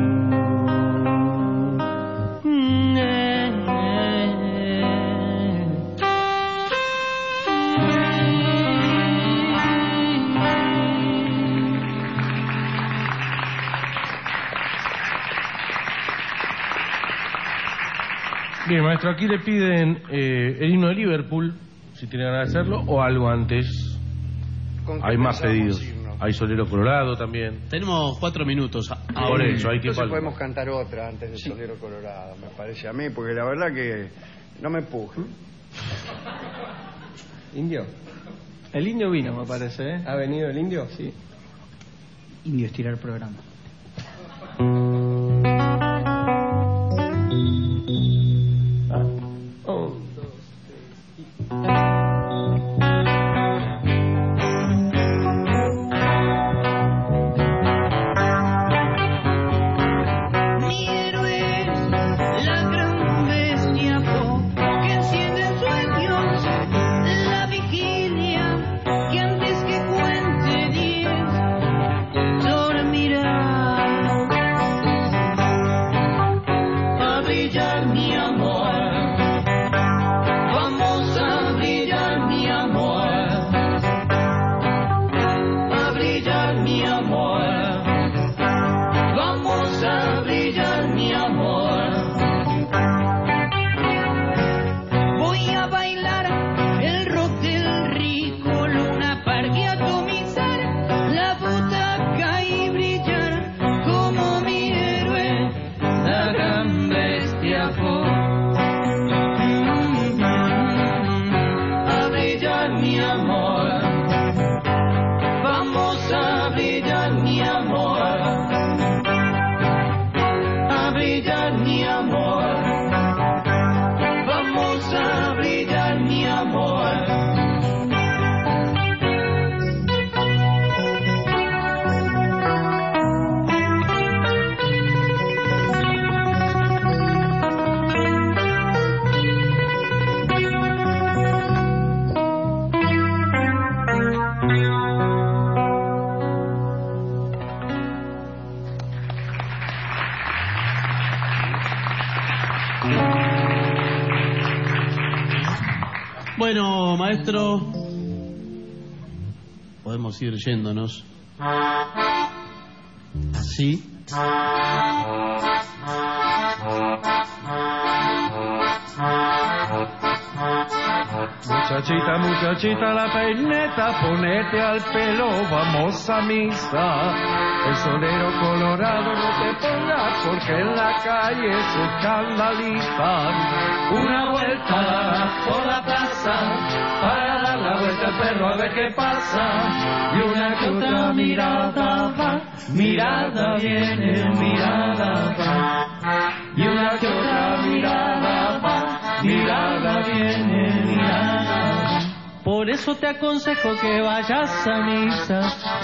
Bien, maestro, aquí le piden eh, el himno de Liverpool, si tiene ganas de hacerlo, o algo antes. Hay más pedidos. Irnos? Hay Solero Colorado también. Tenemos cuatro minutos. Por ahora. Eso, hay tiempo. Entonces podemos cantar otra antes de sí. Solero Colorado, me parece a mí, porque la verdad que no me empuje. ¿Indio? El indio vino, me parece, ¿eh? ¿Ha venido el indio? Sí. Indio estirar el programa. Bueno, maestro, podemos ir yéndonos. Así. Muchachita, muchachita, la peineta, ponete al pelo, vamos a misa. El solero colorado no te pongas porque en la calle se escandalizan. Una vuelta darás por la plaza para dar la vuelta al perro a ver qué pasa. Y una que otra mirada va, mirada viene, mirada va. Y una que otra mirada va, mirada viene, mirada va. Por eso te aconsejo que vayas a misa.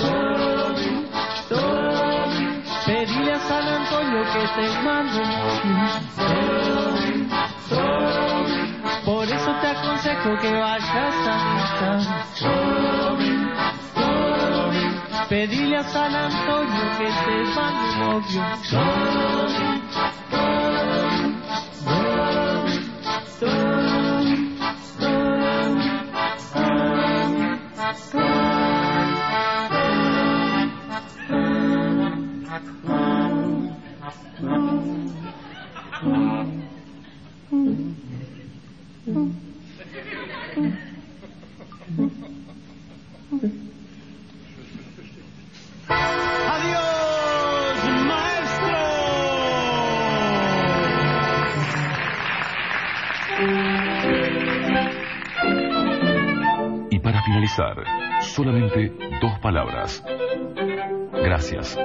Pedile a San Antonio que te mande un Por eso te aconsejo que vayas a misa. Pedile a San Antonio que te mande un novio. Y para finalizar, solamente dos palabras. Gracias.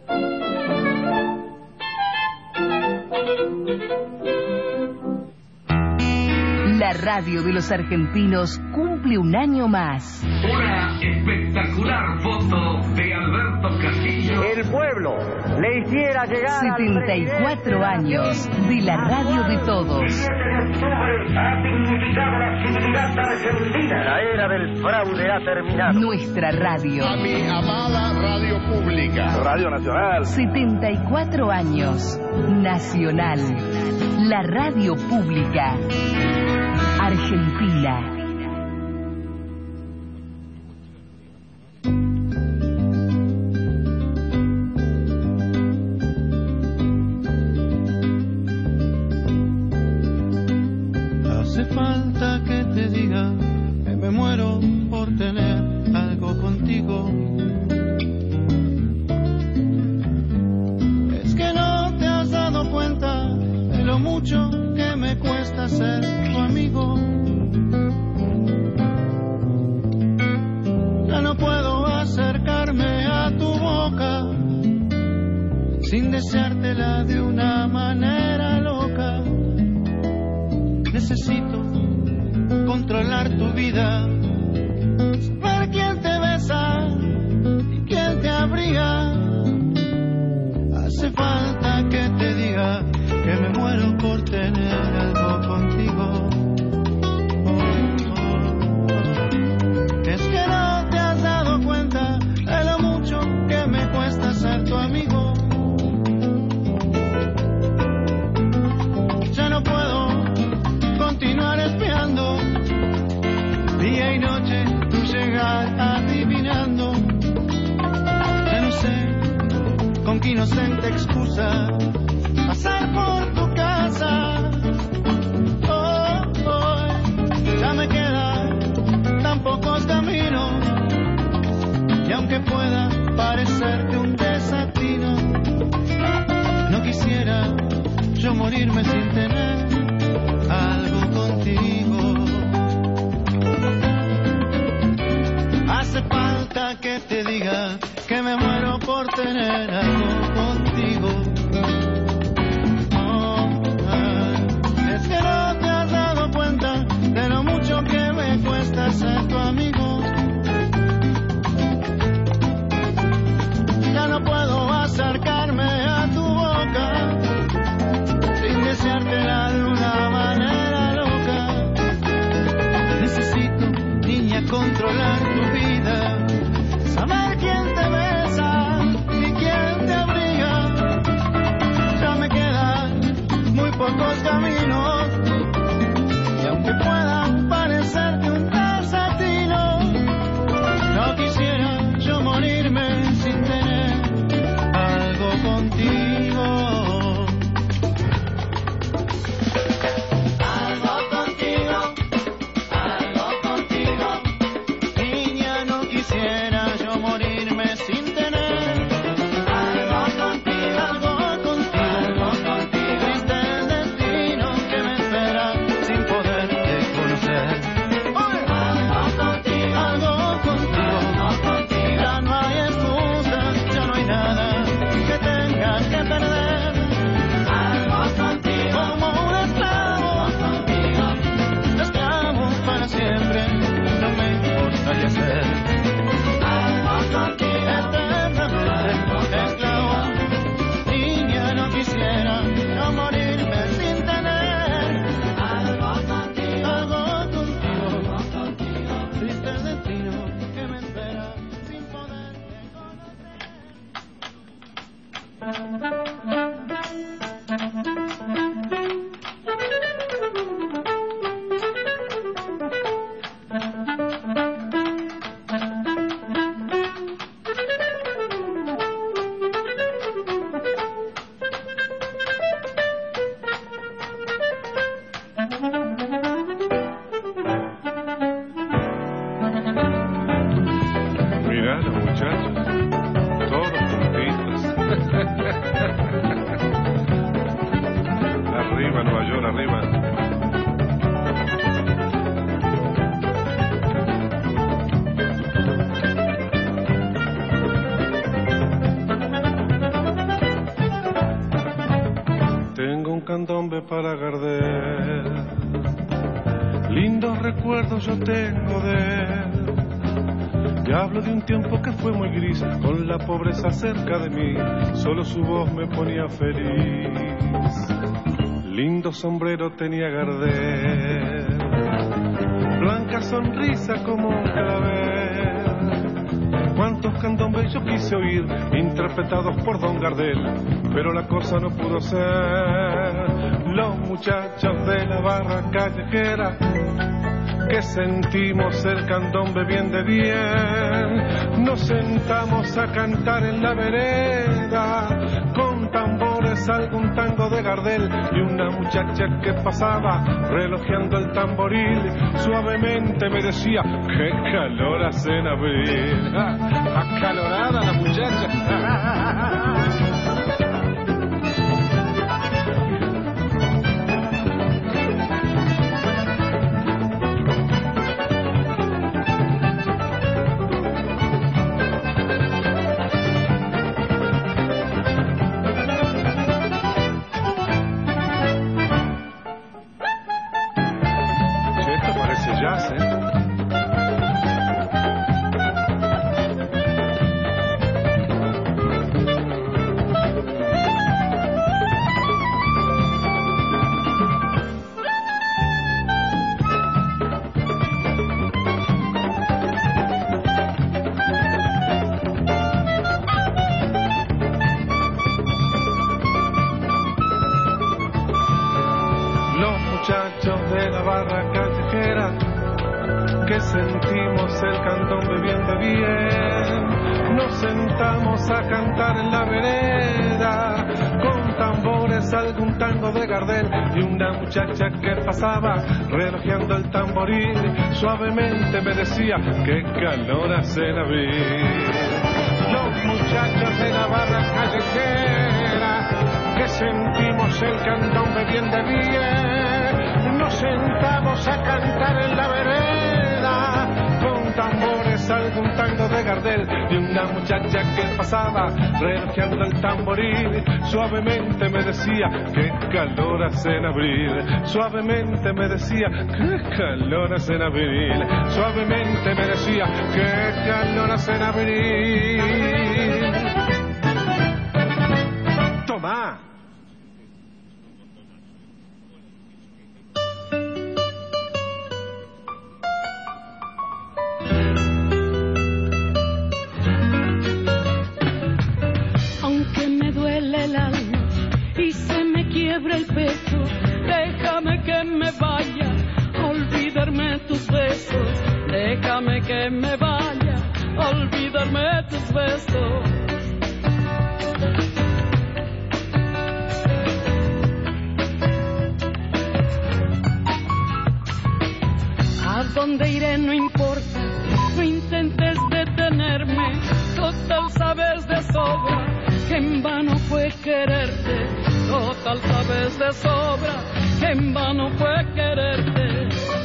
La radio de los argentinos cumple un año más. Una espectacular foto de el pueblo le hiciera llegar setenta y cuatro años de la radio de todos. La era del fraude ha terminado. Nuestra radio. A mi amada radio pública. Radio Nacional. setenta y cuatro años. Nacional. La radio pública. Argentina. Hace falta que te diga que me muero por tener algo contigo. Es que no te has dado cuenta de lo mucho que me cuesta ser tu amigo. Ya no puedo acercarme a tu boca sin deseártela de una manera loca. Necesito controlar tu vida, saber quién te besa y quién te abriga. Hace falta que te diga que me muero por tener algo contigo. Oh, oh, oh. Es que no te has dado cuenta de lo mucho que me cuesta ser tu amigo. Ya no puedo continuar espiando día y noche, tú llegar adivinando. Ya no sé con qué inocente excusa pasar por tu casa. Oh, oh, ya me quedan tan pocos caminos y aunque pueda parecerte un desatino, no quisiera yo morirme sin tener algo contigo. Hace falta que te diga que me muero por tener algo contigo. Oh, ay. Es que no te has dado cuenta de lo mucho que me cuesta ser tu amigo. Ya no puedo acercarme a tu boca sin deseártela de una manera loca. Necesito, niña, controlar tu vida, saber quién te besa y quién te abriga. Ya me quedan muy pocos caminos y aunque puedan parecerte un desatino, no quisiera yo morirme sin tener algo contigo. candombe para Gardel, lindos recuerdos yo tengo de él. Te hablo de un tiempo que fue muy gris, con la pobreza cerca de mí, solo su voz me ponía feliz. Lindo sombrero tenía Gardel, blanca sonrisa como un clavel. Cuántos candombes yo quise oír, interpretados por Don Gardel, pero la cosa no pudo ser. Los muchachos de la barra callejera, que sentimos el candombe bien de bien, nos sentamos a cantar en la vereda, con tambores algún tango de Gardel, y una muchacha que pasaba relojeando el tamboril, suavemente me decía, qué calor hace en abril. Acalorada la muchacha. Sentimos el candombe bien de bien, nos sentamos a cantar en la vereda, con tambores algún tango de Gardel, y una muchacha que pasaba relojeando el tamboril, suavemente me decía, qué calor hace en abril. Los muchachos de la barra callejera, que sentimos el candombe bien de bien, nos sentamos a cantar en la vereda, con tambores algún tango de Gardel, y una muchacha que pasaba relojeando el tamboril, suavemente me decía, qué calor hace en abril. Suavemente me decía, qué calor hace en abril. Suavemente me decía, qué calor hace en abril. Tomá. El pecho, déjame que me vaya a olvidarme tus besos, déjame que me vaya a olvidarme tus besos. A dónde iré no importa, no intentes detenerme, total sabes de sobra que en vano fue quererte. Total sabes de sobra que en vano fue quererte.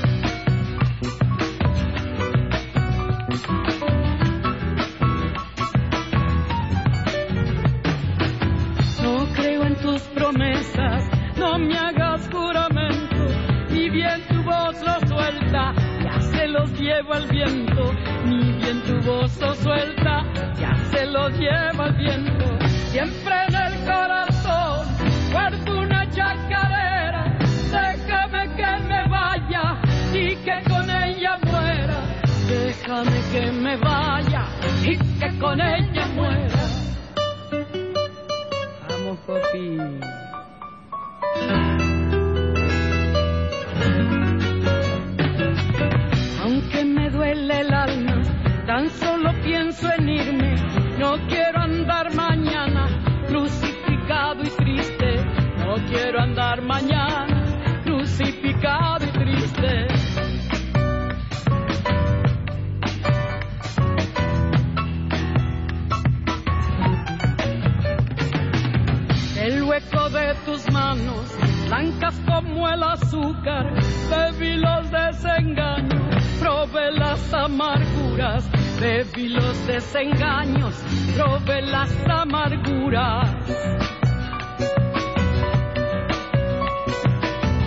No creo en tus promesas, no me hagas juramento, ni bien tu voz lo suelta, ya se los lleva el viento, ni bien tu voz lo suelta, ya se los lleva el viento. Siempre en el corazón guardo una chacarera, déjame que me vaya y que con ella muera, déjame que me vaya y que con ella muera. Vamos, papi. Aunque me duele el alma, tan solo pienso en irme, no quiero andar mañana crucificado y triste, no quiero andar mañana crucificado y triste. El hueco de tus manos, blancas como el azúcar, bebí los desengaños, probé las amarguras, bebí los desengaños, probé las amarguras.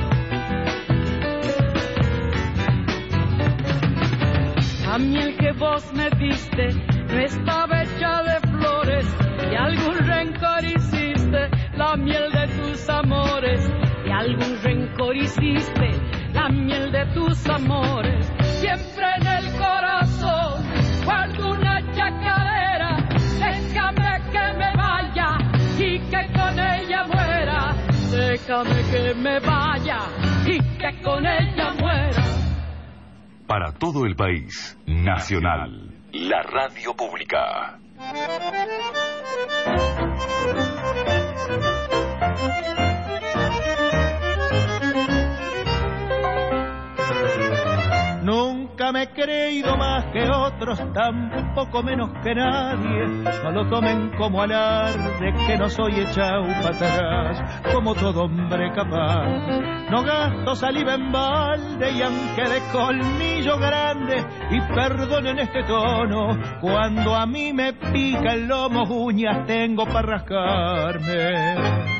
A mí el que vos vos me diste no estaba hecha de flores, y algún rencor hiciste, la miel de tus amores, y algún rencor hiciste, la miel de tus amores. Siempre en el corazón guardo una chacarera, déjame que me vaya y que con ella muera, déjame que me vaya y que con ella muera. Para todo el país, Nacional, la radio pública. Nunca me he creído más que otros, tampoco menos que nadie. No lo tomen como alarde, que no soy echado para atrás, como todo hombre capaz. No gasto saliva en balde y aunque de colmillo grande, y perdonen este tono, cuando a mí me pica el lomo, uñas tengo para rascarme.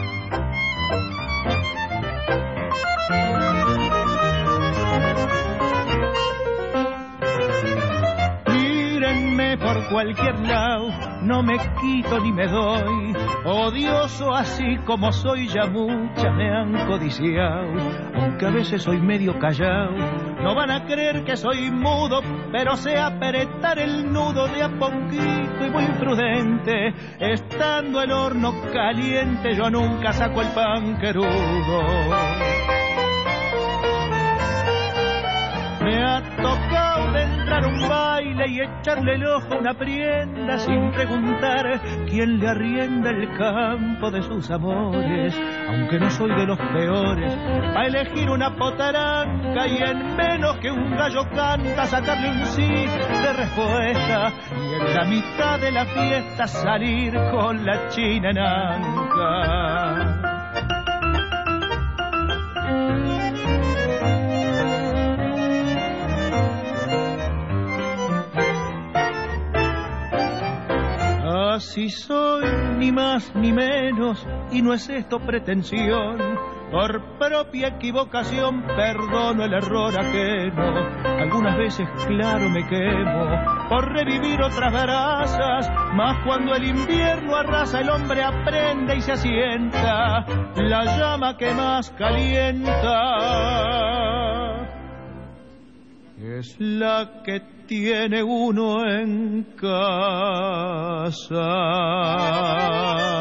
Por cualquier lado, no me quito ni me doy, odioso así como soy, ya muchas me han codiciado, aunque a veces soy medio callado, no van a creer que soy mudo, pero sé apretar el nudo de a poquito y muy prudente, estando el horno caliente yo nunca saco el pan querudo. Me ha tocado de entrar a un baile y echarle el ojo a una prenda sin preguntar quién le arrienda el campo de sus amores, aunque no soy de los peores, a elegir una potaranca y en menos que un gallo canta sacarle un sí de respuesta y en la mitad de la fiesta salir con la china en anca. Así soy, ni más ni menos, y no es esto pretensión. Por propia equivocación perdono el error ajeno. Algunas veces, claro, me quemo por revivir otras brasas, mas cuando el invierno arrasa el hombre aprende y se asienta la llama que más calienta. Es la que tiene uno en casa.